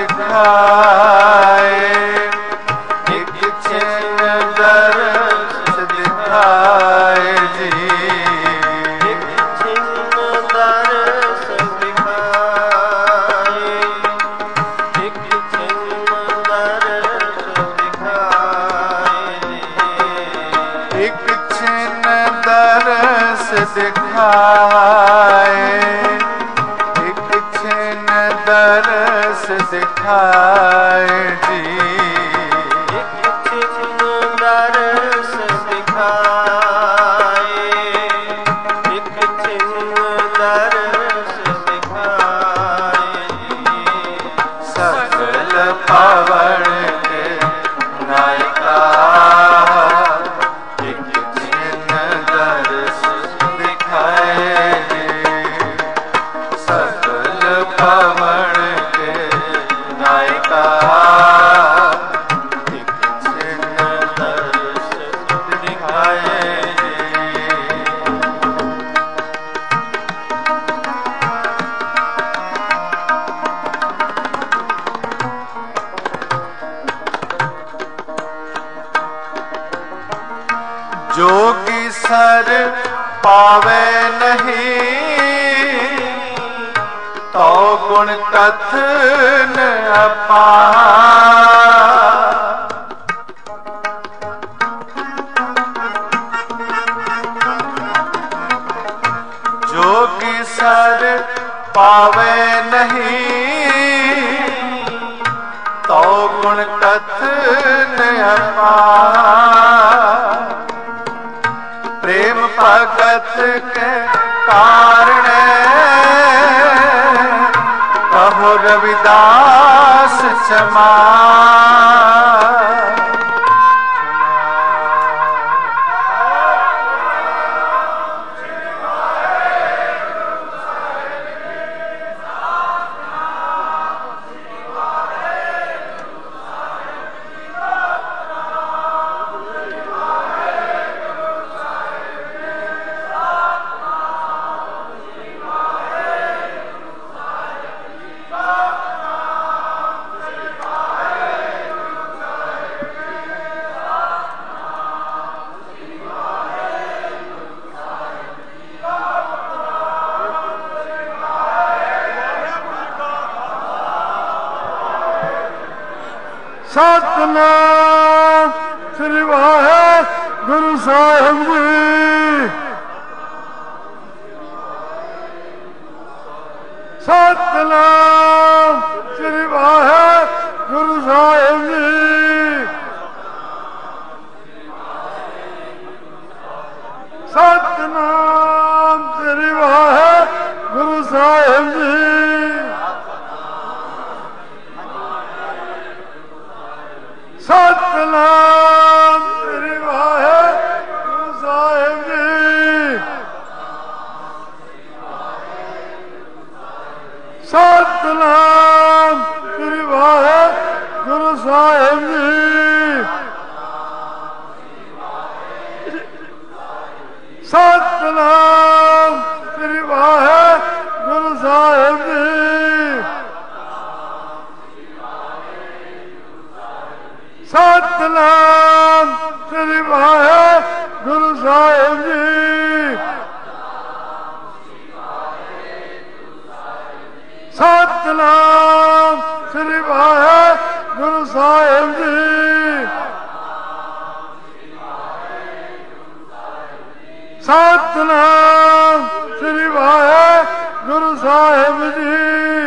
दिखाए एक छिन दरस दिखाए जी। एक छिन दरस दिखाए एक छिन दरस दिखाए। एक छिन दरस दिखाए एक छिन दरस दिखाए जी। एक छिन दरस दिखाए एक छिन दरस दिखाए। सकल पावन के नायका एक छिन दरस दिखाए जी। सकल पावन के नायका नहीं तो गुण कथन अपार। जोगी सर पावे नहीं तो गुण कथन अपार। प्रेम भगत के कारण कहो रविदास क्षमा। सतनाम श्री वाहेगुरु साहिब जी। सतनाम श्री वाहेगुरु साहिब जी। सतनाम श्री वाहेगुरु साहिब जी। सतनाम श्री वाहेगुरु साहिब जी। सतनाम श्री वाहेगुरु साहिब जी। सतनाम श्री वाहेगुरु साहिब जी। सतनाम श्री वाहेगुरु साहिब जी। सतनाम श्री वाहेगुरु साहिब जी। सतनाम श्री वाहेगुरु साहिब जी।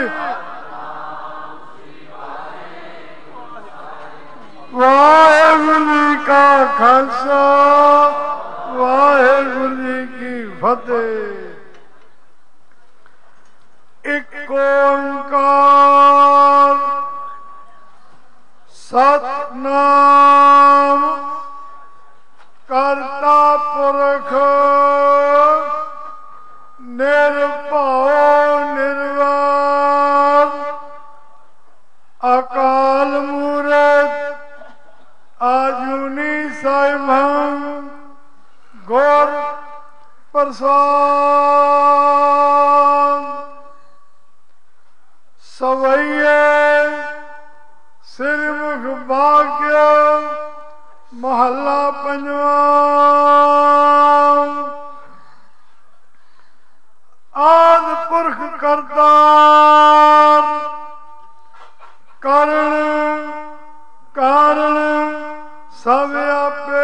वाहेगुरु जी का खालसा वाहेगुरु जी की फतेह। एक ओंकार सतनाम करता पुरख निर्भव निर्वाण अकाल मूरत आजुनी साहिब गौर प्रसाद। सवैये सिरमुख भाग्य महला पंजवा। आदि पुरख करतार करण कारण सब आपे।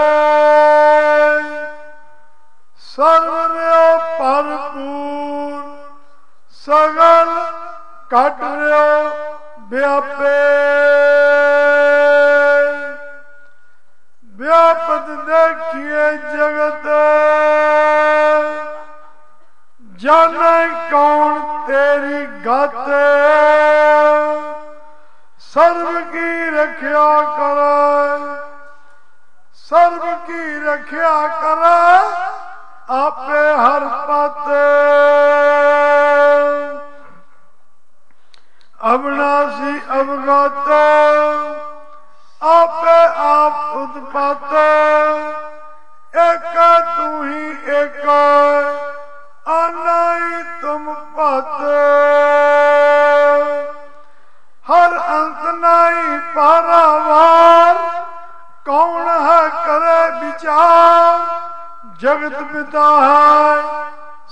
सर्व भरपूर सगल घट व्यापे। व्यापत देखिए जगत जाने कौन तेरी गत। सर्व की रक्षा करे सर्व की रक्षा करे आपे हर पत। अविनाशी अवगत आपे आप उत्पत। एक तू ही एक अनाई तुम पत। हर अंत नाई पारावार कौन है करे विचार। जगत पिता है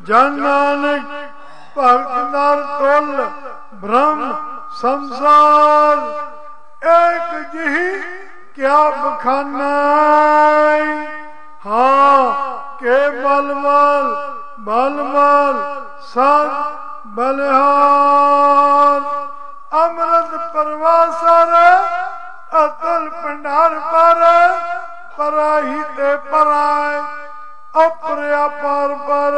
ਜਨ ਨਾਨਕ ਭਗਤ ਨਰ ਤੁਲ ਬ੍ਰਹਮ ਸੰਸਾਰ ਏਕ ਜਿਹੀ ਕਿਆ ਬਖਾਨਾ। ਹਾਂ ਕੇ ਬਲਵਾਲ ਬਲਵਾਲ ਸਤ ਬਲਿਹਾਰ ਅੰਮ੍ਰਿਤ ਪ੍ਰਵਾਸਰ ਅਤਲ ਭੰਡਾਰ ਪਰ ਪਰਾਹੀ ਤੇ ਪਰਾਇ ਅਪਰਿਆ ਪਰ ਪਰ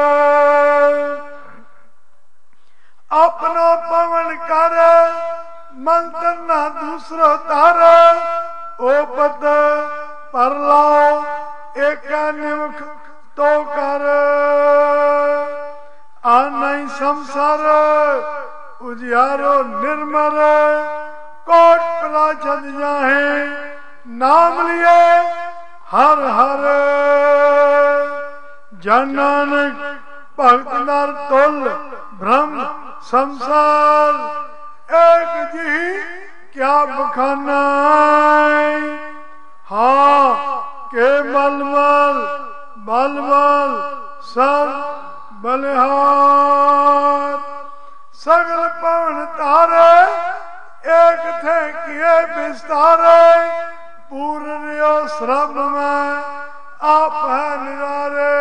ਆਪਣਾ ਪਵਨ ਕਰ ਮੰਤਰ ਨਾ ਦੂਸਰੋ ਧਰ ਉਹ ਪਦ ਪਰ ਲਾਓ ਏਕ ਨਿਮਖ ਤੋ ਕਰ ਆਨਈ ਸੰਸਾਰ ਉਜਿਆਰੋ ਨਿਰਮਲ ਕੋਟ ਪਲਾ ਛੱਡ ਜਾਹੇ ਨਾਮ ਲਿਏ ਹਰ ਹਰ ਜਨ ਨਾਨਕ ਭਗਤ ਨਰ ਤੁਲ ਬ੍ਰਹਮ ਸੰਸਾਰ ਏਕ ਜਿਹੀ ਕਿਆ ਬਖਾਨਾ। ਹਾਂ ਕੇ ਮਲਮਲ ਬਲਬਲ ਸਭ ਬਲਿਹਾਰ ਸਗਲ ਪਵਨ ਤਾਰੇ ਏਕ ਥੇ ਕੀਏ ਵਿਸਤਾਰੇ ਪੂਰਨਿਓ ਸਰਬ ਮੈਂ ਆਪ ਹੈ ਨਿਰਾਰੇ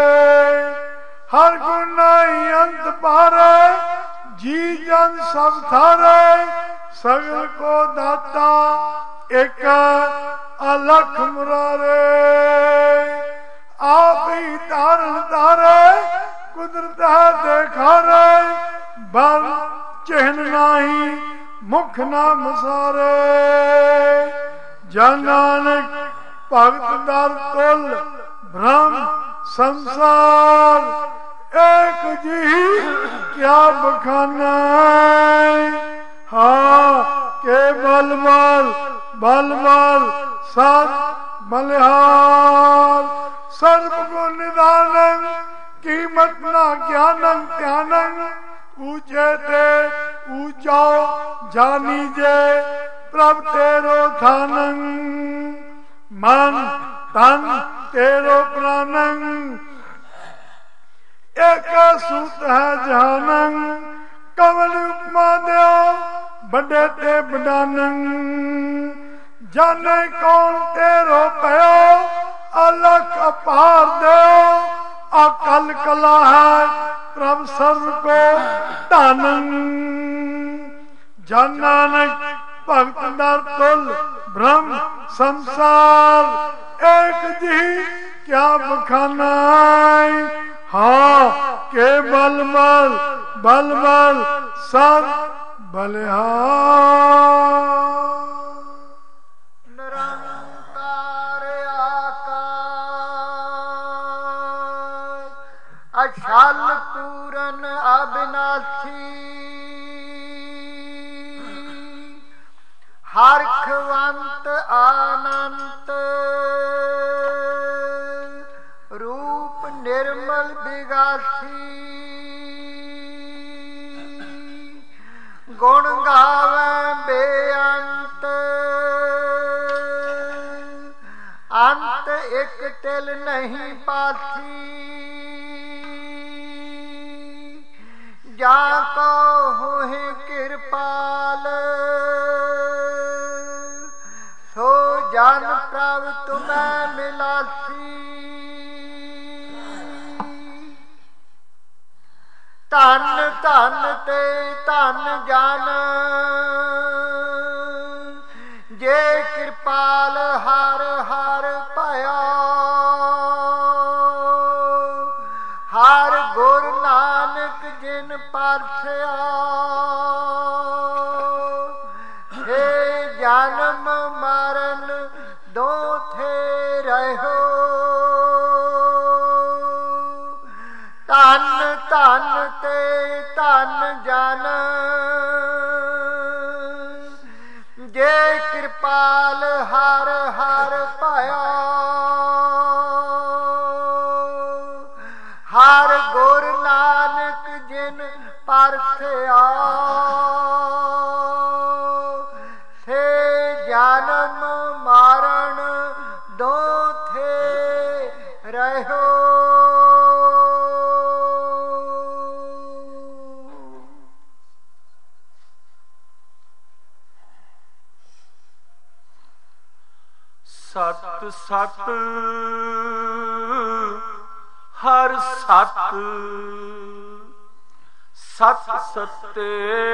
ਹਰ ਗੁਣ ਨਹੀਂ ਅੰਤ ਪਾਰੇ ਜੀ ਜਨ ਸਭ ਥਾਰੇ ਸਗਲ ਕੋ ਦਾਤਾ ਇੱਕ ਅਲਖ ਮੁਰਾਰੇ ਆਪ ਹੀ ਤਾਰਨ ਤਾਰੇ ਕੁਦਰਤ ਹੈ ਦੇਖਾਰੇ ਬਲ ਚਿਹਨ ਨਹੀਂ ਮੁਖ ਨਾ ਮਸਾਰੇ ਜਨ ਨਾਨਕ ਭਗਤ ਦਰ ਤੁਲ ਬ੍ਰਹਮ ਸੰਸਾਰ ਏਕ ਜਿਹੀ ਕਿਆ ਬਖਾਨਾ। ਹਾਂ ਕੇ ਬਲਵਾਲ ਬਲਵਾਲ ਸਤ ਬਲਿਹਾਰ ਸਰਬ ਗੁਣ ਨਿਦਾਨੰ ਕੀਮਤ ਨਾ ਗਿਆਨੰ ਧਿਆਨੰ ਊਚੇ ਤੇ ਊਚਾਓ ਜਾਨੀ ਜੇ ਪ੍ਰਭ ਤੇਰੋ ਥਾਨੰ ਮਨ ਤਨ ਤੇਰੋ ਪ੍ਰਾਨੰ ਏਕ ਸੂਤ ਹੈ ਜਹਾਨੰ ਕਵਲ ਉਪਮਾ ਦਿਓ ਵੱਡੇ ਤੇ ਬਡਾਨੰ ਜਾਣੇ ਕੌਣ ਤੇਰੋ ਭਇਓ ਅਲਖ ਅਪਾਰ ਦਿਓ ਅਕਲ ਕਲਾ ਹੈ ਪ੍ਰਭ ਸਰਬ ਕੋ ਧਾਨੰ ਜਨ ਨਾਨਕ ਭਗਤ ਨਰ ਤੁਲ ਬ੍ਰਹਮ ਸੰਸਾਰ ਏਕ ਜਿਹੀ ਕਿਆ ਬਖਾਨਾ। ਹਾਂ ਕੇ ਬਲਮਲ ਬਲਮਲ ਸਤ ਬਲਿਹਾਰ ਨਿਰੰਕਾਰ ਆਕਾਰ ਅਛਲ ਪੂਰਨ ਅਬਿਨਾਸੀ ਹਰਖਵੰਤ ਆਨੰਤ ਰੂਪ ਨਿਰਮਲ ਬਿਗਾਸੀ ਗੁਣ ਗਾਵੇ ਬੇਅੰਤ ਅੰਤ ਇੱਕ ਤਿਲ ਨਹੀਂ ਪਾਸੀ ਜਾ ਕੋ ਹੋਏ ਕਿਰਪਾਲ ਸੋ ਜਨ ਪ੍ਰਭ ਤੁਮੈ ਮਿਲਾਸੀ ਧਨ ਧਨ ਤੇ ਧਨ ਜਨ ਜੇ ਕਿਰਪਾਲ ਹਰ ਹਰ ਭਇਆ ਹਰ ਗੁਰ ਨਾਨਕ ਜਿਨ ਪਰਸਿਆ ਹੇ ਜਨਮ ਮਰਨ ਦੋਥੇ ਰਹਿਓ ਧਨ ਧਨ ਤੇ ਧਨ ਜਨ ਜੇ ਕਿਰਪਾਲ ਹਰ ਹਰ ਭਇਆ ਹਰ ਗੁਰ ਨਾਨਕ ਜਿਨ ਪਰਸਿਆ ਸੇ ਜਨਮ ਮਾਰਨ ਦੋਥੇ ਰਹਿਓ ਸਤ ਹਰ ਸਤ ਸਤ ਸਤੇ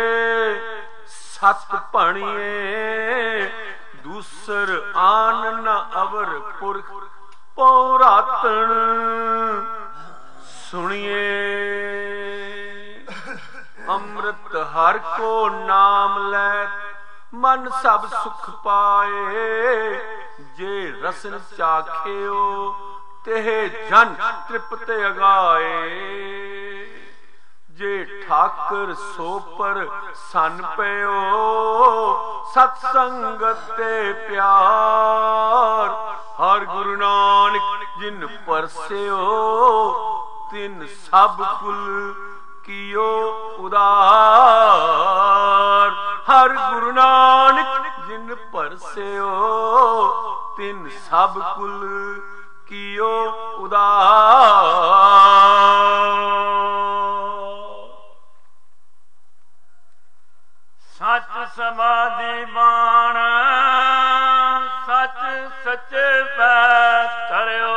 ਸਤ ਭਣੀਏ ਦੂਸਰ ਆਨ ਨ ਅਵਰ ਪੁਰਖ ਪੌਰਾਤਣ ਸੁਣੀਏ ਅੰਮ੍ਰਿਤ ਹਰ ਕੋ ਨਾਮ ਲੈ ਮਨ ਸਭ ਸੁਖ ਪਾਏ ਜੇ ਰਸਨ ਚਾਖਿਓ ਤੇ ਜਨ ਤ੍ਰਿਪਤ ਅਗਾਏ ਜੇ ਠਾਕਰ ਸੋ ਪਰ ਸੰਨ ਪਿਓ ਸਤ ਸੰਗਤ ਤੇ ਪਿਆਰ ਹਰ ਗੁਰੂ ਨਾਨਕ ਜਿਨ ਪਰਸਿਓ ਤਿਨ ਸਭ ਕੁਲ ਕੀਓ ਉਦਾਰ ਹਰ ਗੁਰੂ ਨਾਨਕ ਜਿਨ ਪਰਸਿਓ ਤਿਨ ਸਭ ਕੁਲ ਕੀਓ ਉਦਾਰ। ਸੱਚ ਸਮਾਧੀ ਬਾਣ ਸੱਚ ਸੱਚੇ ਪੈ ਧਰਿਓ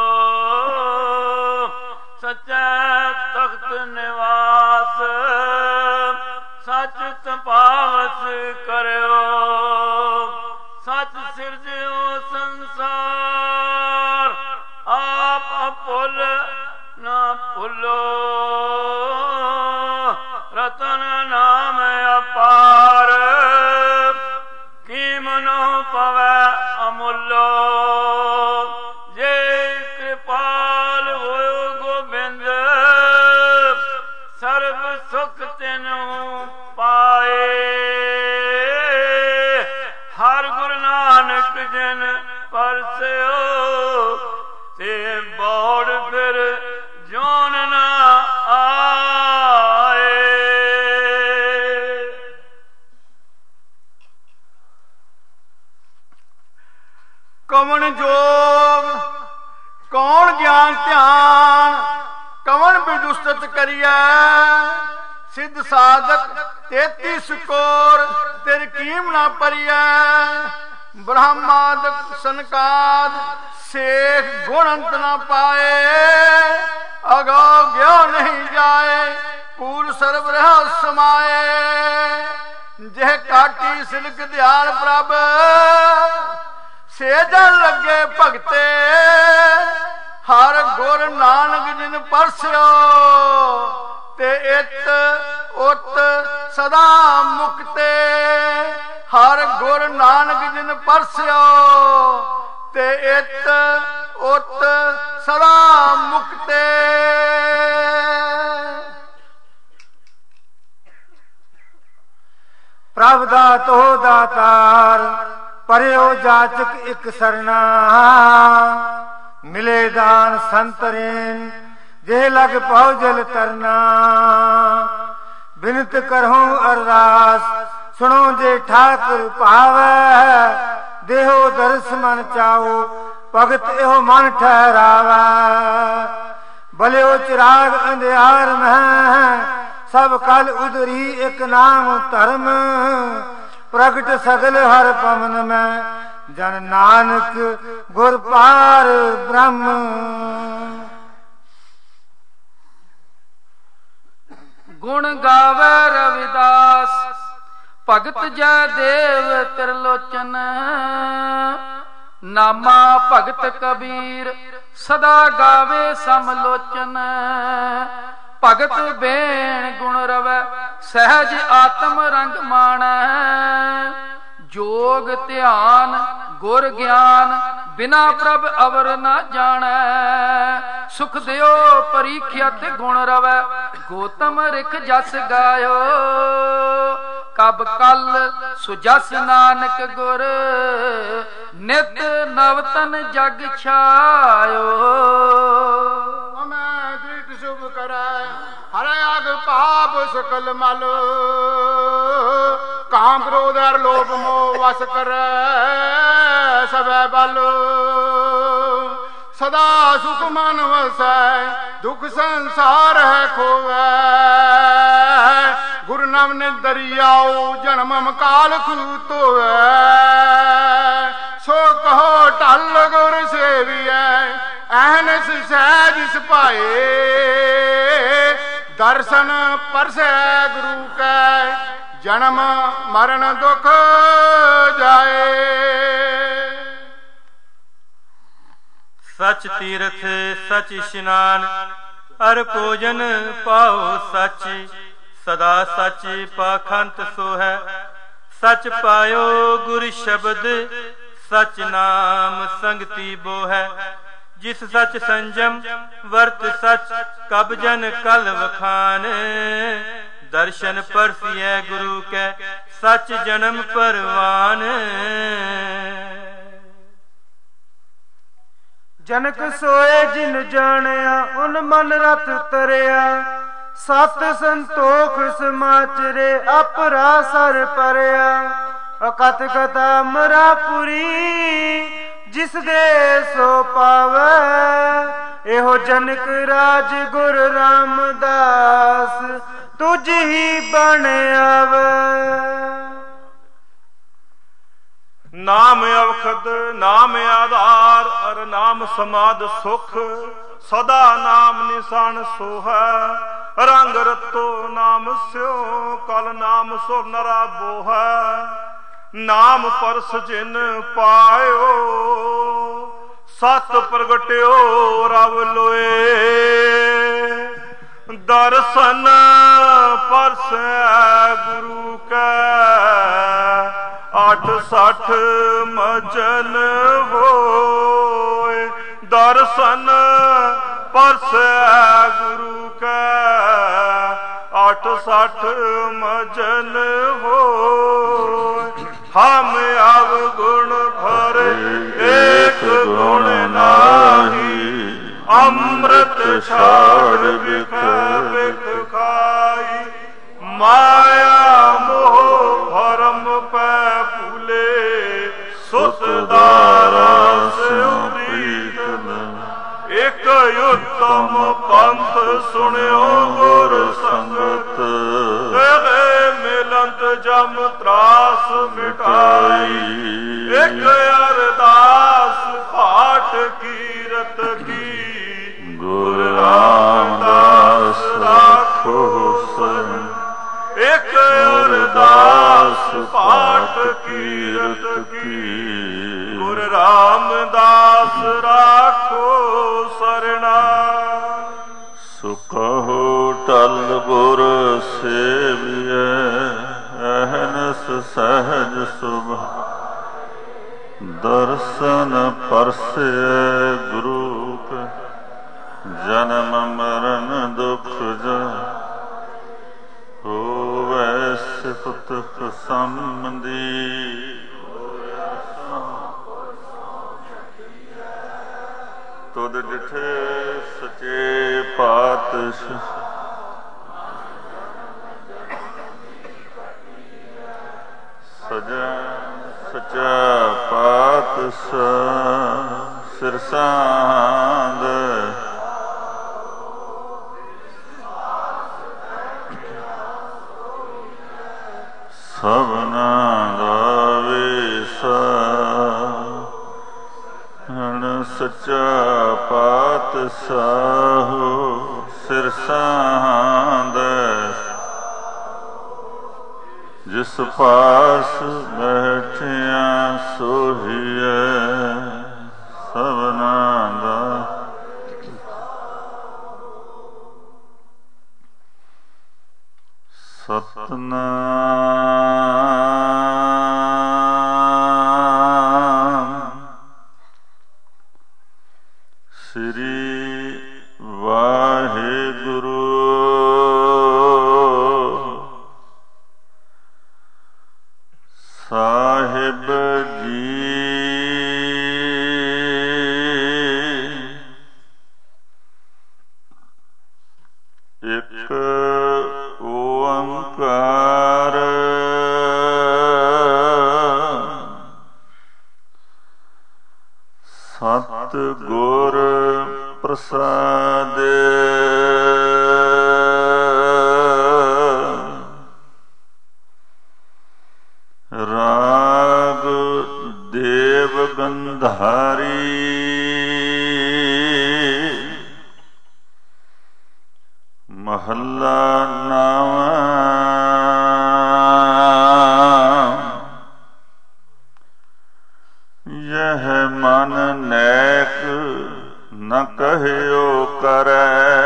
ਸੱਚੇ ਤਖਤ ਨਿਵਾਸ ਸੱਚ ਤਪਾਵਸ ਕਰਿਓ ਸੱਚ ਸਿਰਜਿਓ ਸੰਸਾਰ ਆਪ ਅਭੁੱਲ ਨਾ ਭੁੱਲੋ ਰਤਨ ਨਾਮ ਅਪਾਰ ਕੀਮਨੋ ਪਵੈ ਅਮੁੱਲੋ ਜੇ ਕਿਰਪਾਲ ਹੋਇ ਗੋਬਿੰਦ ਸਰਬ ਸੁਖ ਤੈਨੂੰ ਪਾਏ ਹਰ ਗੁਰੂ ਨਾਨਕ ਜਿਨ ਪਰਸਿਓ ਤੇ ਬੋੜ ਫਿਰ ਜੋਨ ਨਾ ਆਏ। ਕਵਣ ਜੋਗ ਕੌਣ ਗਿਆਨ ਧਿਆਨ ਕਵਣ ਵਿਦੁਸਤ ਕਰੀਐ ਸਿੱਧ ਸਾਧਕ ਤੇਤੀ ਸਕੋਰ ਤੇਰ ਕੀਮ ਨਾ ਪਰੀਐ ਬ੍ਰਹਮਾਦਿਕ ਸੰਕਾਦ ਸੇਖ ਗੁਣ ਅੰਤ ਨਾ ਪਾਏ ਅਗਾਉ ਗਿਓ ਨਹੀਂ ਜਾਏ ਪੂਰ ਸਰਬ ਰਹਿ ਸਮਾਏ ਜੇ ਕਾਟੀ ਸਿਲਕ ਦਿਆਲ ਪ੍ਰਭ ਸੇਜਨ ਲੱਗੇ ਭਗਤੇ ਹਰ ਗੁਰ ਨਾਨਕ ਜਿਨ ਪਰਸਿਓ ਤੇ ਇਤ ਉਤ ਸਦਾ ਮੁਕਤੇ ਹਰ ਗੁਰ ਨਾਨਕ ਜਿਨ ਪਰਸਿਓ ਤੇ ਇਤ ਉਤ ਸਦਾ ਮੁਕਤੇ। ਪ੍ਰਭ ਦਾਤੋ ਦਾਤਾਰ ਪਰਿਓ ਜਾਚਕ ਇਕ ਸਰਨਾ ਮਿਲੇ ਦਾਨ ਸੰਤਰੇਨ ਜੇ ਲਗ ਪਉ ਜਲ ਤਰਨਾ ਬਿਨਤ ਕਰਹੁ ਅਰਦਾਸ ਸੁਣੋ ਜੇ ਠਾਕੁਰ ਭਾਵੈ ਦੇਹੋ ਦਰਸ ਮਨ ਚਾਓ ਭਗਤ ਇਹੋ ਮਨ ਠਹਿਰਾਵੈ ਭਲਿਓ ਚਿਰਾਗ ਅੰਧਿਆਰ ਮਹਿ ਸਭ ਕਲ ਉਦਰੀ ਇਕ ਨਾਮ ਧਰਮ ਪ੍ਰਗਟ ਸਗਲ ਹਰ ਪਵਨ ਮੈਂ ਜਨ ਨਾਨਕ ਗੁਰ ਪਾਰ ਬ੍ਰਹਮ। ਗੁਣ ਗਾਵੇ ਰਵਿਦਾਸ ਭਗਤ ਜੈ ਦੇਵ ਤਿਰਲੋਚਨ ਨਾਮਾ ਭਗਤ ਕਬੀਰ ਸਦਾ ਗਾਵੇ ਸਮਲੋਚਨ ਭਗਤ ਬੇਣ ਗੁਣ ਰਵੈ ਸਹਿਜ ਆਤਮ ਰੰਗ ਮਾਣੈ ਜੋਗ ਧਿਆਨ ਗੁਰ ਗਿਆਨ ਬਿਨਾ ਪ੍ਰਭ ਅਵਰ ਨਾ ਜਾਣੈ ਸੁਖ ਦਿਓ ਪਰੀਖਿਅਤ ਗੁਣ ਰਵੈ ਗੋਤਮ ਰਿਖ ਜਸ ਗਾਇਓ ਕਬ ਕਲ ਸੁਜਸ ਨਾਨਕ ਗੁਰ ਨਿਤ ਨਵਤਨ ਜਗ ਛਾਇਓ। ਮੈਂ ਦ੍ਰਿਟ ਸ਼ੁਭ ਕਰੈ ਹਰਿ ਅਗ ਪਾਪ ਸਕਲ ਮਲ ਕਾਮ ਕ੍ਰੋਧ ਅਰ ਲੋਭ ਮੋਹ ਵਸ ਕਰੈ ਸਭੈ ਬਲ ਸਦਾ ਸੁਖ ਮਨ ਵਸੈ ਦੁਖ ਸੰਸਾਰ ਹੈ ਖੋਵੈ ਗੁਰੂ ਨਾਮ ਨੇ ਦਰਿਆਉ ਜਨਮ ਕਾਲ ਖੂਤ ਹੋਵੈ ਸੋ ਕਹੋ ਢਲ ਗੋ ਪਾਏ ਦਰਸ਼ਨ ਪਰਸੈ ਗੁਰੂ ਕੈ ਜਨਮ ਮਰਨ ਦੁਖ ਜਾਏ। ਸਚ ਤੀਰਥ ਸਚ ਇਸ਼ਨਾਨ ਅਰ ਭੋਜਨ ਪਾਓ ਸਚ ਸਦਾ ਸਚ ਪਾਖੰਤ ਸੋ ਹੈ। ਸਚ ਪਾਇਓ ਗੁਰ ਸ਼ਬਦ ਸਚ ਨਾਮ ਸੰਗਤੀ ਬੋ ਹੈ। ਜਿਸ ਸਚ ਸੰਜਮ ਵਰਤ ਸਚ ਕਬ ਜਨ ਕਲ ਵਖਾਨ ਦਰਸ਼ਨ ਪਰਸੀਐ ਗੁਰੂ ਕੈ ਸਚ ਜਨਮ ਪਰਵਾਨ। ਜਨਕ ਸੋਏ ਜਿਨ ਜਾਣਿਆ ਉਨ ਮਨ ਰਥ ਤਰਿਆ ਸਤ ਸੰਤੋਖ ਸਮਾਚਰੇ ਅਪਰਾ ਸਰ ਪਰਿਆ। ਅਕਤ ਕਥਾ ਮਰਾਪੁਰੀ ਜਿਸ ਦੇ ਸੋ ਪਾਵੈ ਇਹੋ ਜਨਕ ਰਾਜ ਗੁਰ ਰਾਮਦਾਸ ਤੁਝ ਹੀ ਬਣ ਆਵੈ। ਨਾਮ ਅਵਖਦ ਨਾਮ ਆਧਾਰ ਅਰ ਨਾਮ ਸਮਾਦ ਸੁਖ ਸਦਾ ਨਾਮ ਨਿਸ਼ਾਨ ਸੋਹੈ। ਰੰਗ ਰਤੋ ਨਾਮ ਸਿਓ ਕਲ ਨਾਮ ਸੋ ਨਰਾ ਬੋਹੈ। ਨਾਮ ਪਰਸ ਜਿਨ ਪਾਇਓ ਸਤ ਪ੍ਰਗਟਿਓ ਰਵ ਲੋਏ। ਦਰਸ਼ਨ ਪਰਸੈ ਗੁਰੂ ਕੈ ਅੱਠ ਸੱਠ ਮਜਨ ਹੋਏ। ਦਰਸ਼ਨ ਪਰਸੈ ਗੁਰੂ ਕੈ ਅੱਠ ਸੱਠ ਮਜਨ ਹੋਏ। ਹਮ ਅਵਗੁਣ ਭਰੇ ਏਕ ਗੁਣ ਨਾਹੀ ਅੰਮ੍ਰਿਤ ਛਾੜ ਬਿਖ ਬਿਖ ਖਾਈ। ਮਾਇਆ ਮੋਹ ਭਰਮ ਪੈ ਭੂਲੇ ਸੁਤ ਦਾਰਾ ਸਿਉ ਪ੍ਰੀਤਮ। ਇਕ ਉਤਮ ਪੰਥ ਸੁਣਿਓ ਗੁਰ ਸੰਗਤ ਤੇਰੇ ਮਿਲੰਤ ਜਮ ਤਰਾਸ ਮਿਟਾਈ। ਇਕ ਅਰਦਾਸ ਪਾਠ ਕੀਰਤ ਕੀ ਗੁਰ ਰਾਮਦਾਸ ਰਾਖੋ ਸਰਨ। ਇਕ ਅਰਦਾਸ ਪਾਠ ਕੀਰਤ ਕੀ ਗੁਰ ਰਾਮਦਾਸ ਰਾਖੋ ਸਰਣਾ। ਸੁਖੋ ਟਲ ਗੁਰ ਸੇਵੀਐ ਅਹਨਸ ਸਹਜ ਸੁਭਾ। ਦਰਸ਼ਨ ਪਰਸੈ ਗੁਰੂ ਕੈ ਜਨਮ ਮਰਨ ਦੁਖ ਜਾਇ। ਹੋਵੈ ਸਿਫਤ ਸੰਬੰਧੀ ਤੁਧ ਡਿਠੇ ਸਚੇ ਪਾਤਸ਼ਾਹ। ਸਜਣ ਸਚਾ ਪਾਤਸ਼ਾਹ ਸਿਰ ਸਾਂਧ। ਸਭਨਾ ਦਾ ਵੇਸਾ ਹਣ ਸੱਚਾ ਪਾਤਸ਼ਾਹ ਸਿਰ ਸਾਂਧ। ਜਿਸ ਪਾਸ ਬੈਠਿਆ ਸੋਹੀਐ ਸਭਨਾ ਦਾ। ਸਤਨਾਮ ਸ੍ਰੀ ਵਾਹਿਗੁਰੂ। ਸਾਹਿਬ ਜੀ ਇੱਕ ਓੰਕਾਰ ਸਤ ਗੁਰ ਪ੍ਰਸਾਦਿ। ਰਾਗ ਦੇਵ ਗੰਧਾਰੀ महला नावा यह मन नैक न कहियो करे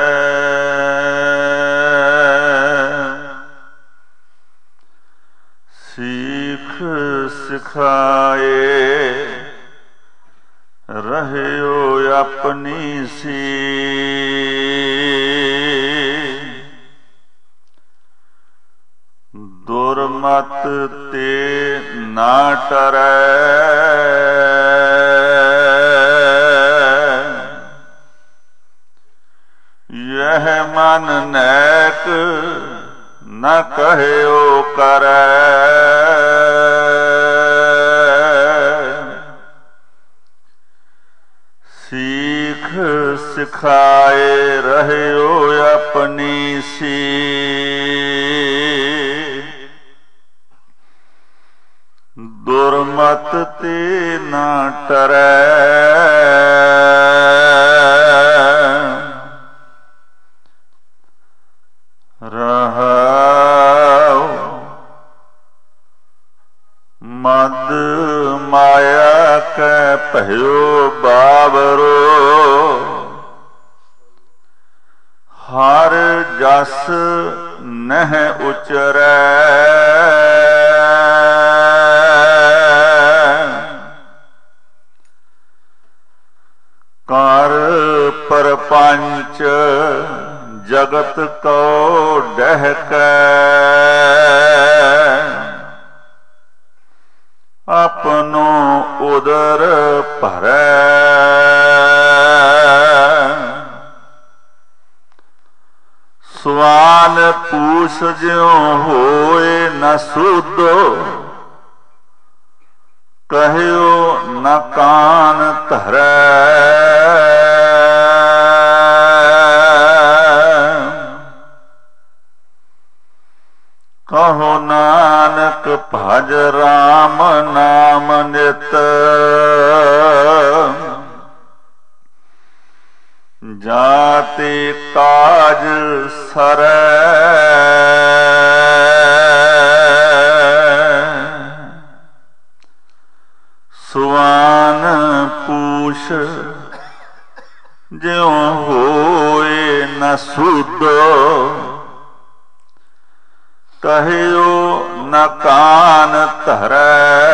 सीख सिखाए रहियो अपनी सी दुर्मत ते ना टरै यह मन नैक न कहियो करे सीख सिखाए रहियो अपनी सी दुर्मत ते ना टरै रहाओ मद माया कै भयो बाबरो हर जस नह उचरै कर परपंच जगत को डहकै अपनो उदर भरै स्वान पूछ ज्यों होए न सुधो कहियो न कान धरै कहो नानक भज राम नाम नित जाति काज सरै सुआन पूछ ज्यों होए न सुधो कहियो न कान धरै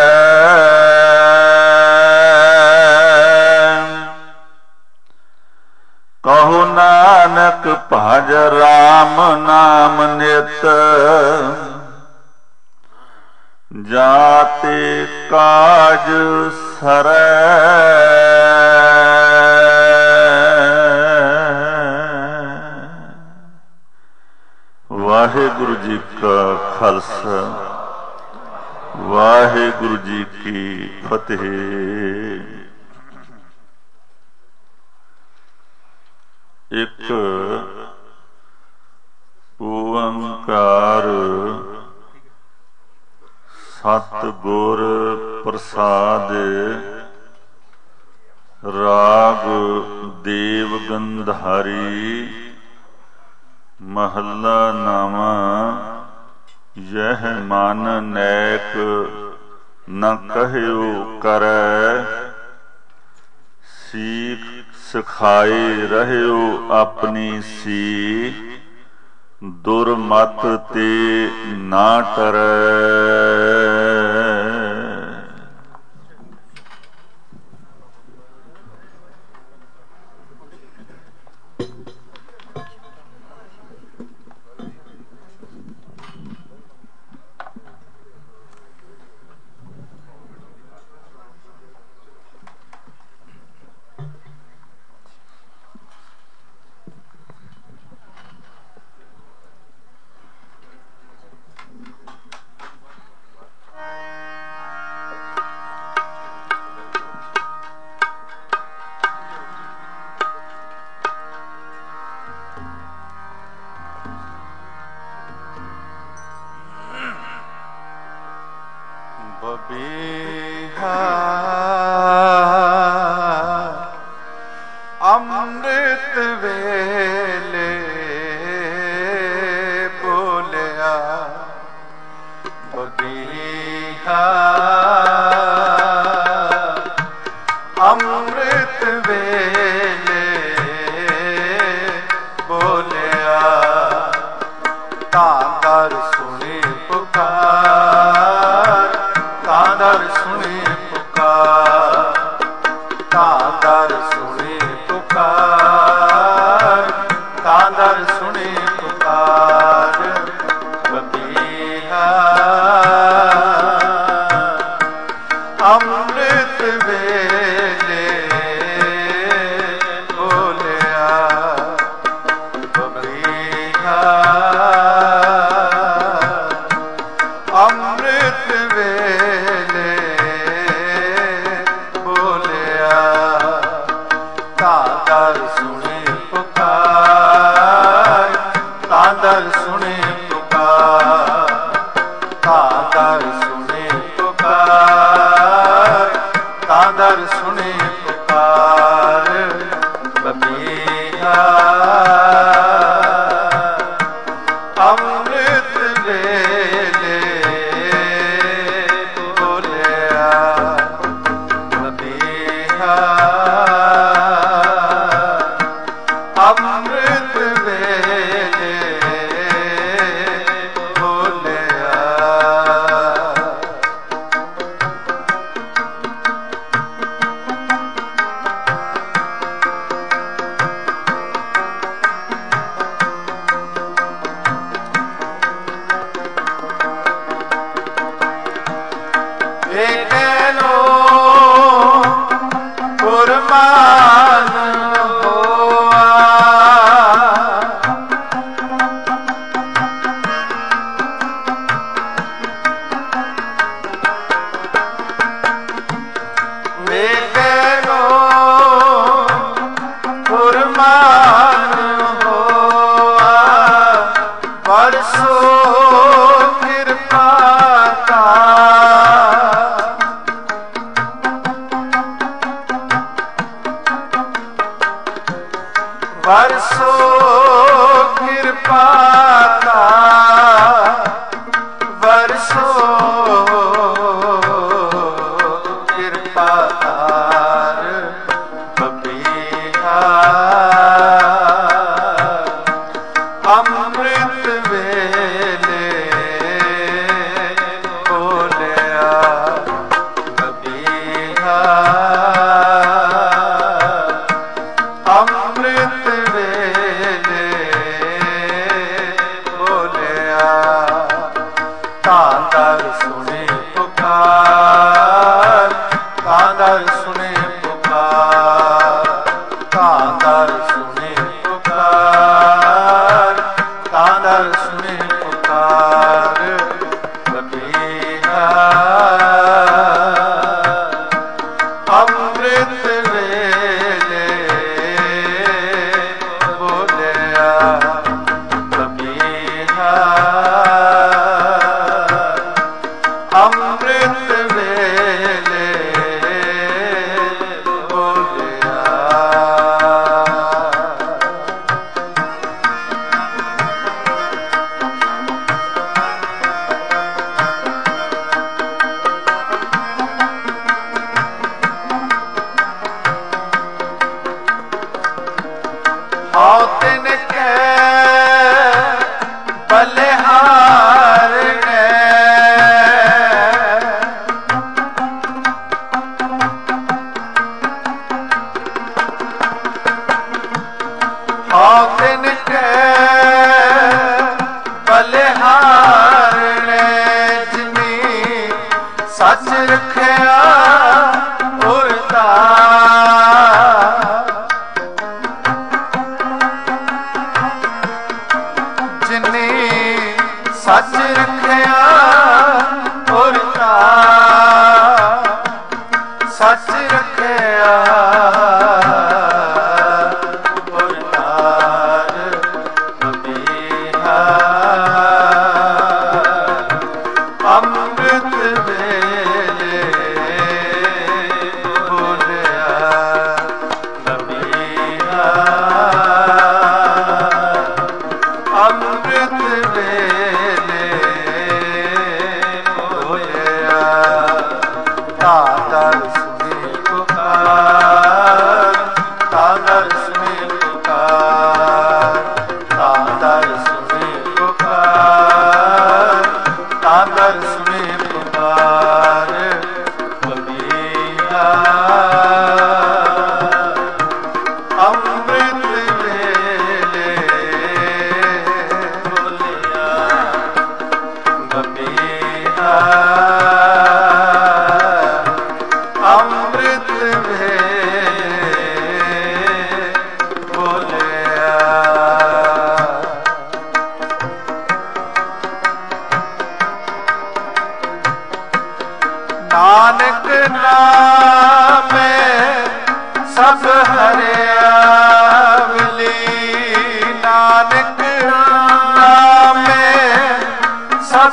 कहो नानक भज राम नाम नित जाते काज सरै वाहिगुरु जी का खालसा वाहिगुरु जी की फतेह। एक ओंकार सतगुर प्रसाद राग देव गंधारी महला नामा यह मन नैक न कहियो करे सीख सिखाए रहियो अपनी सी दुर्मत ते ना टरै ਦਰ ਸੁਣੇ ਪੁਕਾਰ, ਤਾਂ ਦਰ ਸੁਣੇ ਪੁਕਾਰ, ਤਾਂ ਦਰ ਸੁਣੇ ਪੁਕਾਰ। ਬਬੀਹਾ ਅੰਮ੍ਰਿਤ ਵੇਲੇ ਬੋਲਿਆ, ਬਬੀਹਾ ਅੰਮ੍ਰਿਤ ਵੇਲੇ ਬੋਲਿਆ। ਇਹ ਕਹਿ ਲੋ ਕੁਰਬਾਨ ਹੋਆ, ਵੇ ਕਹਿ ਲੋ ਕੁਰਬਾਨ ਹੋਆ, ਬਰਸੋ ਕਿਰਪਾ ਕਾ, ਬਰਸੋ ਕਿਰਪਾ ਕਾ, ਬਰਸੋ ਕਿਰਪਾ ਕਰ। ਬਬੀਹਾ ਅੰਮ੍ਰਿਤ ਵੇਲੇ ਬੋਲਿਆ, ਬਬੀਹਾ ਅੰਮ੍ਰਿਤ ਵੇਲੇ ਬੋਲਿਆ। ਤਾਂ ਦਰ ਸੁਣੇ ਪੁਕਾਰ, ਤਾਂ ਦਰ ਸੁਣੇ ਪੁਕਾਰ, ਤਾਂ ਦਰ ਸੁਣੇ ਪੁਕਾਰ, ਤਾਂ ਦਰ ਸੁਣੇ ਪੁਕਾਰ। ਬਬੀਹਾ ਅੰਮ੍ਰਿਤ ਵੇਲੇ ਬੋਲਿਆ, ਬਬੀਹਾ ਅੰਮ੍ਰਿਤ ਵੇਲੇ ਬੋਲਿਆ। ਹਉ ਤਿਨ ਕੈ ਬਲਿਹਾਰ ਨੇ, ਹਉ ਤਿਨ ਕੈ ਬਲਿਹਾਰ ਨੇ, ਜਿਨੀ ਸੱਚ ਰਖਿਆ ਉਰਤਾ, ਜਿਨੀ ਸੱਚ ਰਖਿਆ ਉਰਤਾ, ਸੱਚ ਰਖਿਆ ਉਰਤਾਰ। ਬਬੀਹਾ ਅੰਮ੍ਰਿਤ ਵੇਲੇ ਬੋਲਿਆ, ਬਬੀਹਾ ਅੰਮ੍ਰਿਤ ਵੇਲੇ ਬੋਲਿਆ। ਤਾਂ ਦਰ ਸੁਣੇ ਪੁਕਾਰ, ਤਾਂ ਦਰ ਸੁਣੇ ਪੁਕਾਰ, ਤਾਂ ਦਰ ਸੁਣੇ ਪੁਕਾਰ, ਤਾਂ ਦਰ ਸੁਣੇ ਪੁਕਾਰ। ਬਬੀਹਾ ਅੰਮ੍ਰਿਤ ਵੇਲੇ ਬੋਲਿਆ,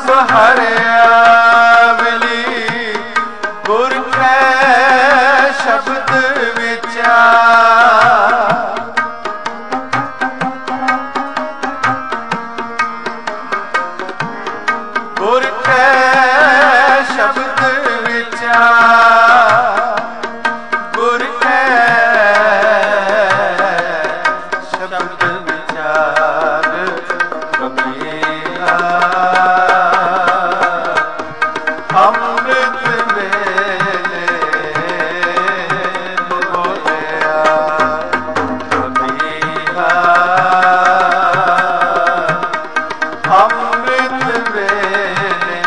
ਸਭ ਹਰਿਆ ਮਿਲੀ ਗੁਰ ਕੈ ਸ਼ਬਦ ਵਿਚਾਰ। ਗੁਰ ਕੈ ਸ਼ਬਦ ਵਿਚਾਰ, ਗੁਰ ਕੈ ਸ਼ਬਦ ਵਿਚਾਰ ਕਬੀਰਾ। ਅੰਮ੍ਰਿਤ ਵੇਲੇ ਬੋਲਿਆ ਕਬੀਰਾ। ਅੰਮ੍ਰਿਤ ਵੇਲੇ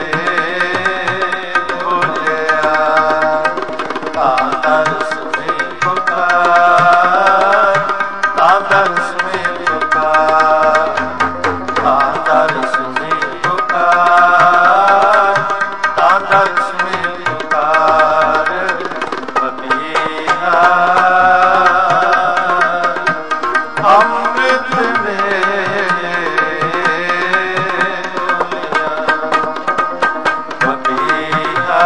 ਬੋਲਿਆ ਤਾਂ ਦਰਸ ਮੇਂ ਪੁਕਾਰ, ਤਾਂ ਦਰਸ ਮੇਂ ਪੁਕਾਰ, ਤਾਂ ਦਰਸ ਮੇਂ ਪੁਕਾਰ, ਤਾਂ ਦਰਸ ਮੇਂ ਪੁਕਾਰ ਕਬੀਰਾ। ਅੰਮ੍ਰਿਤ ਵੇਲੇ ਕਬੀਰਾ।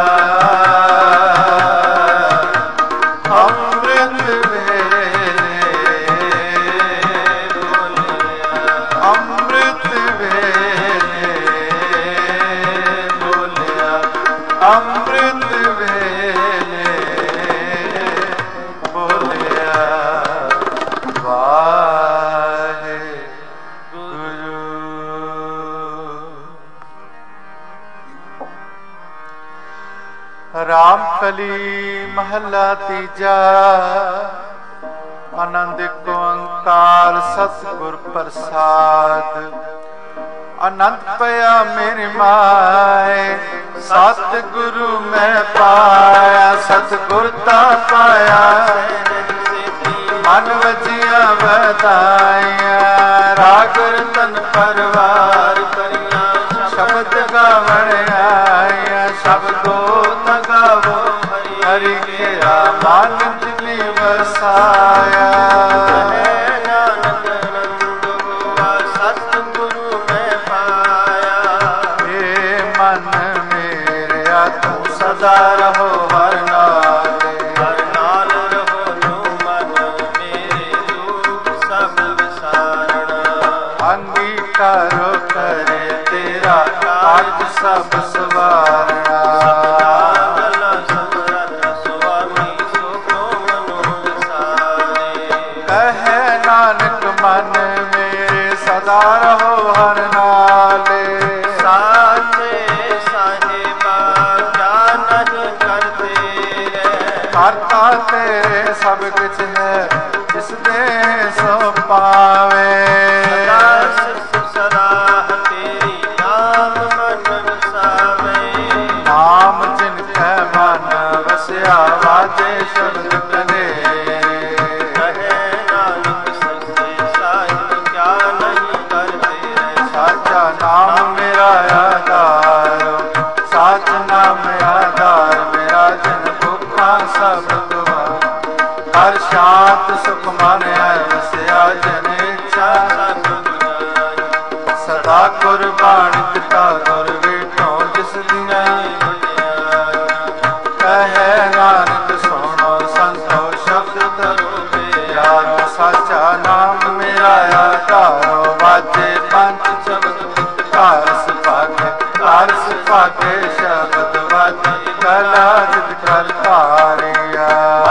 ਅੰਮ੍ਰਿਤ ਵੇਲੇ ਅੰਮ੍ਰਿਤ ਵੇਲੇ ਬੋਲਿਆ, ਅੰਮ੍ਰਿਤ ਵੇਲੇ ਬੋਲਿਆ ਵਾਹਿਗੁਰੂ। ਰਾਮ ਕਲੀ ਮਹੱਲਾ ਤੀਜਾ। ਆਨੰਦ ਏਕ ਓੰਕਾਰ ਸਤਿਗੁਰ ਪ੍ਰਸਾਦ। ਅਨੰਤ ਪਿਆ ਮੇਰੇ ਮਾਏ ਸਤਿਗੁਰੂ ਮੈਂ ਪਾਇਆ, ਸਤਿਗੁਰ ਤਾਂ ਪਾਇਆ ਮਨ ਵਜੀਆਂ ਵਧਾਈਆਂ। ਰਾਗ ਰਤਨ ਪਰਵਾਰ ਕਰੀਆਂ ਸ਼ਬਦ ਗਾਵਣ ਆਇਆ, ਸ਼ਬਦੋ ਨ ਗਾਵੋ ਹਰੀ ਕੇਰਾ ਮਨ ਜਿਨੀ ਵਸਾਇਆ। ਨਾਨਕ ਆਨੰਦ ਹੋਆ ਸਤਿਗੁਰੂ ਮੈਂ ਪਾਇਆ। ਏ ਮਨ ਮੇਰਿਆ ਤੂੰ ਸਦਾ ਰਹੋ ਹਰ ਨਾਲੇ, ਹਰ ਨਾਲ ਰਹੋ ਜੋ ਮਨ ਮੇਰੇ ਦੁਖ ਸਭ ਵਿਸਾਰਣਾ। ਅੰਗੀਕਾਰੋ ਕਰੇ ਤੇਰਾ ਕਾਜ ਸਭ ਸਵਾਰਣਾ। ਕਹੇ ਨਾਨਕ ਮਨ ਮੇਰੇ ਸਦਾ ਰਹੋ ਹਰ ਨਾਲੇ। ਸਾਚੇ ਸਾਹਿਬਾ ਕਿਆ ਨਹੀਂ ਕਰਦੇ ਰਹਿ, ਕਰਤਾ ਤੇਰੇ ਸਭ ਕੁਛ ਹੈ ਜਿਸ ਦੇ ਸੋ ਪਾਵੇ। ਸਦਾ ਤੇਰੀ ਨਾਮ ਮਨ ਵਸਾਵੇ। ਨਾਮ ਜਿਨ ਕੈ ਮਨ ਵਸਿਆ ਵਾਜੇ ਸ਼ਬਦ ਕਨੇ। ਕਹੇ ਨਾਨਕ ਸੱਚੇ ਸਾਹਿਬ ਕਿਆ ਨਹੀਂ ਕਰਦੇ ਰਹਿ, ਸਾਚਾ ਨਾਮ ਮੇਰਾ ਆਧਾਰ, ਸਾਚ ਨਾਮ ਆਧਾਰ ਮੇਰਾ ਜਿਨ ਭੁੱਖਾਂ ਸਭ ਗਵਾਏ। ਹਰ ਸ਼ਾਂਤ ਸੁਖ ਮਨ ਆਇ ਵਸਿਆ ਜਨ ਇੱਛਾ ਸਭ ਗੁਰਾਈ। ਸਦਾ ਕੁਰਬਾਨ ਕੀਤਾ ਗੁਰ ਵੇਟੋ ਜਿਸ ਦੀਆਂ ਵਡਿਆਈ। ਕਹੇ ਨਾਨਕ ਸੁਣੋ ਸੰਤੋ ਸ਼ਬਦ ਤਰੋ ਪਿਆਰੋ। ਸਾਚਾ ਨਾਮ ਮੇਰਾ ਆਧਾਰੋ ਵਾਜੇ ਪੰਜ ਸ਼ਬਦ ਘਰ ਸੁਭਾਗੇ, ਘਰ ਸੁਭਾਗੇ ਸ਼ਬਦ ਵਾਜੇ ਕਲਾ ਜਿਤ ਕਰ ਧਾਰਿਆ।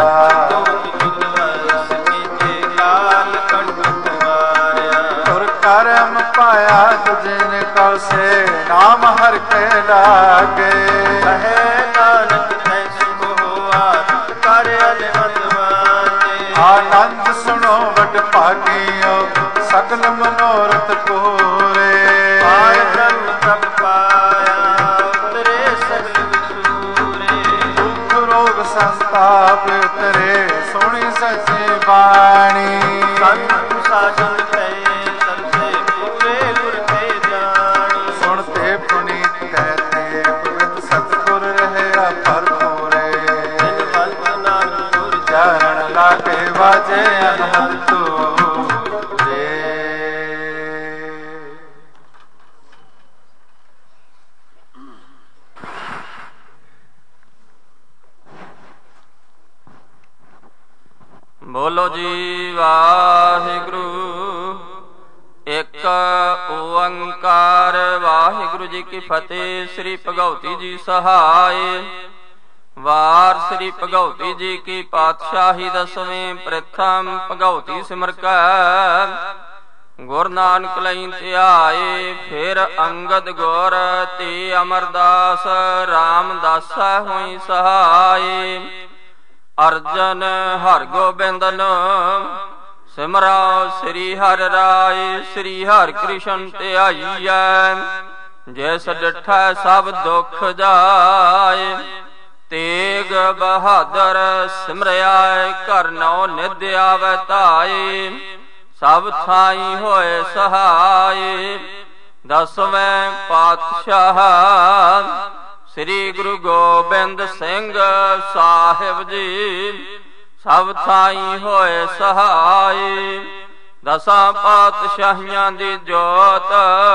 ਤੁਰ ਕਰਮ ਪਾਇਆ ਤੁਝਨ ਕਉ ਸੇ ਨਾਮ ਹਰ ਕੇ ਲਾਗੇ। ਕਹੇ ਨਾਨਕ ਤੈ ਸੁਖ ਹੋਆ ਕਰ ਅਨੰਦਵਾਨੇ। ਆਨੰਦ ਸੁਣੋ ਵਡ ਭਾਗਿਓ ਸਗਲ ਮਨੋਰਥ ਪੂਰੇ। ਪਾਇ ਬ੍ਰਹਮ ਪ੍ਰਭ ਪਾਇਆ ਉਤਰੇ ਸਗਲ ਵਿਸੂਰੇ। ਦੁਖ ਰੋਗ ਸੰਤਾਪ ਉਤਰੇ ਸੋਹਣੀ ਸੱਚੀ ਬਾਣੀ। ਸੰਤ ਸਾਜਨ ਤੇ ਸਰਸੇ ਪੂਰੇ ਗੁਰ ਤੇ ਜਾਣੀ। ਸੁਣਤੇ ਪੁਨੀਤ ਕਹਤੇ ਪਵਿੱਤ ਸਤਿਗੁਰ ਰਹਿਆ ਭਰਪੂਰੇ। ਜਿਨ ਬੰਦ ਨਾਨਕ ਗੁਰ ਚਰਨ ਲਾਗੇ ਵਾਜੇ ਅਨਹਦ ਤੂਰੇ। ਬੋਲੋ ਜੀ ਵਾਹਿਗੁਰੂ। ਇੱਕ ਓੰਕਾਰ ਵਾਹਿਗੁਰੂ ਜੀ ਕੀ ਫਤਿਹ। ਸ੍ਰੀ ਭਗਉਤੀ ਜੀ ਸਹਾਇ। ਵਾਰ ਸ੍ਰੀ ਭਗਉਤੀ ਜੀ ਕੀ ਪਾਤਸ਼ਾਹੀ ਦਸਵੇਂ ਪ੍ਰਥਮ ਭਗਉਤੀ ਸਿਮਰ ਕੈ ਗੁਰ ਨਾਨਕ ਲਈ ਧਿਆਏ। ਫਿਰ ਅੰਗਦ ਗੁਰ ਤੇ ਅਮਰਦਾਸ ਰਾਮਦਾਸਾ ਹੋਈ ਸਹਾਇ। ਅਰਜਨ ਹਰਿ ਗੋਬਿੰਦਨ ਸਿਮਰੋ ਸ੍ਰੀ ਹਰਿ ਰਾਏ। ਸ੍ਰੀ ਹਰਿ ਕ੍ਰਿਸ਼ਨ ਧਿਆਈਐ ਜੈਸ ਡਿਠੈ ਸਭ ਦੁਖ ਜਾਏ। ਤੇਗ ਬਹਾਦਰ ਸਿਮਰਿਆ ਘਰ ਨੌ ਨਿਧ ਆਵੈ ਧਾਏ। ਸਭ ਥਾਈ ਹੋਏ ਸਹਾਏ। ਦਸਵੇਂ ਪਾਤਸ਼ਾਹ ਸ੍ਰੀ ਗੁਰੂ ਗੋਬਿੰਦ ਸਿੰਘ ਸਾਹਿਬ ਜੀ ਸਭ ਥਾਈ ਹੋਏ ਸਹਾਈ। ਦਸਾਂ ਪਾਤਸ਼ਾਹੀਆਂ ਦੀ ਜੋਤ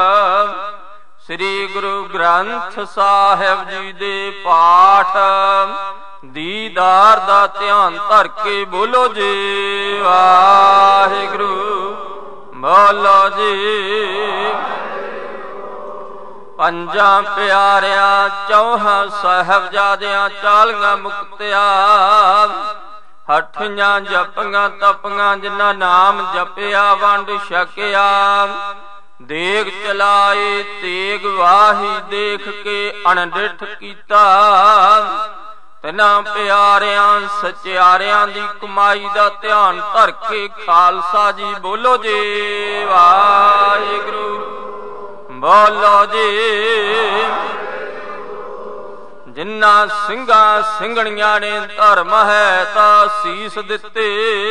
ਸ੍ਰੀ ਗੁਰੂ ਗ੍ਰੰਥ ਸਾਹਿਬ ਜੀ ਦੇ ਪਾਠ ਦੀਦਾਰ ਦਾ ਧਿਆਨ ਧਰ ਕੇ ਬੋਲੋ ਜੀ ਵਾਹਿਗੁਰੂ। ਬੋਲੋ ਜੀ। ਪੰਜਾਂ ਪਿਆਰਿਆਂ ਚੌਹਾਂ ਸਾਹਿਬਜ਼ਾਦਿਆਂ ਚਾਲੀਆਂ ਮੁਕਤਿਆਂ ਹੱਠੀਆਂ ਜਪੀਆਂ ਤਪੀਆਂ ਜਿਨ੍ਹਾਂ ਨਾਮ ਜਪਿਆ ਵੰਡ ਛਕਿਆ। ਦੇਗ ਚਲਾਏ ਤੇਗ ਵਾਹੀ ਦੇਖ ਕੇ ਅਣਡਿਠ ਕੀਤਾ। ਤਿਨਾਂ ਪਿਆਰਿਆਂ ਸਚਿਆਰਿਆਂ ਦੀ ਕਮਾਈ ਦਾ ਧਿਆਨ ਧਰ ਕੇ ਖਾਲਸਾ ਜੀ ਬੋਲੋ ਜੀ ਵਾਹਿਗੁਰੂ। ਬੋਲੋ ਜੀ। ਜਿਨ੍ਹਾਂ ਸਿੰਘਾਂ ਸਿੰਘਣੀਆਂ ਨੇ ਧਰਮ ਹੈ ਤਾਂ ਸੀਸ ਦਿੱਤੇ।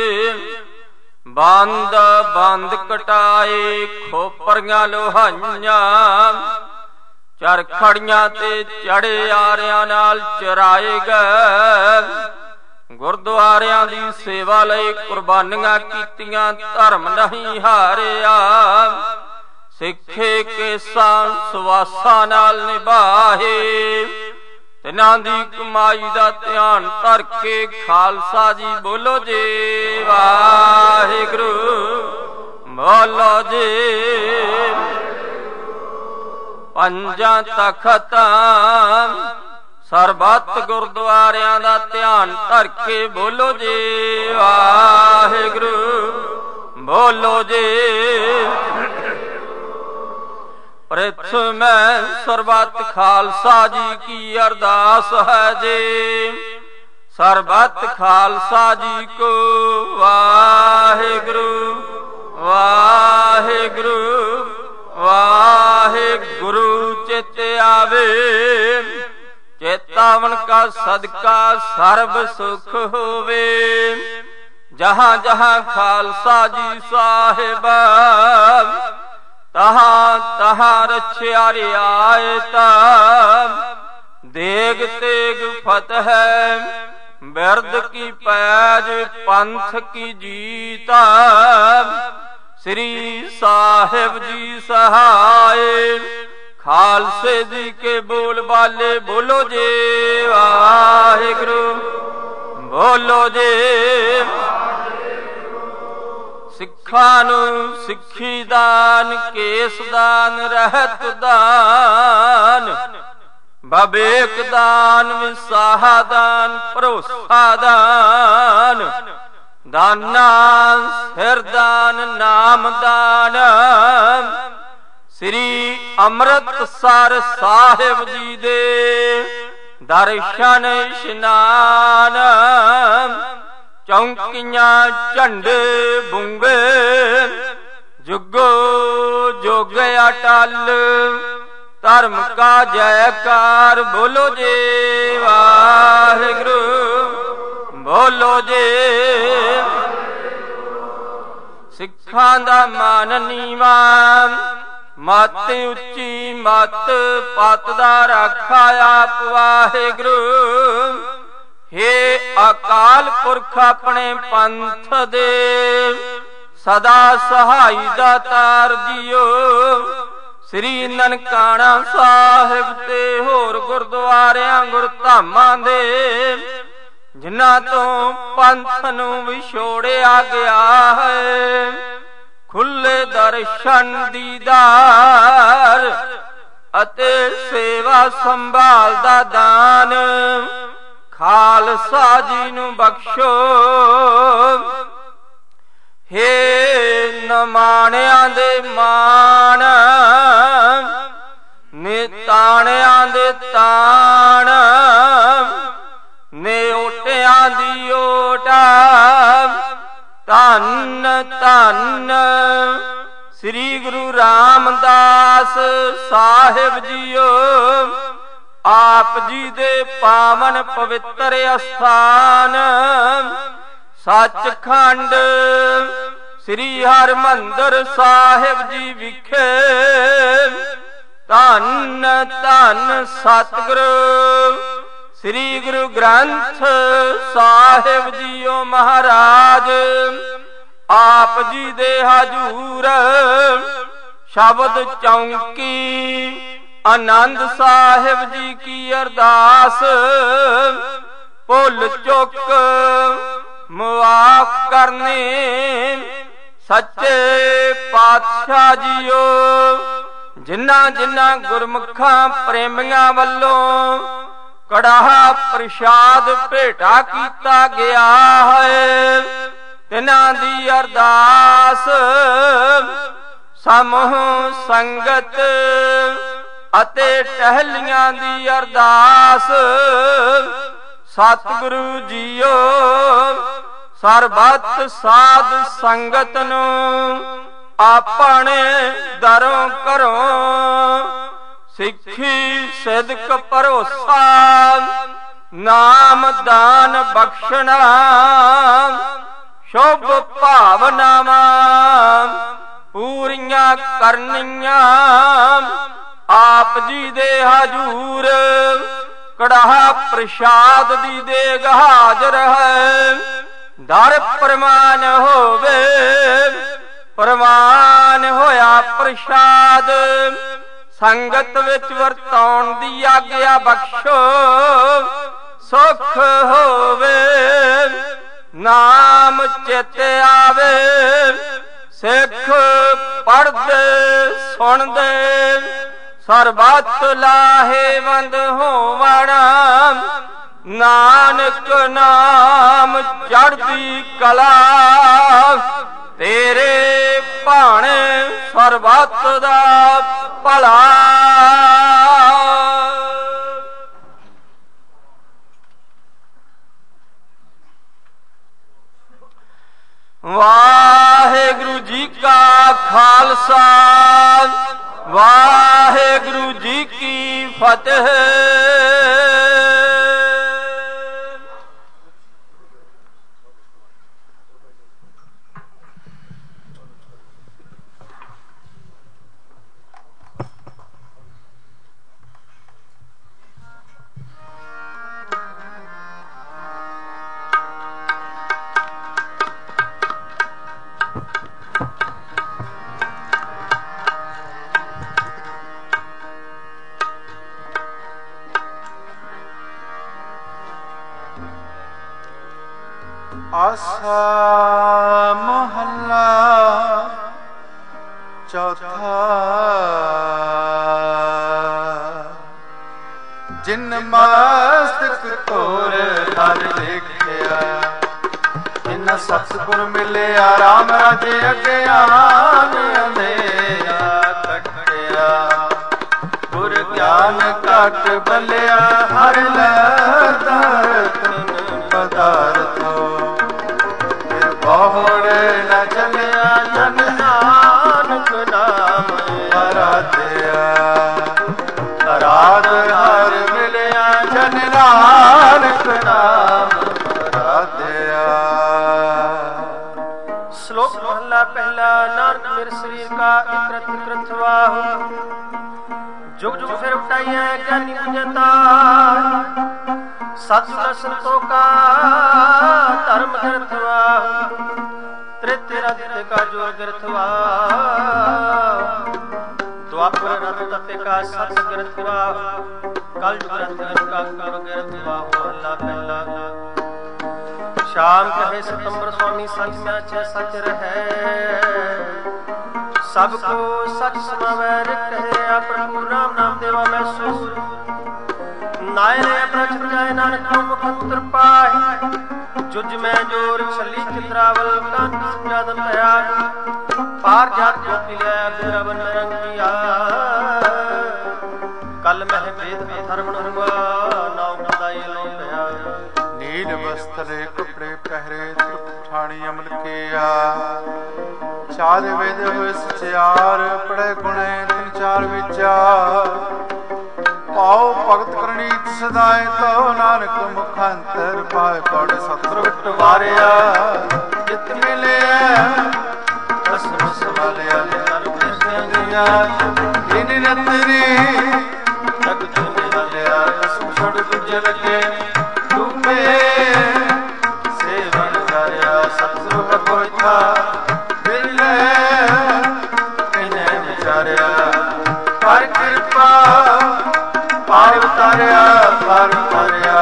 ਬੰਦ ਬੰਦ ਕਟਾਏ ਖੋਪਰੀਆਂ ਲੋਹਾਈਆਂ। ਚਰਖੜੀਆਂ ਤੇ ਚੜੇ ਆਰਿਆਂ ਨਾਲ ਚਰਾਏ ਗਏ। ਗੁਰਦੁਆਰਿਆਂ ਦੀ ਸੇਵਾ ਲਈ ਕੁਰਬਾਨੀਆਂ ਕੀਤੀਆਂ ਧਰਮ ਨਹੀਂ ਹਾਰਿਆ। ਸਿੱਖੇ ਕੇਸਾਂ ਸਵਾਸਾਂ ਨਾਲ ਨਿਭਾਏ। ਤਿਨਾਂ ਦੀ ਕਮਾਈ ਦਾ ਧਿਆਨ ਧਰ ਕੇ ਖਾਲਸਾ ਜੀ ਬੋਲੋ ਜੀ ਵਾਹਿਗੁਰੂ। ਬੋਲੋ ਜੀ। ਪੰਜਾਂ ਤਖਤਾਂ ਸਰਬੱਤ ਗੁਰਦੁਆਰਿਆਂ ਦਾ ਧਿਆਨ ਧਰ ਕੇ ਬੋਲੋ ਜੀ ਵਾਹਿਗੁਰੂ। ਬੋਲੋ ਜੀ। ਪ੍ਰਥਮੈ ਸਰਬੱਤ ਖਾਲਸਾ ਜੀ ਕੀ ਅਰਦਾਸ ਹੈ ਜੀ। ਸਰਬੱਤ ਖਾਲਸਾ ਜੀ ਕੋ ਵਾਹਿਗੁਰੂ ਵਾਹਿਗੁਰੂ ਵਾਹਿਗੁਰੂ ਚਿਤ ਆਵੇ। ਚੇਤਾਵਨ ਕਾ ਸਦਕਾ ਸਰਬ ਸੁਖ ਹੋਵੇ। ਜਹਾਂ ਜਹਾਂ ਖਾਲਸਾ ਜੀ ਸਾਹਿਬ ਤਹਾਂ ਤਹਾਂ ਰਛਿਆ ਰਿਆਇਤ। ਦੇਗ ਤੇਗ ਫਤਿਹ ਬਿਰਦ ਕੀ ਪੈਜ ਪੰਥ ਕੀ ਜੀਤ। ਸ੍ਰੀ ਸਾਹਿਬ ਜੀ ਸਹਾਇ। ਖਾਲਸੇ ਜੀ ਕੇ ਬੋਲ ਬਾਲੇ ਬੋਲੋ ਜੀ ਵਾਹਿਗੁਰੂ। ਬੋਲੋ ਜੀ। ਸਿੱਖਾਂ ਨੂੰ ਸਿੱਖੀ ਦਾਨ ਕੇਸ ਦਾਨ ਰਹਿਤ ਦਾਨ ਬਵੇਕ ਦਾਨ ਵਿਸਾਹ ਦਾਨ ਭਰੋਸਾ ਦਾਨ ਦਾਨਾ ਸਿਰ ਦਾਨ ਨਾਮ ਦਾਨ। ਸ੍ਰੀ ਅੰਮ੍ਰਿਤਸਰ ਸਾਹਿਬ ਜੀ ਦੇ ਦਰਸ਼ਨ ਇਸ਼ਨਾਨ। ਚੌਂਕੀਆਂ ਝੰਡੇ ਬੁੰਗੇ ਜੁਗੋ ਜੁਗ ਅਟਲ। ਧਰਮ ਕਾ ਜੈਕਾਰ ਬੋਲੋ ਜੀ ਵਾਹਿਗੁਰੂ। ਬੋਲੋ ਜੀ। ਸਿੱਖਾਂ ਦਾ ਮਾਨ ਨੀਵਾ ਮਤ ਉੱਚੀ ਮਤ ਪਤ ਦਾ ਰਾਖਾ ਆਪ ਵਾਹਿਗੁਰੂ। ਹੇ ਅਕਾਲ ਪੁਰਖ ਆਪਣੇ ਪੰਥ ਦੇ ਸਦਾ ਸਹਾਈ ਦਾਤਾਰ ਜੀਓ। ਸ੍ਰੀ ਨਨਕਾਣਾ ਸਾਹਿਬ ਤੇ ਹੋਰ ਗੁਰਦੁਆਰਿਆਂ ਗੁਰਧਾਮਾਂ ਦੇ ਜਿਨ੍ਹਾਂ ਤੋਂ ਪੰਥ ਨੂੰ ਵਿਛੋੜਿਆ ਗਿਆ ਹੈ। ਖੁੱਲੇ ਦਰਸ਼ਨ ਦੀਦਾਰ ਅਤੇ ਸੇਵਾ ਸੰਭਾਲ ਦਾ ਦਾਨ ਖਾਲਸਾ ਜੀ ਨੂੰ ਬਖਸ਼ੋ। ਹੇ ਨਮਾਣਿਆਂ ਦੇ ਮਾਣ, ਨਿਤਾਣਿਆਂ ਦੇ ਤਾਣ, ਨੇ ਓਟਿਆਂ ਦੀ ਓਟ, ਧੰਨ ਧੰਨ ਸ੍ਰੀ ਗੁਰੂ ਰਾਮਦਾਸ ਸਾਹਿਬ ਜੀਓ। ਆਪ ਜੀ ਦੇ ਪਾਵਨ ਪਵਿੱਤਰ ਅਸਥਾਨ ਸੱਚਖੰਡ ਸ੍ਰੀ ਹਰਿਮੰਦਰ ਸਾਹਿਬ ਜੀ ਵਿਖੇ ਧੰਨ ਧੰਨ ਸਤਿਗੁਰੂ ਸ੍ਰੀ ਗੁਰੂ ਗ੍ਰੰਥ ਸਾਹਿਬ ਜੀਓ ਮਹਾਰਾਜ। ਆਪ ਜੀ ਦੇ ਹਜੂਰ ਸ਼ਬਦ ਚੌਂਕੀ ਆਨੰਦ ਸਾਹਿਬ ਜੀ ਕੀ ਅਰਦਾਸ ਭੁੱਲ ਚੁੱਕ ਮੁਆਫ ਕਰਨੇ ਸੱਚੇ ਪਾਤਸ਼ਾਹ ਜੀਓ। ਜਿਨ੍ਹਾਂ ਜਿਨ੍ਹਾਂ ਗੁਰਮੁਖਾਂ ਪ੍ਰੇਮੀਆਂ ਵੱਲੋਂ ਕੜਾਹ ਪ੍ਰਸ਼ਾਦ ਭੇਟਾ ਕੀਤਾ ਗਿਆ ਹੈ, ਤਿਨਾਂ ਦੀ ਅਰਦਾਸ ਸਮੂਹ ਸੰਗਤ ਅਤੇ ਟਹਿਲੀਆਂ ਦੀ ਅਰਦਾਸ ਸਤਿਗੁਰੂ ਜੀਓ। ਸਰਬੱਤ ਸਾਧ ਸੰਗਤ ਨੂੰ ਆਪਣੇ ਦਰੋਂ ਘਰੋਂ ਸਿੱਖੀ ਸਿਦਕ ਭਰੋਸਾ ਨਾਮ ਦਾਨ ਬਖਸ਼ਣਾ ਸ਼ੁਭ ਭਾਵਨਾਵਾਂ ਪੂਰੀਆਂ ਕਰਨੀਆਂ। ਆਪ ਜੀ ਦੇ ਹਜੂਰ ਕੜਾਹ ਪ੍ਰਸ਼ਾਦ ਦੀ ਦੇਗ ਹਾਜ਼ਰ ਹੈ। ਦਰ ਪ੍ਰਮਾਨ ਹੋਵੇ, ਪ੍ਰਵਾਨ ਹੋਇਆ ਪ੍ਰਸ਼ਾਦ ਸੰਗਤ ਵਿੱਚ ਵਰਤਾਉਣ ਦੀ ਆਗਿਆ ਬਖਸ਼ੋ। ਸੁਖ ਹੋਵੇ ਨਾਮ ਚਿਤ ਆਵੇ, ਸਿੱਖ ਪੜ੍ਹਦੇ ਸੁਣਦੇ ਸਰਬੱਤ ਲਾਹੇਵੰਦ ਹੋਵਣ। ਨਾਨਕ ਨਾਮ ਚੜ੍ਹਦੀ ਕਲਾ ਤੇਰੇ ਭਾਣੇ ਸਰਬੱਤ ਦਾ ਭਲਾ। ਵਾਹਿਗੁਰੂ ਜੀ ਕਾ ਖਾਲਸਾ, ਵਾਹਿਗੁਰੂ ਜੀ ਕੀ ਫਤਿਹ। ਆਸਾ ਮਹੱਲਾ ਚੌਥਾ। ਜਿਨ ਮਸਤਕ ਤੋਰ ਹਰ ਦੇਖਿਆ, ਜਿਨ ਸਤਿਗੁਰ ਮਿਲਿਆ ਰਾਮ ਰਾਜੇ ਅਗਿਆਨ ਅੰਧੇਰਾ ਕੱਟਿਆ। ਗੁਰ ਗਿਆਨ ਘਟ ਬਲਿਆ ਹਰ ਲੈ ਦਰਤਨ ਪਦਾਰਥੋ। ਬਹੁੜ ਨ ਚਲਿਆ ਜਨ ਨਾਨਕ ਨਾਮ ਅਰਾਧਿਆ। ਅਰਾਧ ਹਰ ਮਿਲਿਆ ਜਨ ਨਾਨਕ ਨਾਮ ਅਰਾਧਿਆ। ਸ਼ਲੋਕ ਮਹਲਾ ਪਹਿਲਾ। ਨਾਨਕ ਮੇਰੇ ਸਰੀਰ ਕਾ ਇਕਰਤ ਇਕਰਤ ਵਾਹੁ, जुग जुग फिर उठाइए ज्ञानी बुझता। सतसुर संतों का धर्म ग्रंथवा, तृतीय रथ का जोर ग्रंथवा। द्वापर रथ तपे का सत ग्रंथवा, कल युग रथ का जोर ग्रंथवा। मोहल्ला पहला। श्याम कहे सितंबर स्वामी सच में अच्छे सच रहे सबको सच समावे कहे प्रभु राम नाम देवा मैं सूर नायरे प्रचर जाए नानक को मुखंतर पाए जुज में जोर छली चित्रावल कांत सजादम भया पार जात को पिले पूरा बन रंग किया कल मह वेद धर्म हुआ नाव बताई लो भया नील वस्त्र कपड़े पहरे ठाणी अमल किया चार वेद हुए सचार पढ़े गुणे तिन चार विचार पाओ भगत करनीत सदाए तो नानक मुखांतर पाए पढ़ सत्र विट वारिया जित मिले असम समालिया दिया इन रतरी जग चुने वालिया असम छोड़ गुजर के डूबे सेवन करया सत्सु का कोई था मिले इन्हें विचारिया कर कृपा पार उतारिया पार उतारिया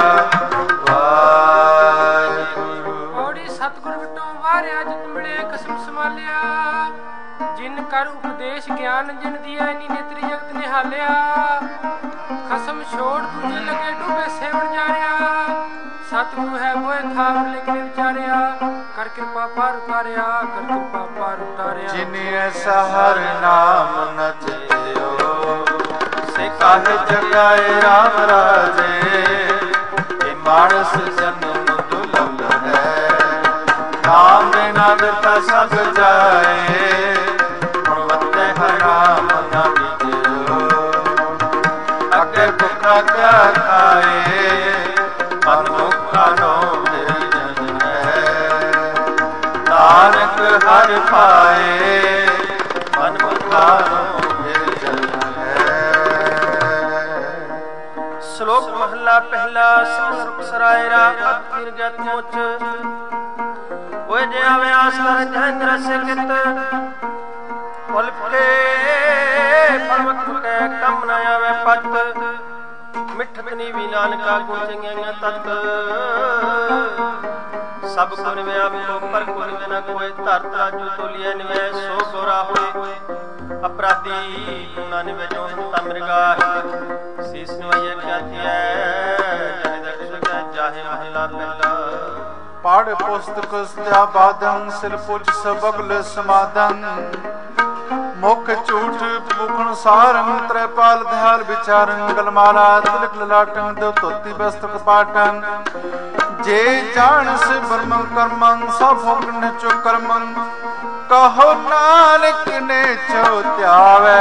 ओड़ी सतगुर विटों वारिया जित मिले कसम संभालिया जिन कर उपदेश ज्ञान जिन दिया इन्हीं नेत्री जगत निहालिया खसम छोड़ दूजे लगे डूबे सेवन जा रहा सतगुरु है वो खाब लेकिन विचारिया कर कृपा पार उतारिया कर कृपा पार उतारिया जिन्हें ऐसा हर नाम न चित्यो से काहे जगाए राम राजे ये मानस जन्म दुर्लभ है नाम बिना दता सब जाए गुणवत्ते हर नाम न चित्यो अगे भुखा क्या खाए मन मुखा नो निर्जन है नानक हर पाए मन मुखा नो निर्जन है। श्लोक महला पहला समर सरायरा अतिर जत मोच ओए जे आवे आसर जहंद्र से कित पलके पर्वत के कम न आवे पत मिठतनी भी नानका गुण चंगिया तत सब गुण में आपको पर गुण में न कोई धरता जो तोलिए निवे सो गोरा होए अपराधी गुना निवे जो हंता मृगा शीस निवैया क्या थिया जन दक्ष जाहे महला पहला पाड़ पुस्तक सत्या बादं सिर पुज सबगल समादं मुख झूठ मुखन सारंग त्रैपाल ध्याल विचारं गलमाला तिलक ललाटं दो तोती बस्तक पाटं जे जानस ब्रह्म कर्मं सब भोगन चो कर्मं कहो नानक ने चो त्यावे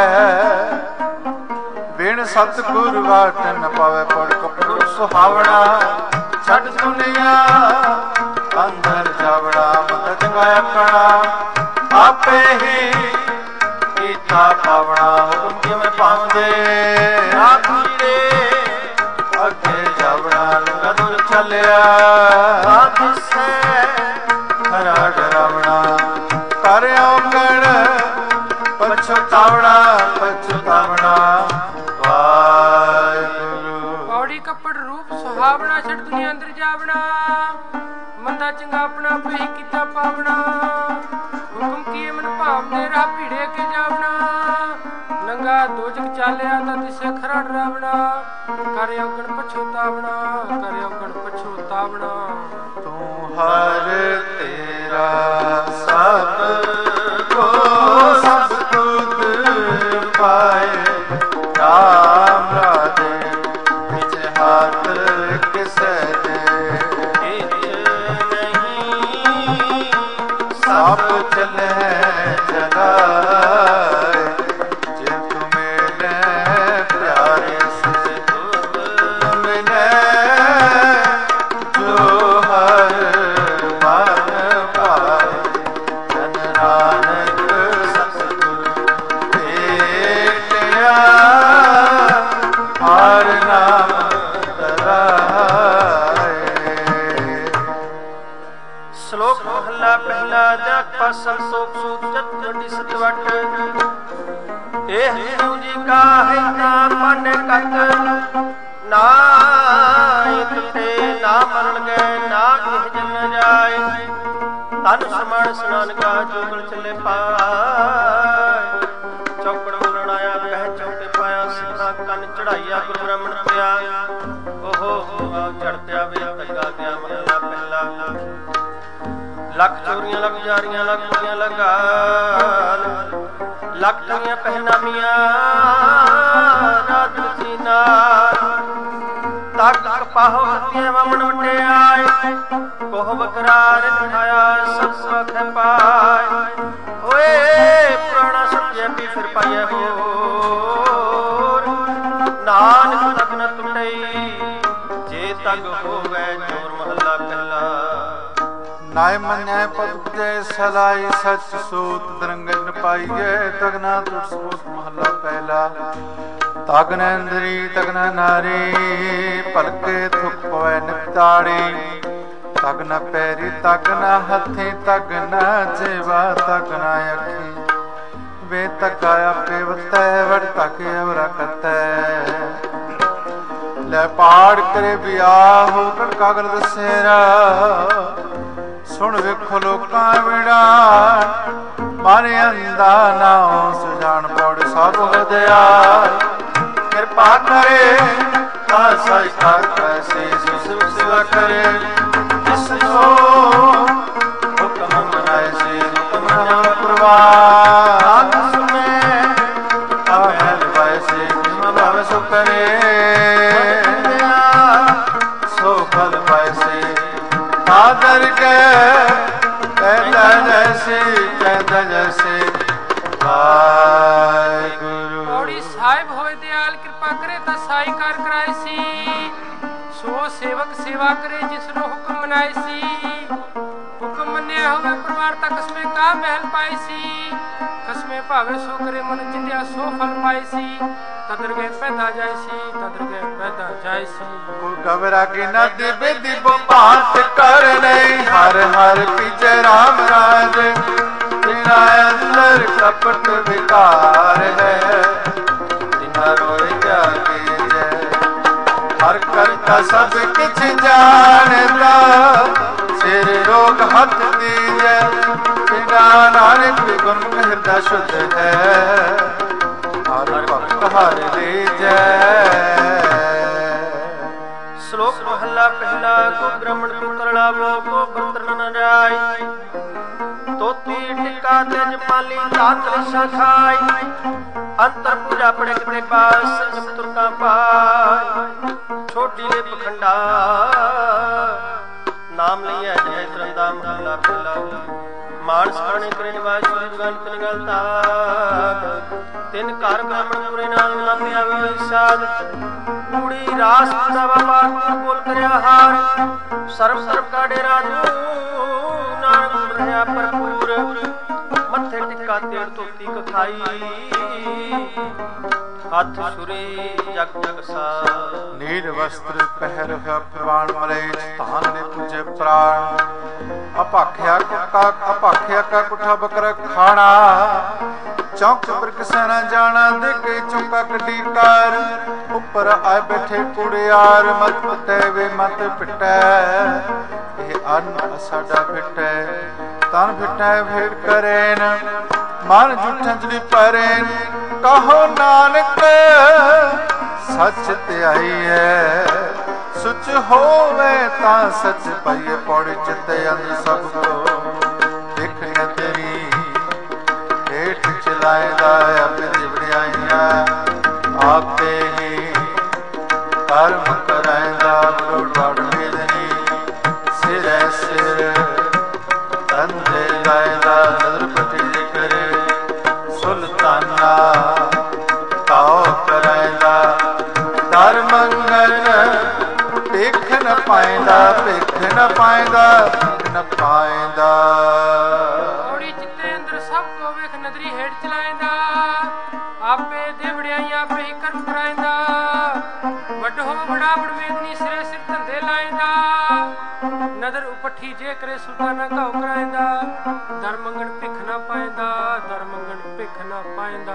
बिन सतगुर वाट न पावे पड़ कपड़ो सुहावना छड़ दुनिया अंदर जावड़ा मत जगाया कड़ा आपे ही कीता पावना हुक्म किवें पाउंदे रात कीड़े अगे जावड़ा लंगा दूर चलिया रात से खरा डरावना कर औगण पछतावना पछतावना पौड़ी कपड़ रूप सुहावना छड़ दुनिया अंदर जावना मंदा चंगा अपना पे ही कीता पावना हुक्म किए मन भाव दे राह भीड़े के जावना नंगा दोजक चालिया ता तिसे खरा डरावना करे औगण पछतावना करे औगण पछतावना तू हर तेरा सब को सब खुद पाए राम राधे निज हाथ किसे दे सब चले जलाए जे तुम्हें प्यारे से मिले जो हर मन पाए जन नानक सतगुरु भेटिया हर नाम तराए। श्लोक महला पहला जात पासन सोप सूत जत मंडी सतवट एह शिव जी का है ना मन कत नाय ਨਹੀਂ ਟੁੱਟੇ, ਨਾ ਮਰਨ ਗਏ ਨਾ ਇਹ ਜਨ ਜਾਏ। ਤਨ ਸਮਣ ਸਨਾਨਕਾ ਜੋਗਲ ਚੱਲੇ ਪਾਏ। ਚੌਕੜ ਬੋਲਣ ਆਇਆ ਬਹਿ ਚੌਕੇ ਪਾਇਆ, ਸਿੱਖਾਂ ਕੰਨ ਚੜਾਈਆ ਗੁਰੂ ਬ੍ਰਾਹਮਣ ਪਿਆ। ਓਹੋ ਆਓ ਚੜ੍ਹਦਿਆ ਵੇ ਤੱਗਾ ਗਿਆ ਮਹਲਾ ਪਹਿਲਾ। ਲੱਖ ਚੋਰੀਆਂ ਲੱਖ ਜਾਰੀਆਂ ਲੱਖ ਕੁੜੀਆਂ ਲਗਾਲ, ਲੱਖ ਚੋਰੀਆਂ ਪਹਿਨਾਮੀਆਂ ਰਾਤ ਸੀ ਨਾਲ। ਤੱਕ ਪਾਹੋ ਹੱਤੀਆਂ ਵਮਣ ਵਟਿਆਏ, ਕੋਹ ਬਕਰਾਰ ਦਿਖਾਇਆ ਸਭ ਸੁਖ ਪਾਏ। ਓਏ ਪੁਰਾਣਾ ਸੱਚੇ ਵੀ ਫਿਰ ਪਾਇਆ ਹੋਰ, ਨਾਨਕ ਤੱਕ ਨ ਟੁੱਟਈ ਜੇ ਤੱਕ ਹੋਵੇ ਜੋਰ ਮਹੱਲਾ ਪਹਿਲਾ। ਨਾਇ ਮੰਨੈ ਪਦ ਪੁਜੈ ਸਲਾਈ, ਸਚ ਸੂਤ ਦਰੰਗਨ ਪਾਈਐ। ਤਗਨਾ ਤੁਰ ਸਪੋਤ ਮਹੱਲਾ ਪਹਿਲਾ। ਤਗਨ ਅੰਦਰੀ ਤਗਨ ਨਾਰੀ, ਭਲਕੇ ਥੁਕ ਪਵੈ ਨਿਪਤਾੜੀ। ਤਗਨ ਪੈਰੀ ਤਗਨ ਹੱਥੀ, ਤਗਨ ਜੇਵਾ ਤਗਨ ਅੱਖੀ। ਵੇ ਤਗਾ ਆਪੇ ਵਤੈ ਵੜ ਤਕ ਅਵਰਾ ਕਤੈ। ਲੈ ਪਾੜ ਕਰੇ ਵਿਆਹ ਹੋ ਕਣਕਾ ਕਰ ਦਸੇਰਾ। ਸੁਣ ਵੇਖੋ ਲੋਕਾਂ ਵਿੜਾ, ਮਨ ਅੰਦਾ ਨਾਉ ਸੁਜਾਨ ਪੌੜ ਸਭ ਹਦਿਆ। ਕਿਰਪਾ ਕਰੇ ਆਸਾ ਕਰ ਸੇ ਸੁਖ ਸੇਵਾ ਕਰੇ। ਜਿਸ ਸੋ ਹੁਕਮ ਮਨਾਏ ਸੇ ਹੁਕਮ ਨਾ ਪ੍ਰਵਾਹ। ਸੁਨੇ ਅਮਲ ਵੈਸੇ ਜਿਮ ਭਾਵ ਸੋ ਕਰੇ। ਸੋ ਫਲ ਵੈਸੇ ਆਦਰ ਕੇ ਕਹਿੰਦਾ ਜੈਸੇ ਕਹਿੰਦਾ ਜੈਸੇ। ਵਾਹਿਗੁਰੂ ਪੌੜੀ ਸਾਹਿਬ ਹੋਏ ਦਿਆਲ, ਕਿਰਪਾ ਕਰੇ ਤਾਂ ਸਾਈ ਕਾਰ ਕਰਾਏ ਸੀ। ਸੋ ਸੇਵਕ ਸੇਵਾ ਕਰੇ ਜਿਸ ਨੂੰ ਹੁਕਮ ਮਨਾਏ ਸੀ। ਹੁਕਮ ਮੰਨਿਆ ਹੋਵੇ ਪਰਿਵਾਰ ਤਾਂ ਕਸਮੇ ਕਾ ਮਹਿਲ ਪਾਈ ਸੀ। ਕਸਮੇ ਭਾਵੇ ਸੋ ਕਰੇ ਮਨ ਚਿੰਦਿਆ ਸੋ ਫਲ ਪਾਈ ਸੀ। ਤਦਰ ਗਏ ਪੈਦਾ ਜਾਏ ਸੀ, ਤਦਰ ਗਏ ਪੈਦਾ ਜਾਏ ਸੀ। ਗਵਰਾ ਕੀ ਨਦੀ ਬੇਦੀ ਭਾਂਤ ਕਰ ਲਈ, ਹਰ ਹਰ ਪੀਜੈ ਰਾਮ ਰਾਜ। ਤਿਨਾ ਅੰਦਰ ਕਪਟ ਵਿਕਾਰ ਹੈ, ਤਿਨਾ ਰੋਏ ਕਿਆ ਕੀਜੈ। ਹਰ ਕਰਤਾ ਸਭ ਕਿਛ ਜਾਣਦਾ, ਸਿਰ ਰੋਗ ਹੱਥ ਦੀਜੈ। ਤਿਨਾ ਨਾਨਕ ਗੁਰਮੁਖ ਹਿਰਦਾ ਸ਼ੁੱਧ ਹੈ, ਹਰ ਭਗਤ ਹਰ ਲੀਜੈ। ਸ਼ਲੋਕ ਮਹੱਲਾ ਪਹਿਲਾ। ਕੋ ਬ੍ਰਾਹਮਣ ਕੋ ਕਰੜਾ ਲੋ, ਕੋ ਬਰਤਨ ਨ ਜਾਈ। ਤੋਤੀ ਟਿਕਾ ਤੇਜ ਪਾਲੀ ਤਾਤ ਰਸਾ ਖਾਈ। ਅੰਤਰ ਪੂਜਾ ਪੜੇ ਕਪੜੇ ਪਾਸ, ਸੰਜਮ ਤੁਰਕਾ ਪਾਈ। ਛੋਟੀ ਦੇ ਪਖੰਡਾ ਨਾਮ ਲਈਐ ਜੈ ਤਰੰਦਾ ਮਹੱਲਾ ਪਹਿਲਾ। ਮਾਨਸ ਖਾਣੇ ਕਰੇ ਨਿਵਾਸ ਸੂਰਜ ਜਗਨ ਤਿਨ ਗਲ ਤਾਕ। ਤਿੰਨ ਘਰ ਬ੍ਰਾਹਮਣ ਪੂਰੇ ਨਾਲ ਨਾ ਪਿਆਵੇ ਸਾਧ। ਕੂੜੀ ਰਾਸ ਦਾ ਵਪਾਰ ਬੋਲ ਕਰਿਆ ਹਾਰ। ਸਰਬ ਸਰਬ ਕਾ ਡੇਰਾ ਤੂੰ ਨਾਨਕ ਰਹਾ ਭਰਪੂਰ। ਮੱਥੇ ਟਿੱਕਾ ਤੇੜ ਧੋਤੀ ਕਖਾਈ। ਹੱਥ ਛੁਰੀ ਜਗ ਜਗ ਸਾ। ਨੀਰ ਵਸਤਰ ਪਹਿਰ ਪ੍ਰਵਾਨ ਮਲੇ, ਧਾਨ ਨੇ ਪੁਜੇ ਪ੍ਰਾਣ। ਅਪਾਖਿਆ ਕੁੱਕਾ ਅਪਾਖਿਆ ਕਾ ਕੁੱਠਾ ਬਕਰ ਖਾਣਾ। ਚੌਂਕ ਪਰ ਕਿਸੇ ਨਾ ਜਾਣਾ, ਦੇ ਕੇ ਚੌਂਕਾ ਕੱਢੀ ਕਾਰ। ਉੱਪਰ ਆਏ ਬੈਠੇ ਕੁੜਿਆਰ, ਮਤ ਪਤੈ ਵੇ ਮਤ ਪਿਟੈ। ਇਹ ਅੰਨ ਸਾਡਾ ਫਿਟੈ, ਤਨ ਫਿਟੈ ਫੇਰ ਕਰੇਨ। ਮਨ ਜੁਠਾਂ ਜਲੀ ਪਰੇਨ, ਕਹੋ ਨਾਨਕ ਸੱਚ ਧਿਆਈ ਹੈ। ਸੁਚ ਹੋਵੇ ਤਾਂ ਸੱਚ ਪਾਈਏ। ਪੌੜੀ ਚਿੱਤੇ ਅੰਦ ਸਭ ਕੋ ਦੇਖਿਆ ਤੇਰੀ। ਹੇਠ ਚਲਾਇਦਾ ਆਪੇ ਦਿਵੜਿਆਈਆਂ, ਆਪੇ ਹੀ ਕਰਮ ਕਰਾਇਦਾ। ਬੜੋੜ ਬੜ ਮੇਦਨੀ ਸਿਰੈ ਸਿਰ ਤੰਦੇ ਲਾਇਦਾ। ਨਦਰ ਪਟੀ ਕਰੇ ਸੁਲਤਾਨਾ ਕਾਉ ਕਰਾਇਦਾ। ਦਰ ਮੰਗਲ ਭਿਖ ਨ ਪਾਇਦਾ, ਭਿਖ ਨ ਪਾਇਦਾ, ਭਿਖ ਨ ਪਾਇਦਾ। ਪੌੜੀ ਚਿੱਤੇ ਅੰਦਰ ਸਭ ਕੋ ਵੇਖ ਨਦਰੀ ਹੇਠ ਚਲਾਇਦਾ। ਆਪੇ ਦੇਵੜਿਆਈ ਆਪੇ ਹੀ ਕਰਮ ਕਰਾਇਦਾ। ਵੱਡੋ ਬੜਾ ਬੜ ਮੇਦਨੀ ਸਿਰੇ ਸਿਰ ਧੰਦੇ ਲਾਇਦਾ। ਨਦਰ ਉਪੱਠੀ ਜੇ ਕਰੇ ਸੁਲਤਾਨਾ ਕਾਉ ਕਰਾਇਦਾ। ਦਰ ਮੰਗਣ ਭਿਖ ਨਾ ਪਾਇਦਾ, ਦਰ ਮੰਗਣ ਭਿਖ ਨਾ ਪਾਇਦਾ।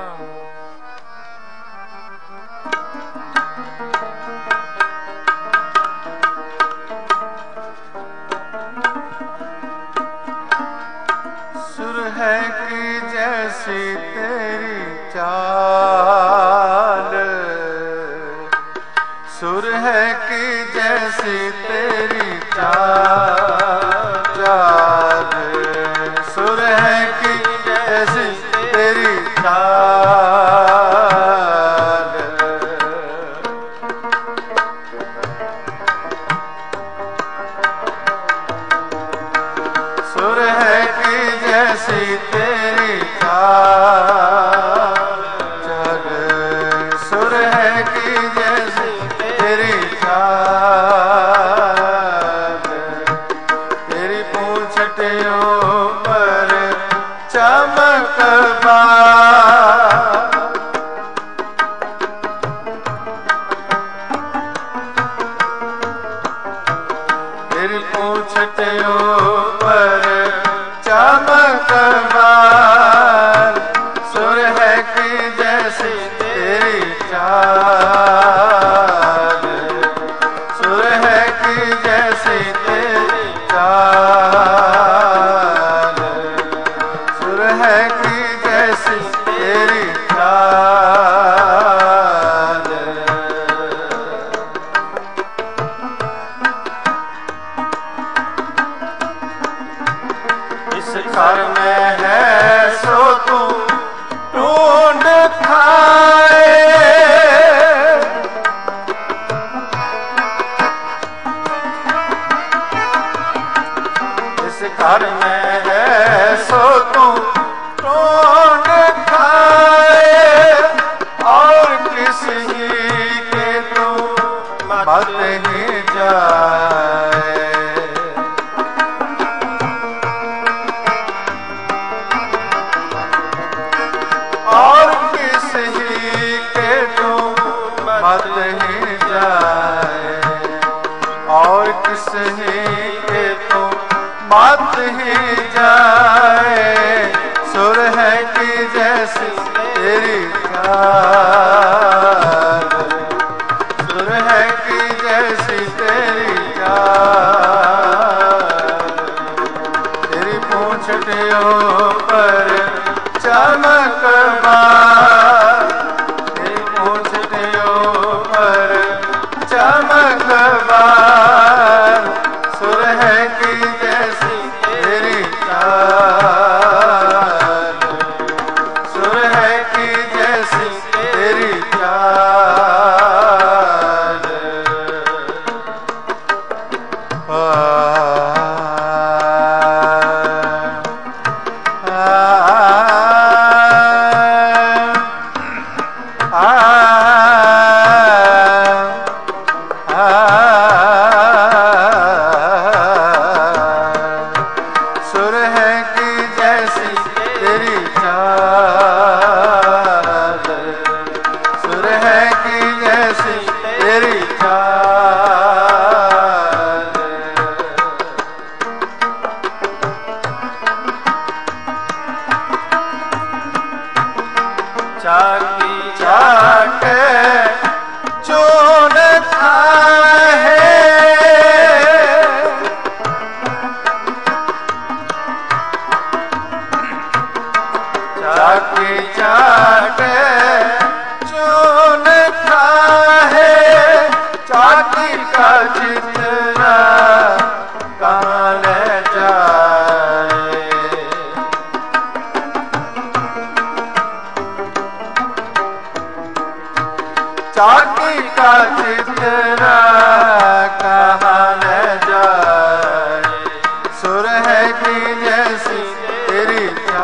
है कि जैसी तेरी चाल, तेरी पूंछटियों पर चमक तेरी पूंछटियों पर चमक सुर है कि जैसी तेरी चाल, सुर है कि जैसी तेरी चाल, सुर है कि जैसी तेरी चाल। इस घर में है सो तू ढूंढ खाए, इस घर में है सो तू ढूंढ खाए, और किसी के तू मत ही जाए। और किसी के तू मत ही जाए, और किसी के तू मत ही जाए। सुर है कि जैसी तेरी चाल, सुर है कि जैसी तेरी चाल, तेरी पूंछटियों पर चमक तेरी पूंछटियों पर चमक सुर है कि जैसी तेरी चाल, सुर है कि जैसी तेरी चाल। आ, आ, आ, सुर है कि जैसी तेरी चाल, सुर है कि जैसी तेरी चाल। चाकी चाके चून खाए, चाकी चाके चून खाए, चाकी का जितना कहाँ ले जाए। चाकी का जितना कहाँ ले जाए। सुर है कि जैसी तेरी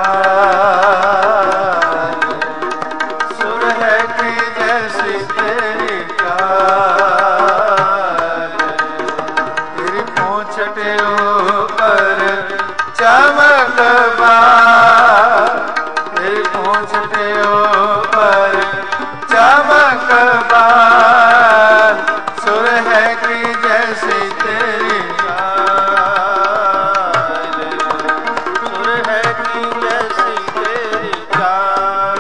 चाल, सुर है कि जैसी तेरी चाल, तेरी पूंछटियों पर चमक तेरी पूंछटियों पर चमक सुर है कि जैसी तेरी चाल, सुर है कि जैसी तेरी चाल।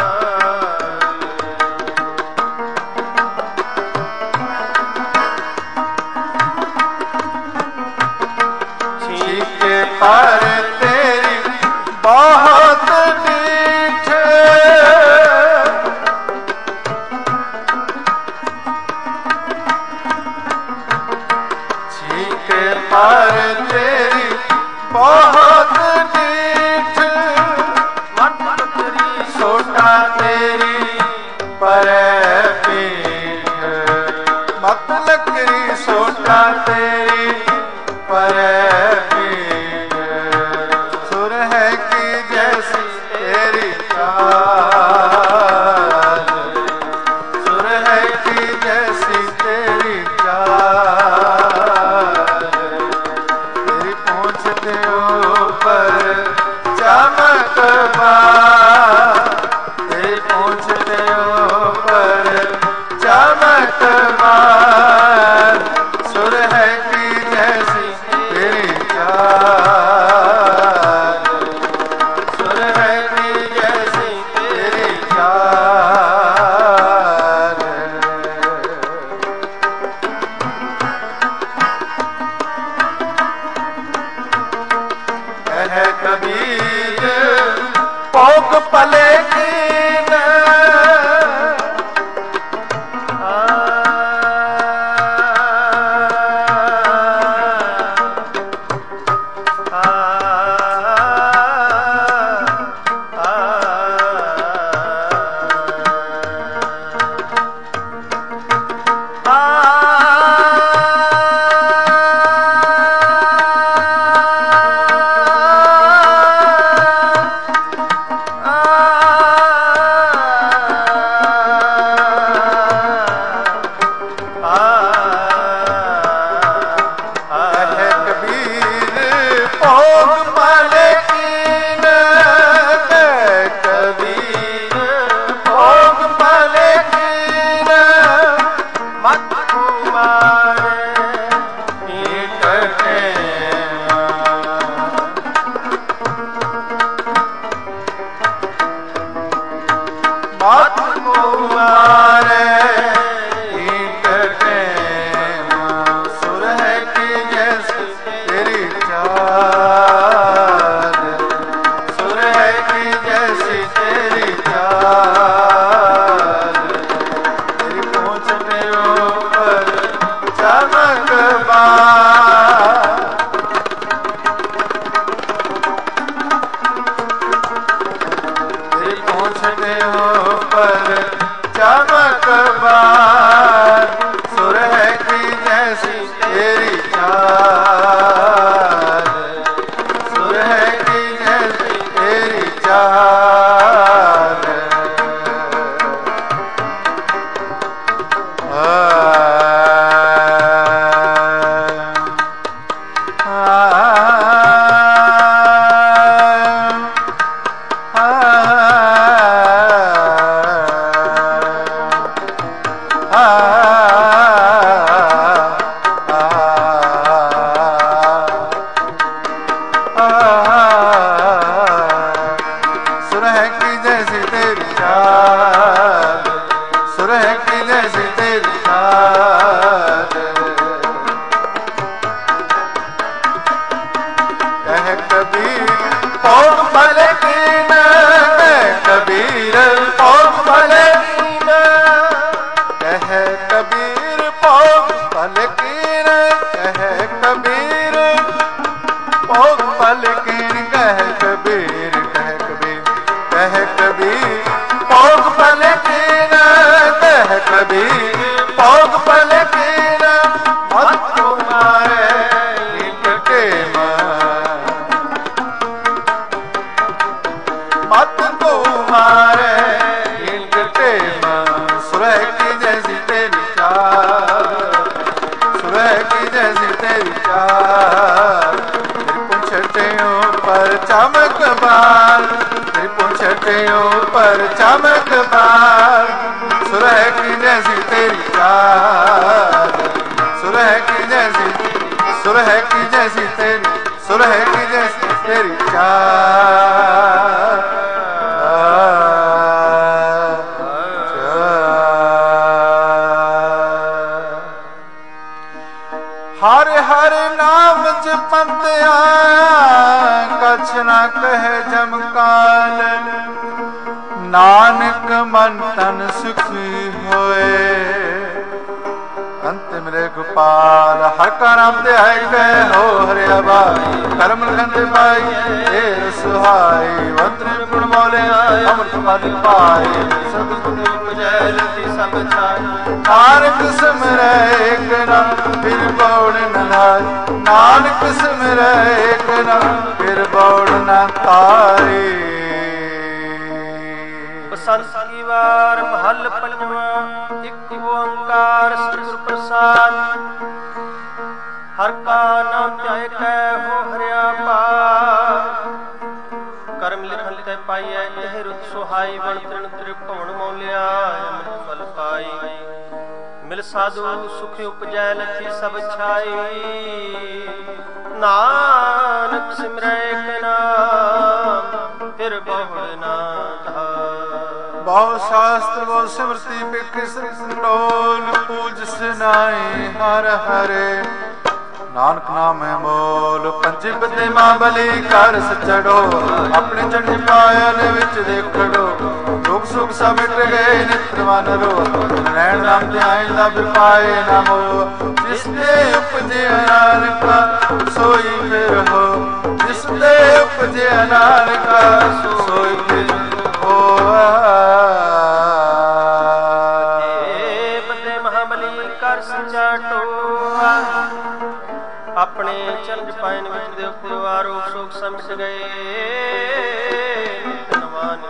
छीके पर तेरी बहुत मीठे, छीके पर तेरी बहुत मीठ, मटकरी सोटा तेरी पर पीठ, मतलकरी सोटा तेरी पर पीठ। सुर है कि जैसी तेरी चाल, सुर है लाल तेरी पूंछ के ऊपर चमक बाल सुरह की जैसी तेरी चाल सुरह की जैसी सुरह की जैसी तेरी सुरह की जैसी तेरी चाल हर हर नाम जपंतिया कछ न कहे जमकाल नानक मन तन सुखी होए अंत मिले गोपाल हर का नाम ते है कहे हो हरे भाई कर्म लखन पाई हे सुहाई वंत्र गुण मोले अमृत फल पाए सतगुरु उपजय लती सब छाई नानक सिमरै एक नाम फिर बौड़ न लाय नानक सिमरै एक नाम फिर बौड़ न तारी बसंत की वार महल पंजवा एक ओंकार सतगुर प्रसाद हर का नाम ध्याय कै हो हरिया पार कर्म लिखन ते पाइए यह रुत सुहाई बन तृण त्रिभुवन मौलिया अमृत फल पाई मिल साधु सुख उपजै लथी सब छाई नानक सिमरै एक नाम फिर बहुड़ ना बहु शास्त्र बहु स्मृति बिख संडोल पूज सुनाई हर हरे नानक नाम है मोल पंजे बदे मां बली कर सचड़ो अपने चढ़ पायल विच देखड़ो दुख सुख सब मिट गए नित्र मन रो नैन नाम ध्यान लब पाए नमो जिसने उपजे नानका सोई फिर हो जिसने उपजे नानका सोई फिर हो बदे महाबली कर सचा टोआ अपने चरण पायन विच देव पुरवारो शोक समझ गए नवान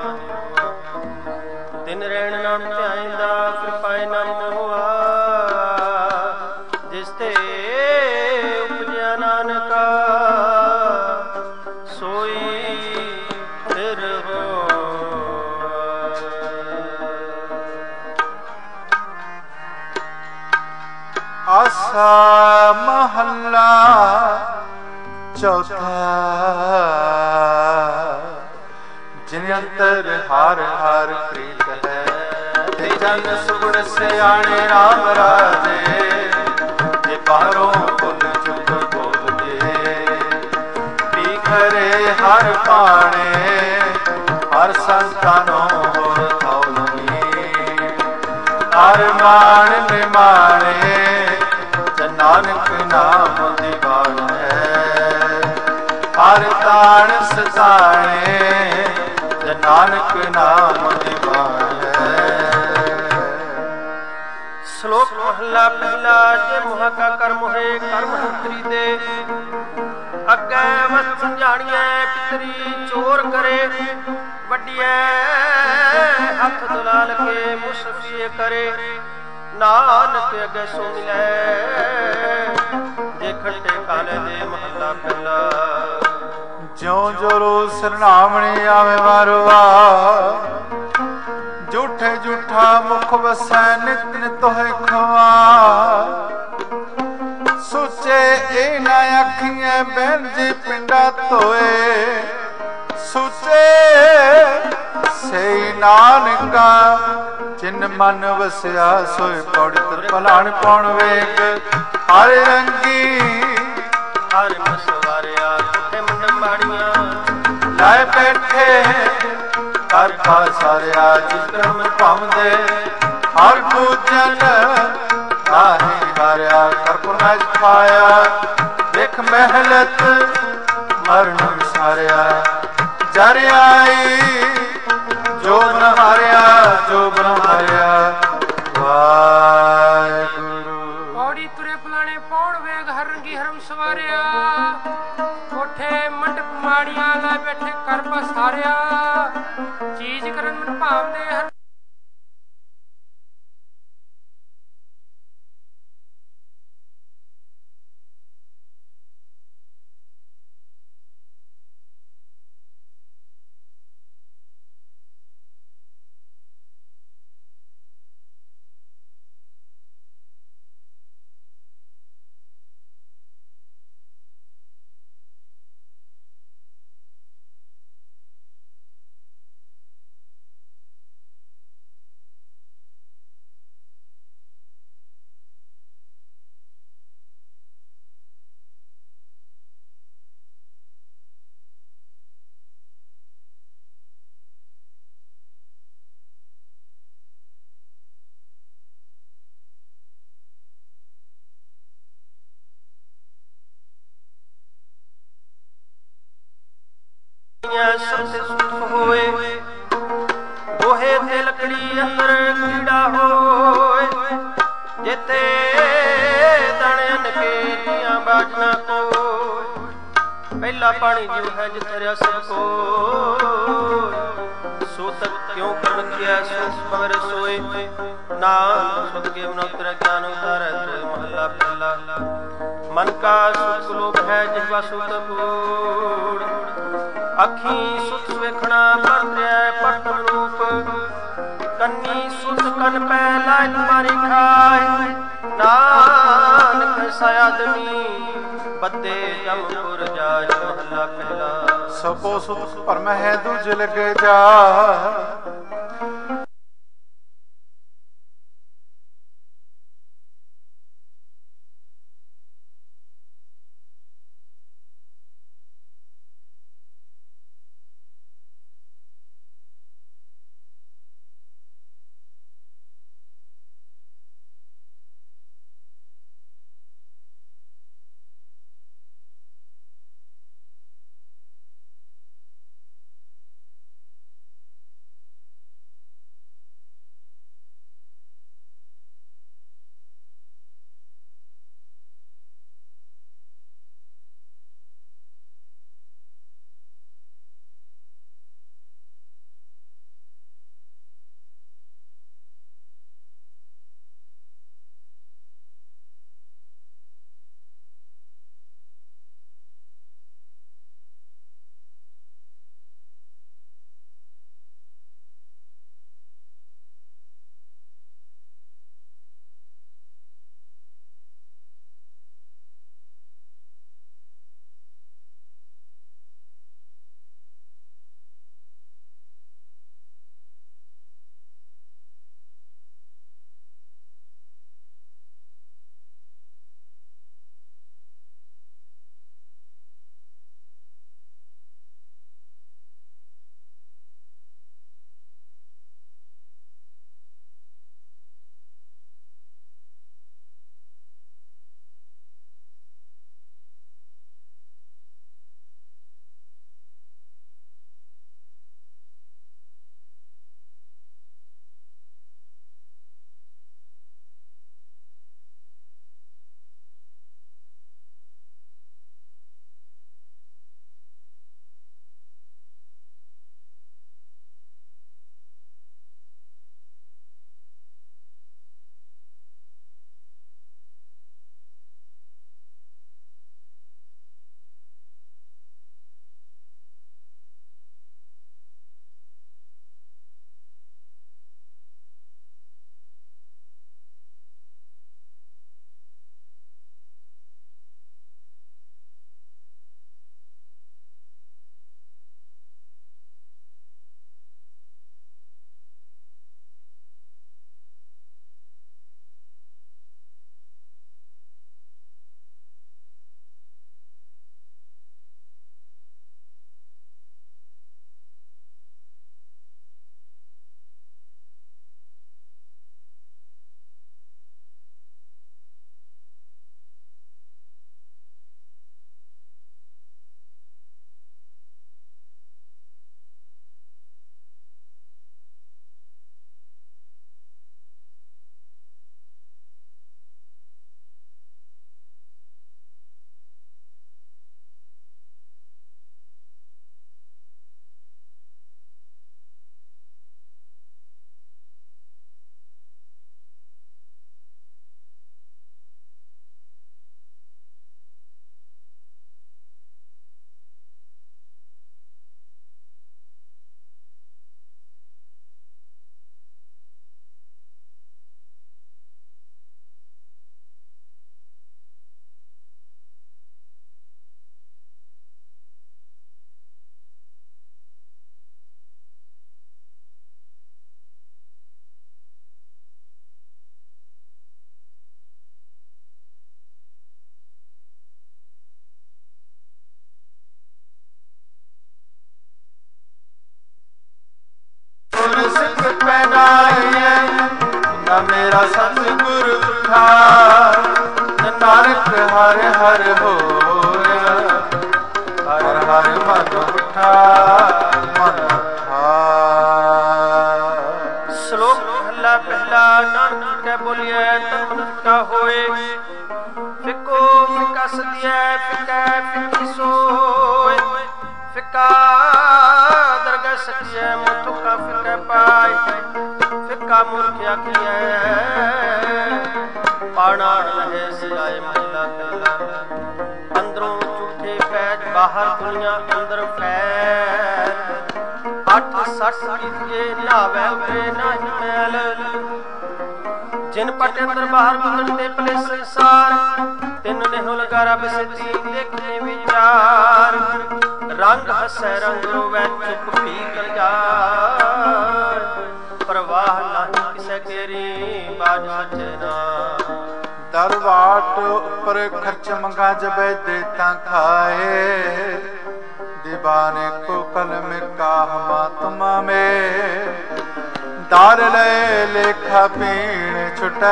दिन रहन नाम ध्याइंदा फिर पाए नाम हुआ जिसते उपजया नानका सोई फिर हो आसा महला चौथा जिन अंतर हर हर प्रीत है ते जन सुगुण से आने राम राजे जे बारों कुल चुप बोल दे पीखरे हर पाने हर संतानों होर थौलनी हर मान निमाणे नानक नाम दीवान है हर ताण सताणे नानक नाम दीवान है। श्लोक महला पहला जे मुह का कर्म है कर्म हंतरी दे अगे वत समझाणिए पितरी चोर करे वड्डिए हथ दुलाल के मुसफिए करे नानक अगे सो मिले जे खट्टे काले दे महला पहला ज्यों जो रोज सरनामणी आवे वारवा झूठे झूठा मुख वसै नित नित होए खवा सुचे ए ना अखियां बैन जी पिंडा धोए सुचे सही नानका जिन मन वसिया सोए पौड़ित भलान पौण वेग हर रंगी हर मसवारिया कुठे मंडप बाड़ियां लाए बैठे हर सारिया जिस क्रम पाउंदे हर पूजन नाहि हारिया करपुर में पाया देख महलत मरण विसारिया जर आई जो बन हारिया जो बन हारिया वाहिगुरु पौड़ी तुरे फलाने पौड़ वेग हर रंगी हरम सवारिया कोठे मंडप माड़ियां ला बैठे कर बसारिया चीज करन मन भावदे हर ਚੇਤੇ ਦਣਨ ਕੇ ਦੀਆਂ ਬਾਜਨਾ ਕੋ ਪਹਿਲਾ ਪਾਣੀ ਜਿਉ ਹੈ ਜਿ ਤਰਿਆ ਸਭ ਕੋ ਸੋ ਤਕ ਕਿਉ ਕਰਨ ਕਿਆ ਸੋ ਪਵਰ ਸੋਏ ਨਾਮ ਸੁਧ ਕੇ ਮਨ ਉਤਰ ਗਿਆਨ ਉਤਾਰੈ ਤੋਏ ਮਹਲਾ ਪਹਿਲਾ ਮਨ ਕਾ ਸੁਖ ਲੋਭ ਹੈ ਜਿਵਾ ਸੁਤ ਕੂੜ ਅੱਖੀ ਸੁਤ ਵੇਖਣਾ ਪਰਤਿਐ ਪਟਮ ਰੂਪ ਕੰਨੀ ਸੁਤ ਕਨ ਪੈ ਲਾਇ ਮਾਰੀ ਖਾਇ ਨਾਨਕ ਸਾਇਆਦਮੀ ਬੱਦੇ ਜਮਪੁਰ ਜਾਇ ਮਹਲਾ ਪਹਿਲਾ ਸਭੋ ਸੁਖ ਭਰਮ ਹੈ ਦੂਜ ਲਗੇ ਜਾ ਮੇਰਾ ਸਤਿਗੁਰ ਉਠਾ ਨਾਨਕ ਹਰ ਹਰ ਹੋਇਆ ਹਰ ਹਰ ਮਨ ਉਠਾ ਮਨ ਉਠਾ। ਸ਼ਲੋਕ ਪਹਿਲਾ ਪਹਿਲਾ ਨਾਨਕ ਕੈ ਬੋਲਿਐ ਤਨ ਮਨ ਫਿੱਕਾ ਹੋਏ। ਫਿੱਕੋ ਫਿੱਕਾ ਸਦੀਐ ਫਿੱਕੈ ਫਿੱਕੀ ਸੋਏ। ਫਿੱਕਾ ਦਰਗਹਿ ਸੱਚੈ ਮੁੱਠ ਕਾ ਫਿੱਕੈ ਪਾਏ। ਫਿੱਕਾ ਮੂਰਖ ਆਖੀਐ ਪਾਣਾ ਲਹੇ ਸਿਆਏ ਮਹਿਲਾ ਪਹਿਲਾ। ਅੰਦਰੋਂ ਝੂਠੇ ਪੈਜ ਬਾਹਰ ਦੁਨੀਆ ਅੰਦਰ ਫੈਲ। ਅੱਠ ਸੱਠ ਕੀਤੇ ਨਾਵੇ ਉਤਰੇ ਨਾਹੀ ਮੈਲ। ਜਿਨ ਪਟ ਅੰਦਰ ਬਾਹਰ ਬੁੱਧਣ ਤੇ ਭਲੇ ਸੰਸਾਰ। ਤਿੰਨ ਨੇਹੋ ਲਗਾ ਰੱਬ ਸਿੱਧੀ ਦੇਖੇ ਵਿਚਾਰ। ਰੰਗ ਹਸੈ ਰੰਗ ਰੋਵੈ ਚੁੱਪ ਭੀ ਕਲਜਾਰ। ਪ੍ਰਵਾਹ ਨਾਹੀ ਕਿਸੇ ਕੇਰੀ ਬਾਜ ਸੱਚੇ ਨਾਮ। ਦਰਵਾਟ ਉੱਪਰ ਖਰਚ ਮੰਗਾ ਜਬੈ ਦੇਤਾ ਖਾਏ। दीवाने को कलम का हमात्मा में। दार ले लेखा पीण छुटै।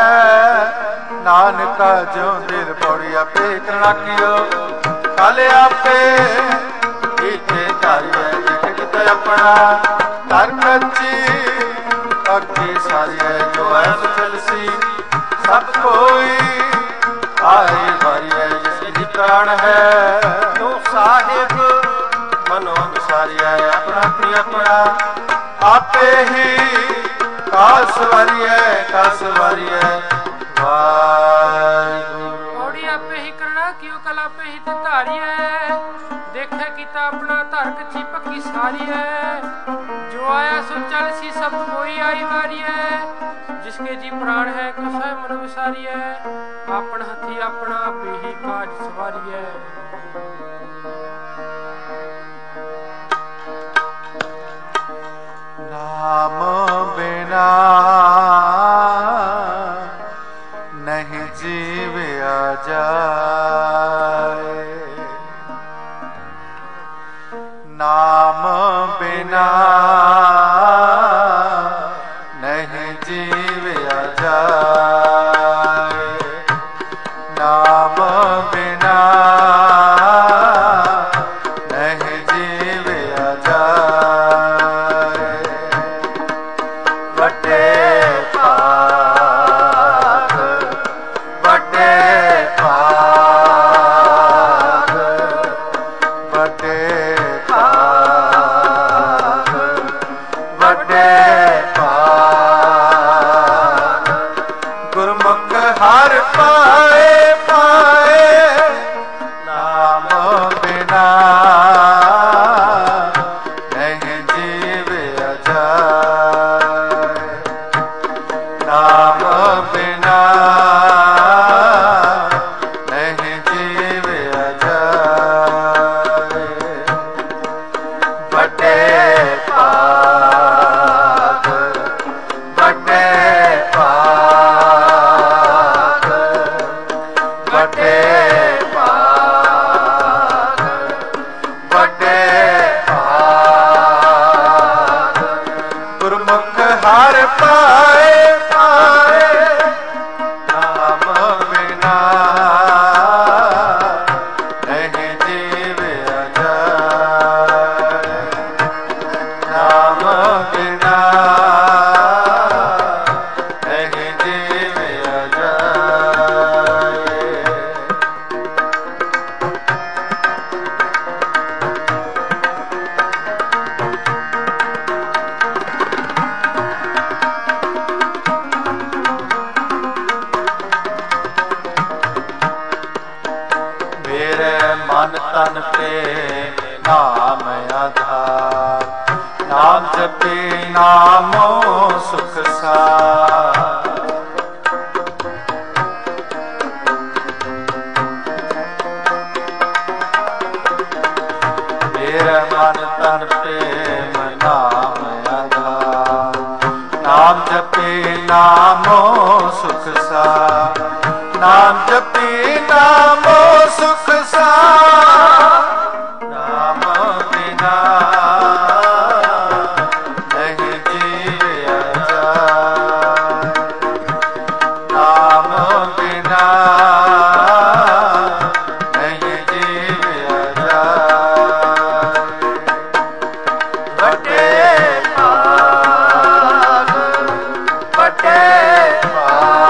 नानका जो दिल पौड़िया पे करना कियो। काले आपे इथे तारिया एक किते अपना। तर कच्ची अखी सारी है जो है चलसी। सब कोई आई बारी है जिसकी प्राण है। तो साहिब मनो विसारिया अपना प्रिय अपना। आपे ही कासवारी है कासवारी है वाहिगुरु। आपे ही करना क्यों कल आपे ही धारी है। देखे किता अपना धर कच्ची पक्की सारी है। जो आया सो चल सी सब कोई आई वारी है। जिसके जी प्राण है कसै मनो विसारी है। अपन हथी अपना आपे ही काज सवारी है। नाम बिना नहीं जीविया जाए। नाम बिना नहीं जीविया जाए। नाम बिना नहीं जीविया जाए। बटे पाग बटे पाग बटे पाग बटे पाग। गुरमुख हर पाए पाए। नाम बिना नहीं जीविया जाए। नाम बिना नहीं जीविया जाए। बटे पाग बटे पाग बटे पाग बटे पाग। गुरमुख हर पाए पाए। नाम बिना नहीं जीविया जाए। नाम बिना नहीं जीविया जाए। मेरे मन तन प्रेम नाम आधार। नाम जपी नामो सुख सार। मेरे मन तन प्रेम नाम आधार। नाम जपी नामो सुख सार। नाम जपी नामो सुख सार। नाम बिना नहीं जीविया जाए। नाम बिना नहीं जीविया जाए। बटे पाग बटे पाग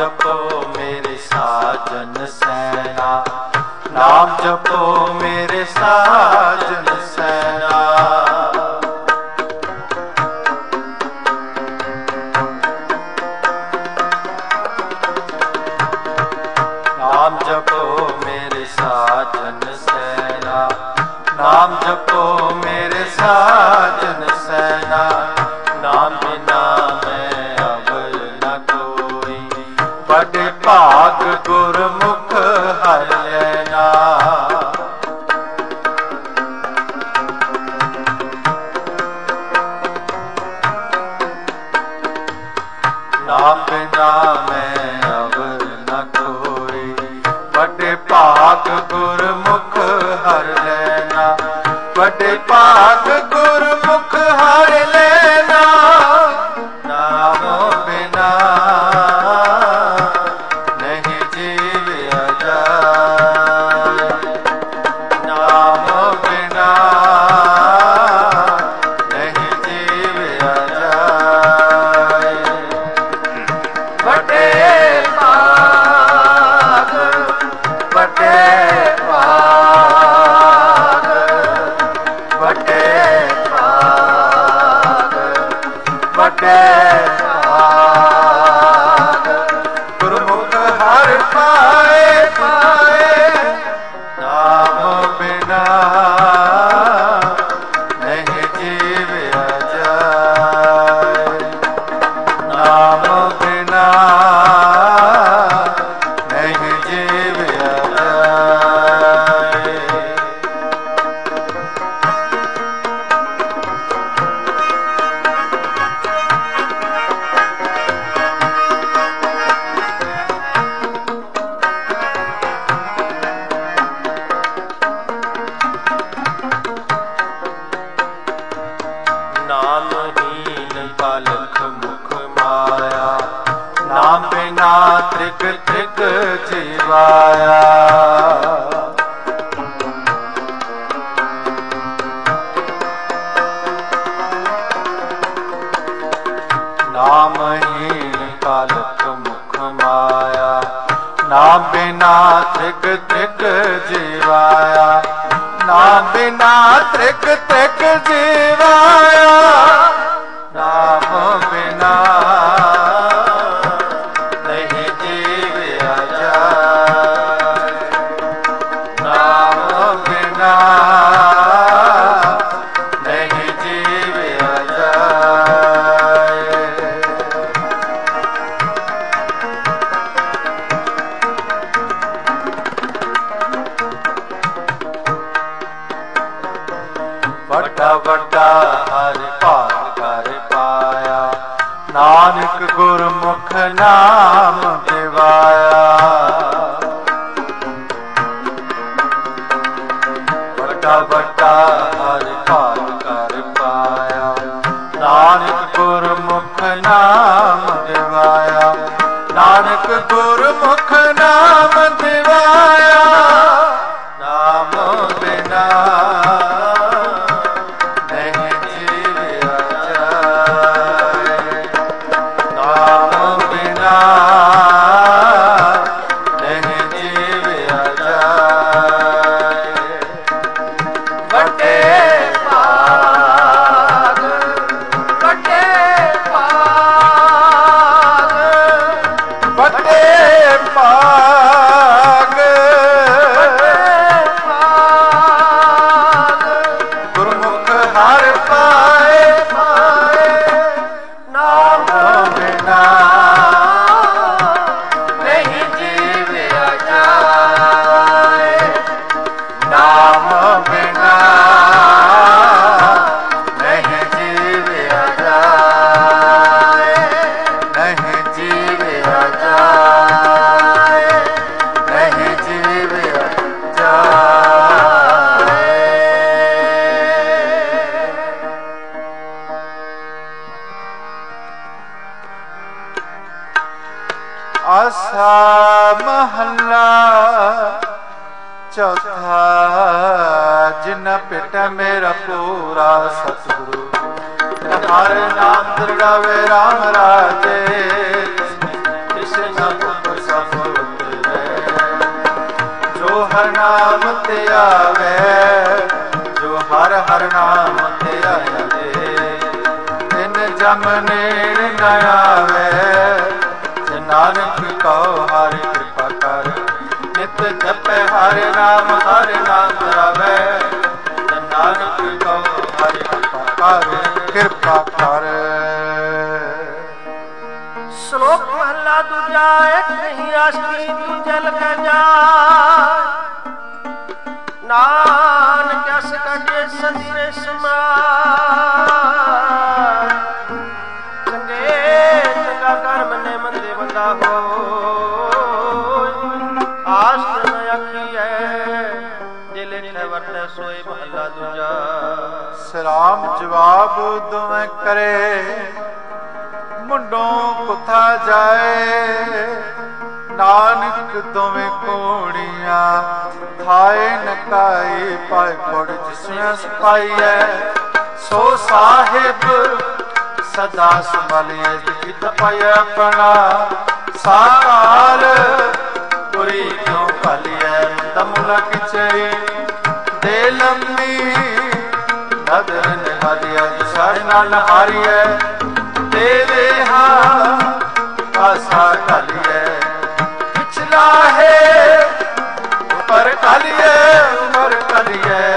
ਜਪੋ ਮੇਰੇ ਸਾਜਨ ਸੈਨਾ, ਨਾਮ ਜਪੋ ਮੇਰੇ ਸਾਜਨ ਸੈਨਾ। ਨਾਮ ਜਪੋ ਮੇਰੇ ਸਾਜਨ ਸੈਨਾ, ਨਾਮ ਜਪੋ ਮੇਰੇ ਸਾਜਨ ਸੈਨਾ। ਨਾਮ ਬਿਨਾ ਮੈਂ ਅਵਰ ਨ ਕੋਈ, ਬੜੇ ਭਾਗ ਗੁਰਮੁਖ ਹਰ ਲੈਣਾ। ਨਾਮ ਬਿਨਾ ਮੈਂ ਅਵਰ ਨ ਕੋਈ, ਬੜੇ ਭਾਗ ਗੁਰਮੁਖ ਹਰ ਲੈਣਾ। ਬੜੇ ਭਾਗ ਗੁਰਮੁਖ ਹਰ ਲੈਣਾ। ਨਾਮ ਬਿਨਾ ਨਹੀਂ ਜੀਵਿਆ ਜਾਏ, ਨਾਮ ਬਿਨਾ ਨਹੀਂ ਜੀਵਿਆ ਜਾਏ। ਵੱਡੇ ਭਾਗ ਵੱਡੇ ਭਾਗ ਵੱਡੇ ਭਾਗ ਵੱਡੇ ਭਾਗ ਗੁਰਮੁਖ ਹਰਿ ਪਾਏ ਪਾਏ। ਨਾਮ ਬਿਨਾ ਨਹੀਂ ਜੀਵਿਆ ਜਾਏ, ਨਾਮ ਬਿਨਾ ਨਹੀਂ ਜੀਵਿਆ ਜਾਏ। ਨਾਮਹੀਨ ਕਲਖ ਮੁਖ ਮਾਇਆ, ਨਾਮ ਬਿਨਾ ਤ੍ਰਿਗ ਤ੍ਰਿਗ ਜੀਵਾਇਆ। ਨਾਮਹੀਨ ਕਲਖ ਮੁਖ ਮਾਇਆ, ਨਾਮ ਬਿਨਾ ਤ੍ਰਿਗ ਤ੍ਰਿਗ ਜੀਵਾਇਆ। ਨਾਮ ਬਿਨਾ ਤ੍ਰਿਗ ਤ੍ਰਿਗ ਜੀਵਾਇਆ। ਨਾਮ ਬਿਨਾ ਨਹੀਂ ਜੀਵਿਆ ਜਾਏ, ਨਾਮ ਬਿਨਾ ਨਹੀਂ ਜੀਵਿਆ ਜਾਏ। ਵੱਡਾ ਵੱਡਾ ਹਰਿ ਭਾਗ ਕਰ ਪਾਇਆ, ਨਾਨਕ ਗੁਰਮੁਖ ਨਾਮ ਦਿਵਾਇਆ। ਵੱਡਾ ਵੱਡਾ ਹਰਿ ਭਾਗ ਕਰ ਪਾਇਆ, ਨਾਨਕ ਗੁਰਮੁਖ ਨਾਮ ਦਿਵਾਇਆ। ਨਾਨਕ ਗੁਰਮੁਖ ਨਾਮ ਦਿਵਾਇਆ। ਨਾਮ ਬਿਨਾ ਨਹੀਂ ਜੀਵਿਆ ਜਾਏ, ਨਾਮ ਬਿਨਾ ਨਹੀਂ ਜੀਵਿਆ ਜਾਏ। ਵੱਡੇ ਭਾਗ ਵੱਡੇ ਭਾਗ ਵੱਡੇ ਭਾਗ ਗੁਰਮੁਖ ਹਰਿ ਪਾਏ ਪਾਏ। ਨਾਮ ਬਿਨਾ ਨਹੀਂ ਜੀਵਿਆ ਜਾਏ, ਨਾਮ ਬਿਨਾ ਨਹੀਂ ਜੀਵਿਆ ਜਾਏ, ਨਹੀਂ ਜੀਵਿਆ ਜਾਏ, ਨਹੀਂ ਜੀਵਿਆ ਜਾਏ। ਆਸਾ ਮਹੱਲਾ ਚੌਥਾ। ਜਿਨ ਪਿਟ ਮੇਰਾ ਪੂਰਾ ਸਤਿਗੁਰੂ, ਹਰਿ ਨਾਮ ਦ੍ਰਿੜਾਵੇ ਰਾਮ ਰਾਜੇ। ਤਿਸ ਨ ਆਵੇ, ਜੋ ਹਰ ਹਰ ਨਾਮ ਧਿਆਇਆ ਦੇ, ਤਿਨ ਜਮ ਨੇੜ ਨ ਆਵੇ। ਜੇ ਨਾਨਕ ਕਉ ਹਰਿ ਕਿਰਪਾ ਕਰ, ਨਿਤ ਜਪੈ ਹਰਿ ਨਾਮ ਹਰਿ ਨਾਮ ਧਰਾਵੇ। ਜੇ ਨਾਨਕ ਕਉ ਹਰਿ ਕਿਰਪਾ ਕਰ, ਕਿਰਪਾ ਕਰ। ਸ਼ਲੋਕ ਮਹਲਾ ਦੂਜਾ। ਇੱਕ ਨਹੀਂ ਆਸਕੀ ਦੂਜੇ ਲਗੈ ਜਾ, ਨਾਨਕ ਅਸ ਕੱਢੇ ਸੰਧਿਰੇ ਸਮਾ। ਚੰਗੇ ਚੰਗਾ ਕਰ ਮੰਨੇ ਮੰਦੇ ਬੰਦਾ ਹੋਇ, ਆਸ ਨ ਆਖੀਐ ਜੇ ਲੇਖੈ ਵਰਤੈ ਸੋਏ। ਮਹਲਾ ਦੂਜਾ। ਸਲਾਮ ਜਵਾਬ ਦੋਵੇਂ ਕਰੇ, ਮੁੰਡੋਂ ਕੁਥਾ ਜਾਏ। ਨਾਨਕ ਦੋਵੇਂ ਕੋੜੀਆਂ ਥਾਏ ਨਕਾਈ, ਪਾਏ ਕੋੜ ਜਿਸਨੇ ਸਪਾਈਐ। ਸੋ ਸਾਹਿਬ ਸਦਾ ਸੰਭਾਲੀਐ, ਜਿਤ ਪਾਇਐ ਆਪਣਾ ਸਾਕਾਲ। ਪੁਰੀ ਕਿਉ ਭਾਲੀਐ ਦਮ ਲਗ ਚਈ, ਦੇ ਲੰਮੀ ਨਦਰ ਨਿਹਾਲੀਐ। ਜਿਸਾਰੇ ਨਾਲ ਹਾਰੀਐ ਦੇਵੇ ਹਾਂ ਆਸਾ ਢਾਲੀਐ। ਪਿਛਲਾ ਹੈ ਉੱਪਰ ਢਾਲੀਐ, ਉੱਪਰ ਢਾਲੀਐ।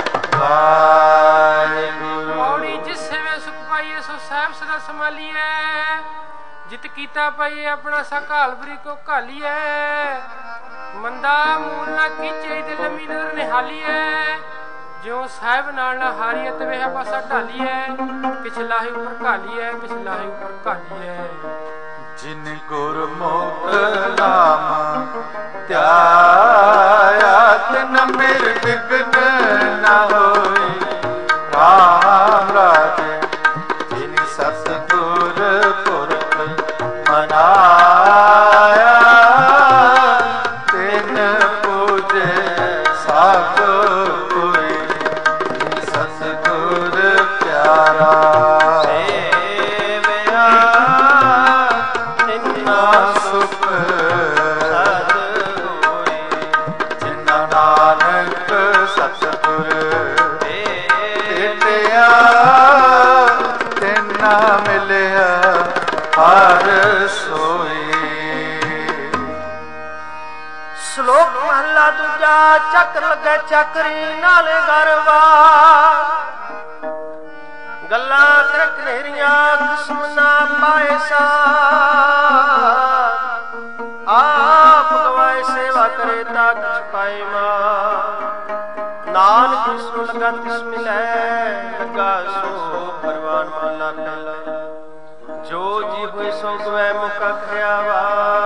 ਵਾਹਿਗੁਰੂ। ਪੌੜੀ ਜਿਸ ਸੇਵੇ ਸੁਖ ਪਾਈਏ, ਸੋ ਸਾਹਿਬ ਸਦਾ ਸੰਭਾਲੀਐ। ਜਿਤ ਕੀਤਾ ਪਾਈਏ ਆਪਣਾ ਸਕਾਲ ਬਰੀ ਕੋ ਘਾਲੀਐ। ਮੰਦਾ ਮੂਲ ਨਾ ਕੀਚੇ ਤੇ ਲੰਮੀ ਨਦਰ ਨਿਹਾਲੀਐ। ਜਿਉ ਸਾਹਿਬ ਨਾਲ ਨਾ ਹਾਰੀਏ ਤੇ ਵੇਹ ਪਾਸਾ ਢਾਲੀਐ। ਪਿਛਲਾ ਹੀ ਉੱਪਰ ਘਾਲੀਐ, ਪਿਛਲਾ ਹੀ ਉੱਪਰ ਘਾਲੀਐ। ਜਿਨ ਗੁਰਮੁਖ ਨਾਮ ਧਿਆਇਆ, ਤਿਨ ਮਿਰ ਬਿਘਨ ਨ ਹੋਈ। ਰਾਮ ਰਾਜੇ ਜਿਨ ਸਤਿਗੁਰ ਪੁਰਖ ਮਨਾਇਆ, ਤਿਨ ਪੂਜੇ ਸਭ ਕੋਈ। ਸਤਿਗੁਰ ਪਿਆਰਾ ਸੁਖ ਸਦ ਹੋਈ। ਜਿਨ੍ਹਾਂ ਨਾਨਕ ਸਤਿਗੁਰ ਭੇਟਿਆ, ਤਿਨਾ ਮਿਲਿਆ ਹਰ ਸੋਈ। ਸ਼ਲੋਕ ਮਹਲਾ ਦੂਜਾ। ਚੱਕਰ ਲੱਗੇ ਚੱਕਰੀ ਨਾਲੇ ਗਰਵਾ, ਗੱਲਾਂ ਕਰ ਘਨੇਰੀਆਂ ਖਸਮ ਨਾ ਪਾਏ ਸਾ। ਆਪ ਗਵਾਏ ਸੇਵਾ ਕਰੇ ਤਾ ਕੁਛ ਪਾਏ ਮਾਂ। ਨਾਨਕ ਜਿਸ ਨੂੰ ਲੱਗਾ ਤਿਸ ਮਿਲੈ, ਲੱਗਾ ਸੋ ਪਰਵਾਨ। ਮਹਲਾ ਪਹਿਲਾ। ਜੋ ਜੀ ਹੋਏ ਸੋ ਗਵੈ ਮੁਕਾ ਖਿਆਵਾ,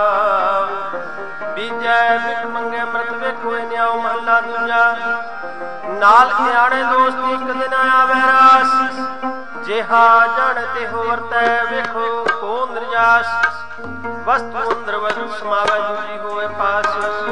ਬੀਜੈ ਬਿਕ ਮੰਗੇ ਮਰਤ ਵੇਖੋ ਨਿਆਉ। ਮਹਲਾ ਦੂਜਾ। ਨਾਲ ਸਿਆਣੇ ਦੋਸਤੀ ਇੱਕ ਦਿਨ ਆਵੇ ਰਾਸ, ਜਿਹਾ ਜਣ ਤੇ ਹੋ ਵਰਤੈ ਵੇਖੋ ਕੋ ਨਿਰਜਾਸ। ਵਸਤੂ ਅੰਦਰ ਵਸਤੂ ਸਮਾਵੈ, ਦੂਜੀ ਹੋਵੇ ਪਾਸ।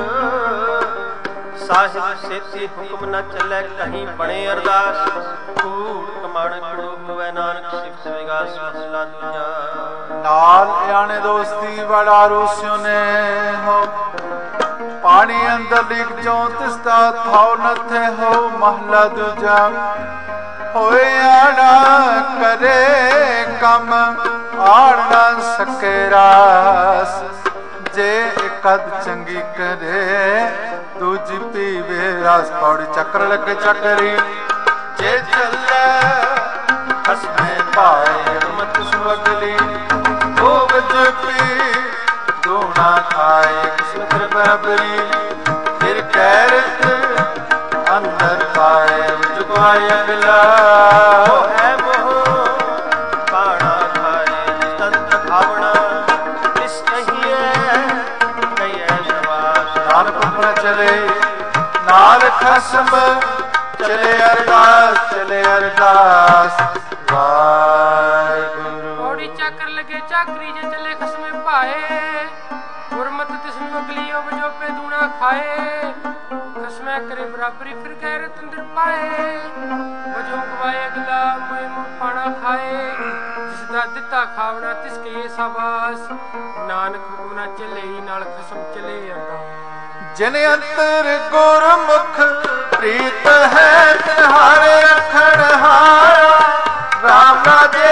ਸਾਹਿਬ ਸੇਤੀ ਹੁਕਮ ਨ ਚੱਲੈ, ਕਹੀਂ ਬਣੇ ਅਰਦਾਸ। ਕੂੜ ਕਮਾਣ ਕੂੜ ਹੋਵੇ, ਨਾਨਕ ਸਿਫਤ ਵਿਗਾਸ। ਮਹਲਾ ਦੂਜਾ। ਨਾਲ ਆਣੇ ਦੋਸਤੀ ਬੜਾ ਰੂਸਿਓ ਨੇ ਹੋ, ਪਾਣੀ ਅੰਦਰ ਲੀਕ ਚੋਂ ਤਿਸਦਾ ਥਾਉ ਨਥੇ ਹੋ। ਮਹਲਾ ਦੂਜਾ। ਹੋਏ ਆਣਾ ਕਰੇ ਕੰਮ, ਆਣ ਨਾ ਸਕੇ ਰਾਸ। ਜੇ ਇਕਦ ਚੰਗੀ ਕਰੇ, ਦੂਜੀ ਪੀਵੇ ਰਸ। ਪੌੜੀ ਚੱਕਰ ਲੱਗੇ ਚੱਕਰੀ, ਜੇ ਚੱਲੇ ਹਸਮੇ ਪਾਏ। ਮਤ ਸੁਵਗਲੀ ਦੋ ਵਜ ਪੀ, ਦੂਣਾ ਖਾਏ ਕਿਸਮਤ ਬਰਾਬਰੀ। ਫਿਰ ਕੈਰਤ ਅੰਦਰ ਪਾਏ, ਜੁਗਾਏ ਅਗਲਾ ਹੈ ਮੋਹ। ਖਾਣਾ ਖਾਏ ਤੰਤ ਖਾਵਣਾ, ਇਸ ਕਹੀਏ ਕਹੀਏ ਸ਼ਬਾਸ਼। ਨਾਲ ਪੁੱਤਰ ਚਲੇ ਨਾਲ ਖਸਮ, ਚਲੇ ਅਰਦਾਸ ਚਲੇ ਅਰਦਾਸ। ਵਾਹਿਗੁਰੂ। ਪੌੜੀ ਚੱਕਰ ਲਗੇ ਚਾਕਰੀ, ਜੇ ਚੱਲੇ ਖਸਮੇ ਭਾਏ। ਗੁਰਮਤਿ ਤਿਸਨੂੰ ਅਗਲੀ ਉਹ ਵਜੋਪੇ ਦੂਣਾ ਖਾਏ। ਖਸਮੈ ਕਰੇ ਬਰਾਬਰੀ, ਫਿਰ ਗੈਰ ਤੰਦਰ ਪਾਏ। ਵਜੋਂ ਗਵਾਏ ਅਗਲਾ ਮੈਂ ਮੁ ਪਾਣਾ ਖਾਏ। ਜਿਸ ਦਾ ਦਿੱਤਾ ਖਾਵਣਾ ਤਿਸ ਕੇ ਸਾਬਾਸ। ਨਾਨਕ ਹੁਕਮ ਨਾ ਚੱਲੇ, ਨਾਲ ਖਸਮ ਚਲੇ ਅਰਦਾਸ। ਜਿਨ ਅੰਤਰ ਗੁਰਮੁਖ ਪ੍ਰੀਤ ਹੈ ਤਿਹਾਰੇ ਅਖਣ ਹਾਰਾ ਰਾਮ ਰਾਜੇ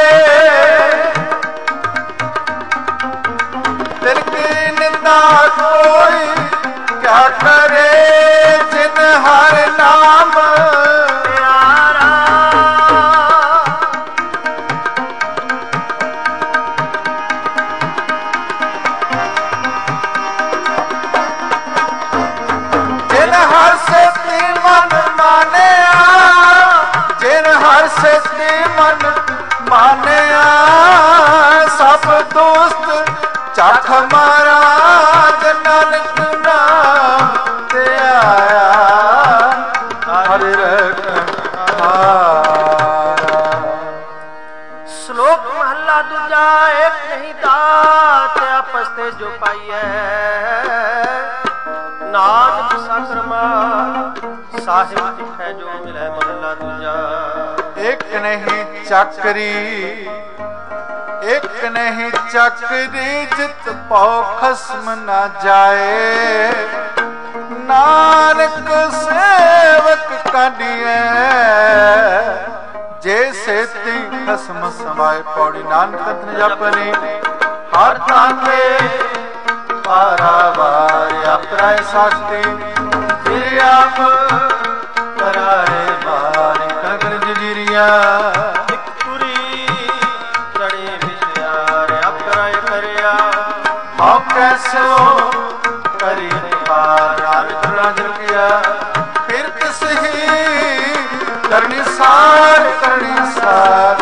ਦਿਲ ਕੀ ਨਿੰਦਾ ਕੋਈ ਕਿਆ ਕਰੇ ਜਿਨ ਹਰ ਨਾਮ ਪਿਆਰਾ ਜਿਨ ਹਰ ਸੇਤੀ ਮਨ ਮਾਨਿਆ ਜਿਨ ਹਰ ਸੇਤੀ ਮਨ ਮਾਨਿਆ ਸਭ ਦੋਸਤ ਚੱਖ ਮਹਾਰਾਜ ਨਾਨਕ ਨਾਮ ਤੇ ਆਇਆ ਹਰਿ ਰਖਾਰਾ। ਸ਼ਲੋਕ ਮਹੱਲਾ ਦੂਜਾ ਏਕ ਨਹੀਂ ਦਾਤ ਆਪਸ ਤੇ ਜੋ ਪਾਈਐ ਨਾਨਕ ਸਾਖਰਮਾ ਸਾਹਿਬ ਹੈ ਜੋ ਮਿਲੈ। ਮਹੱਲਾ ਦੂਜਾ ਇੱਕ ਨਹੀਂ ਚੱਕਰੀ ਇੱਕ ਨਹੀਂ ਚੱਕਰੀ ਜਿਤ ਪਉ ਖਸਮ ਨਾ ਜਾਏ ਨਾਨਕ ਸੇਵਕ ਕਾਢੀਐ ਜੇ ਸੇਤੀ ਖਸਮ ਸਮਾਏ। ਪੌੜੀ ਨਾਨਕ ਤਨ ਜਪਨੀ ਹਰ ਥਾਂ ਤੇ ਪਾਰਾਵਾਰ ਆਪਰਾ ਸਾਖੀ ਫਿਰ ਆਪ ਕਰਾਏ ਬਾਰੀ ਕਗਨ ਜਜੀਰੀਆ ਹਉ ਕੈਸੋ ਕਰੀ ਪਾਰ ਰਾਜ ਰੁਕਿਆ ਫਿਰ ਕਿਸ ਹੀ ਕਰਨੀ ਸਾਰ ਕਰਨੀ ਸਾਰ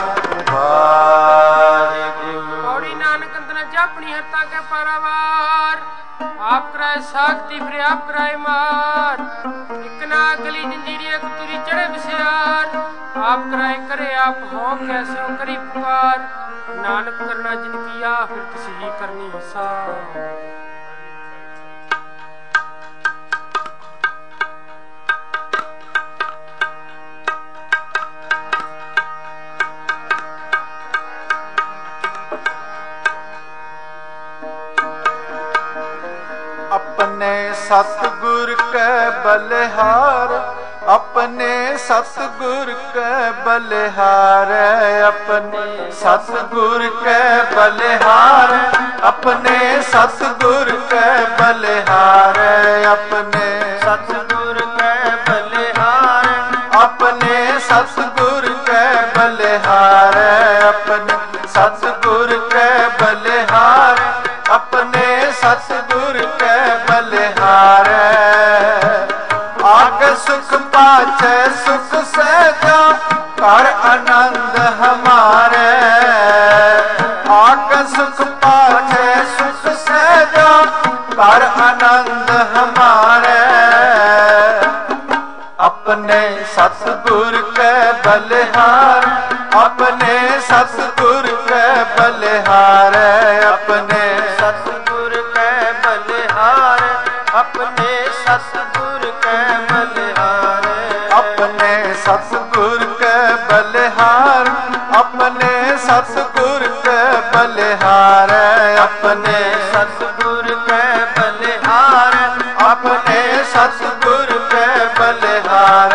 ਪੌੜੀ ਨਾਨਕ ਅੰਦਰ ਜਾਪਣੀ ਹੱਤਾ ਕੇ ਪਰਵਾਰ ਆਪ ਕਰਾਏ ਸਾਖਤੀ ਫਿਰ ਆਪ ਕਰਾਏ ਮਾਰ ਇਕ ਨਾ ਗਲੀ ਜੰਜੀਰੀ ਇੱਕ ਤੁਰੀ ਚੜੇ ਵਿਸਿਆਰ ਆਪ ਕਰਾਏ ਕਰੇ ਆਪ ਹੋ ਕੈਸੋ ਕਰੀ ਪੁਕਾਰ ਨਾਨਕ ਕਰਨਾ ਜਿਨ ਕੀਆ ਫਿਰ ਕਿਸ ਹੀ ਕਰਨੀ ਹਿਸਾਰ। अपने सतगुर के बलिहार अपने सतगुर के बलिहार अपने सतगुर के बलिहार अपने सतगुर के बलिहार अपने सतगुर के बलिहार अपने सतगुर के बलिहार अपने सतगुर के बलिहार अपने सतगुर के बलिहार आग सुख पाछे सुख सहजा कर आनंद हमारे आग सुख पाछे सुख सहजा कर आनंद हमारे अपने सतगुर के बलिहार अपने सतगुर के बलिहार अपने सतगुर के बलिहार अपने सतगुर के बलिहार अपने सतगुर के बलिहार अपने सतगुर के बलिहार अपने सतगुर के बलिहार अपने सतगुर के बलिहार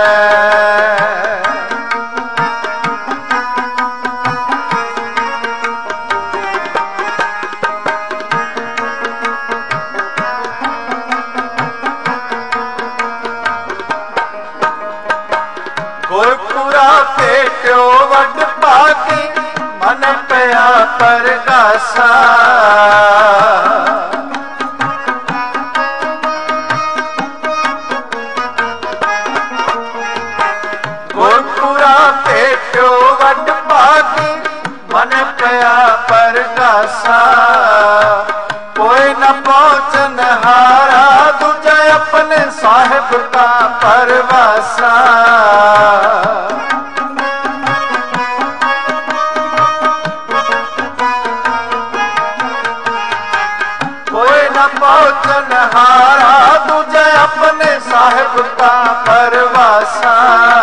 गुरपुरा पेट्यो वड पाकी मन पया परगासा गुरपुरा पेट्यो वड पाकी मन पया परगासा कोई न पहुंचन हारा दूजा अपने साहिब का परवासा कोई न पहुंचन हारा दूजा अपने साहिब का परवासा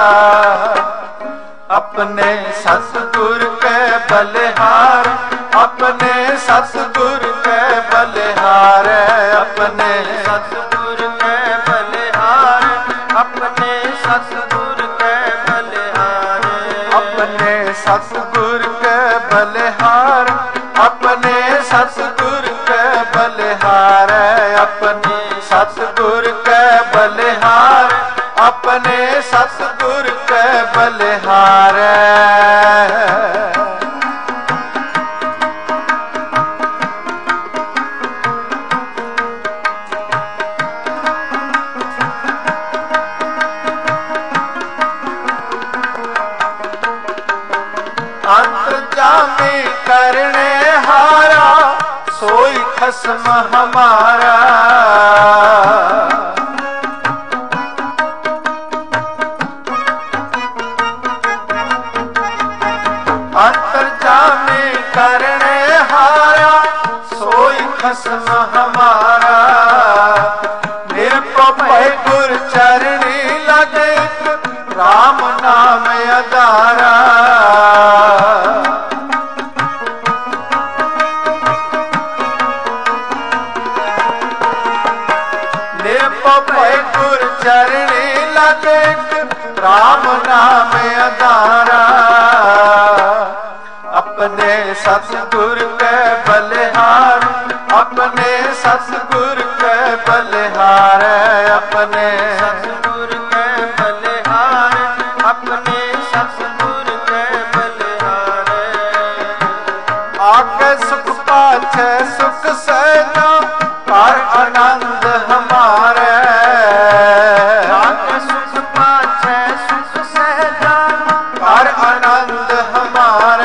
अपने सतगुर के बलिहार अपने सतगुर के बलिहार अपने सतगुर के बलिहार अपने सतगुर के बलिहार, अपने सतगुर के बलिहार, अपने सतगुर के बलिहार। अंतर्जामी करने हारा, सोई खसम हमारा। अंतर्जामी करने हारा, सोई खसम हमारा। निर्भय गुर चरणी लगे, राम नाम अदारा। निर्भय गुर चरणी लगे, राम नाम अदारा। अपने सतगुर के बलिहार, अपने सतगुर के बलिहार, अपने सतगुर के बलिहार, अपने सतगुर के बलिहार। आगे सुख पाछे सुख सहना, कर आनंद हमारे। आगे सुख पाछे सुख सहना, कर आनंद हमारे।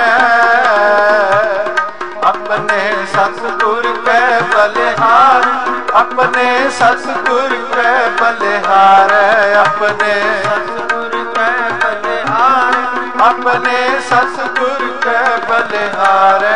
अपने सतगुर के बलिहार, अपने सतगुर के बलिहार, अपने सतगुर के बलिहार, अपने सतगुर के बलिहार।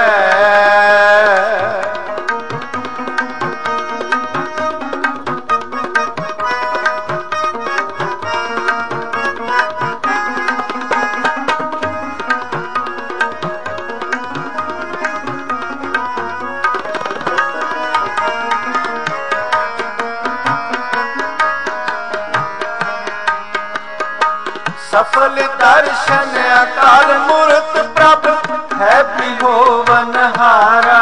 सफल दर्शन अकाल मूर्त प्रभ है विहोवन हारा।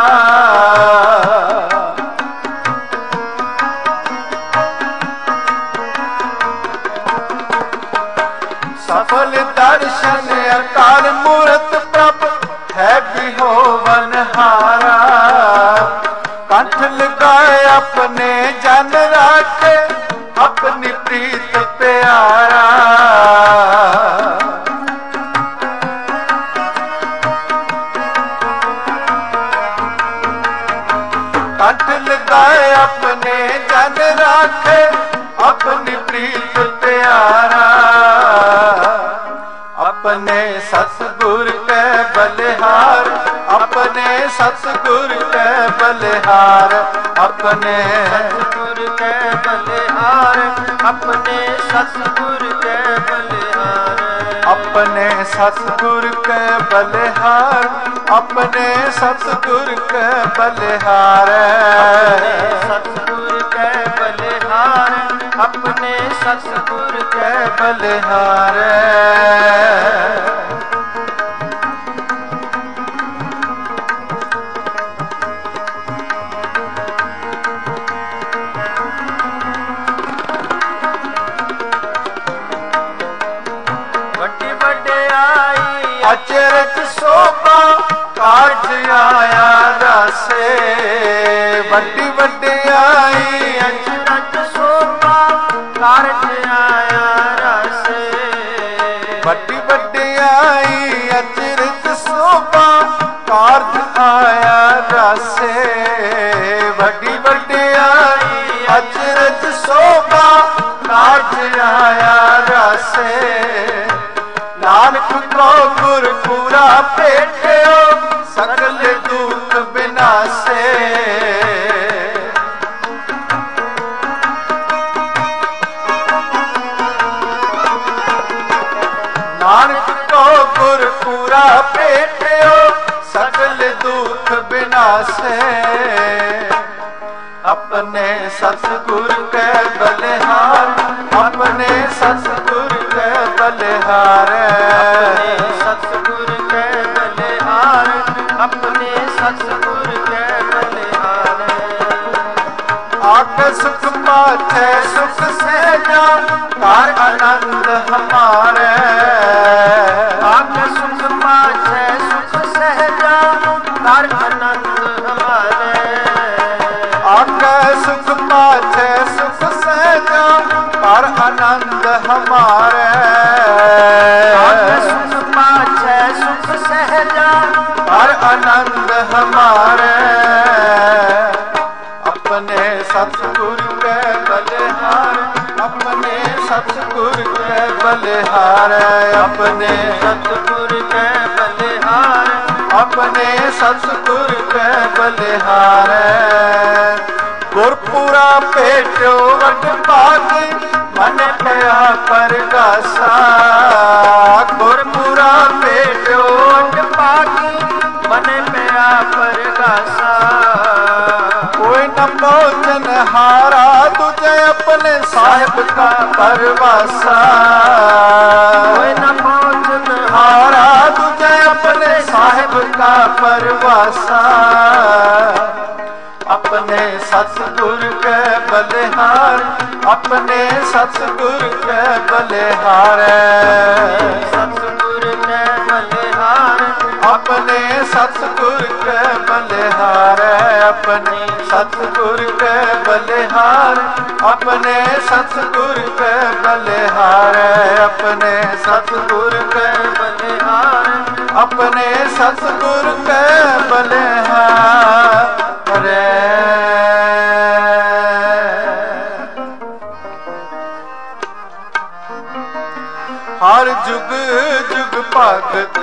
सफल दर्शन अकाल मूर्त प्रभ है विहोवन हारा। कंठ लगाए अपने जन राखे, अपनी प्रीत प्यारा। कंठ लगाए अपने जन राखे, अपनी प्रीत प्यारा। अपने सतगुर के बलिहार, अपने सतगुर के बलिहार, अपने सतगुर के बलिहार, अपने सतगुर के बलिहार। अपने सतगुर के बलिहार, अपने सतगुर के बलिहार। सतगुर के बलिहार, अपने सतगुर के बलिहार। अचरज शोभा काज आया रसे, बड़ी वड्याई अचरज शोभा काज आया रसे। बड़ी वड्याई अचरज शोभा काज आया रसे। बड़ी वड्याई अचरज शोभा काज आया रसे। नानक को गुर पूरा भेटो, सकल दुख बिनासे। नानक को गुर पूरा भेटो, सकल दुख बिनासे। अपने सतगुर के बलिहार, अपने सतगुर के बलिहार। सतगुर के बलिहार, अपने सतगुर के आके सुख पाछे सुख सहजा कर आनंद हमारे आके सुख पाछे सुख सहजा कर आनंद हमारे आके सुख पाछे सुख सहजा कर आनंद हमारे आके सुख पाछे सुख सहजा कर आनंद हमारे अपने सतगुर के बलिहार अपने सतगुर के बलिहार अपने सतगुर के बलिहार अपने सतगुर के बलिहार गुरपुरा पेटो वट पागी मन पया परगासा गुरपुरा पेटो वट पागी मन पया परगासा कोई न भोजन हारा तुझे अपने साहिब का परवासा कोई न भोजन हारा तुझे अपने साहिब का परवासा अपने सतगुर के बलिहार अपने सतगुर के बलिहार सतगुर के बलिहार अपने सतगुर के बलिहार अपने सतगुर के बलिहार अपने सतगुर के बलिहार अपने सतगुर के बलिहार अपने सतगुर के बलिहार रे हर जुग जुग भगत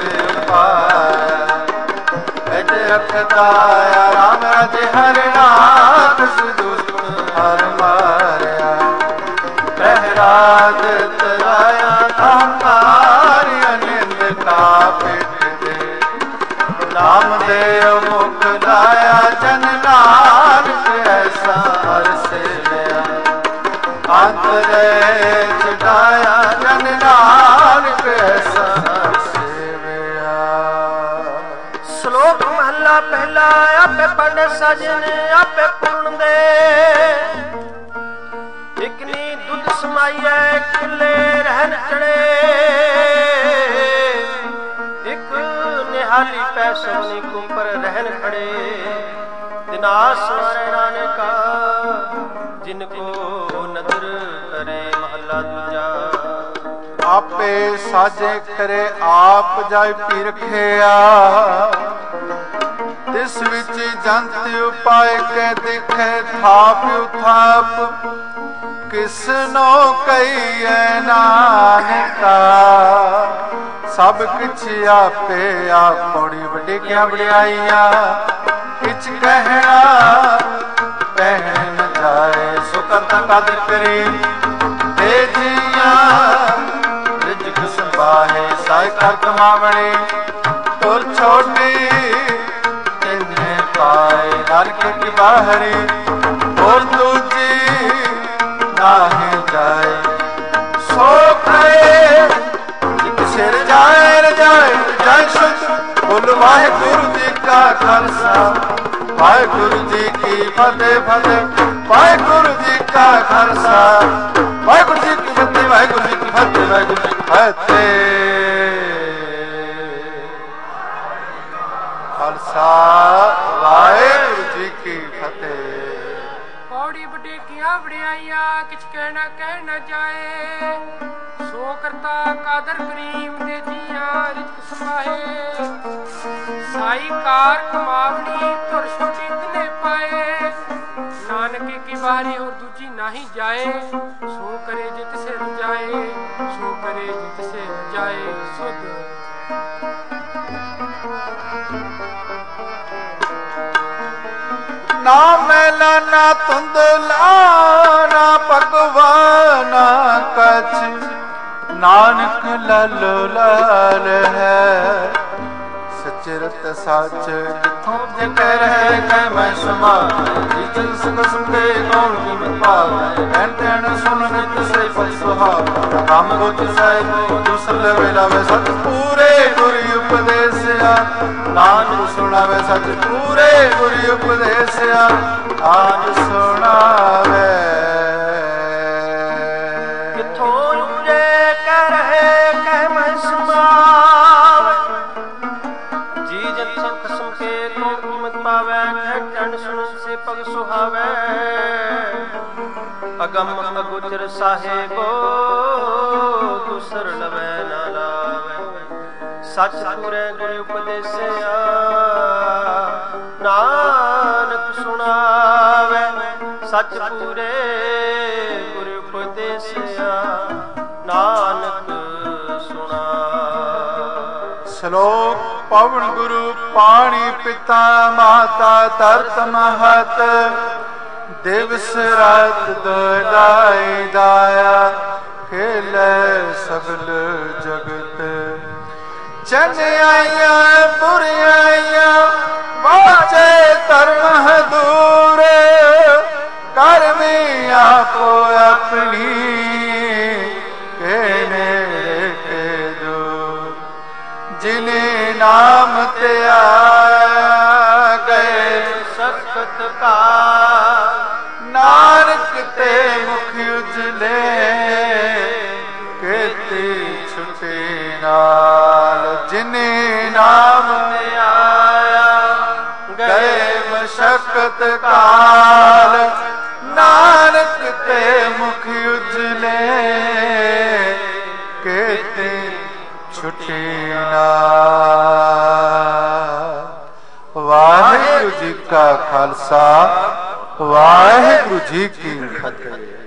पाए रखदाया राम राज हर नाथ सुदुष्ट हर मारिया प्रहराद तराया धाकार अनिंद का पिट दे नाम दे मुख लाया जन नानक ऐसा हर से लिया अंतरे चढ़ाया जन नानक ऐसा हर से लिया। श्लोक महला पहला आपे पढ़ सजन आपे पूर्ण दे इकनी दुध समाइए खुले रहन चढ़े एक निहाली पैसोनी कुंपर रहन खड़े दिनास मारे नानका जिनको नदर करे महला दूजा आपे साजे करे आप जाय पी रखिया तिस विच जंत उपाय के दिखे थाप उथाप किसनो कहिए नानका सब किछ आपे आप बड़ी बड़ी क्या बड़ाइया किछ कहना पहन जाए सुकत कद करी तेजिया रिजक संभाहे साय कर कमावणी तुर छोटी तिन्ने पाए नरक की बाहरी और दूजी नाहे जाए सो खाए सिर जाए रजाए जाए सुख बोल वाहेगुरु जी का खालसा वाहेगुरु जी की फतेह फतेह वाहेगुरु जी का खालसा वाहेगुरु जी की फतेह वाहेगुरु जी की फतेह वाहेगुरु जी की फतेह खालसा वाहेगुरु जी की फतेह। पौड़ी बड़े किया बड़ियाइया किछ कहना कह न जाए सो करता कादर करीम दे जिया रिजक समाहे साई कार कमावनी तुर छोटी तने पाए नानके की बारी और दूजी नाही जाए सो करे जित से जाए सो करे जित से जाए सुध ना मैला ना तुंदला ना भगवाना कछ नानक लालो लाल है सचरत साच जिथों जगह रहे कह मैं समा जितन सुख सुखे कौन कीमत पावे ऐन तैन सुन नित से पत सुहाव काम बुझ साहिब दूसर वेला वे सत पूरे गुरु उपदेसिया नानक सुनावे सच पूरे गुरु उपदेसिया आज सुनावे ਪਾਵੈ ਕਹਿ ਸੁਣ ਸੇ ਪਗ ਸੁਹਾਵੈ ਅਗੰਮ ਅਗੋਚਰ ਸਾਹਿਬੋ ਦੂਸਰ ਲਵੈ ਨਾ ਲਾਵੈ ਸਚ ਪੂਰੇ ਗੁਰ ਉਪਦੇਸਿਆ ਨਾਨਕ ਸੁਣਾਵੈ ਸਚ ਪੂਰੇ ਗੁਰ ਉਪਦੇਸਿਆ ਨਾਨਕ ਸੁਣਾ। ਸ਼ਲੋਕ ਪਵਨ ਗੁਰੂ ਪਾਣੀ ਪਿਤਾ ਮਾਤਾ ਧਰਤ ਮਹਤ ਦਿਵਸ ਰਾਤ ਦੋਇ ਦਾਇਆ ਖੇਲੇ ਸਗਲ ਜਗਤ ਚੰਨ ਆਈਆਂ ਬੁਰੀਆਂ ਵਾਚੇ ਧਰਮ ਦੂਰ ਕਰਮੀ ਆਪੋ ਆਪਣੀ ਕੇ ਨੇੜੇ ਕੇ ਦੂਰ ਜਿਨੇ ਨਾਮ ਤੇ ਆ ਗਏ ਸਖਤ ਕਾ ਨਾਨਕ ਤੇ ਮੁਖ ਉਜਲੇ ਕੀਤੀ ਛੁਟੇ ਨਾਲ ਜਿਨੇ ਨਾਮ ਤੇ ਆਇਆ ਗਏ ਮਸ਼ਕਤ ਕਾਲ ਨਾਨਕ ਤੇ ਮੁਖ ਉਜਲੇ ਕੀਤੀ ਛੁਟੇ ਨਾਲ। ਵਾਹਿਗੁਰੂ ਜੀ ਕਾ ਖਾਲਸਾ ਵਾਹਿਗੁਰੂ ਜੀ ਕੀ ਫਤਿਹ।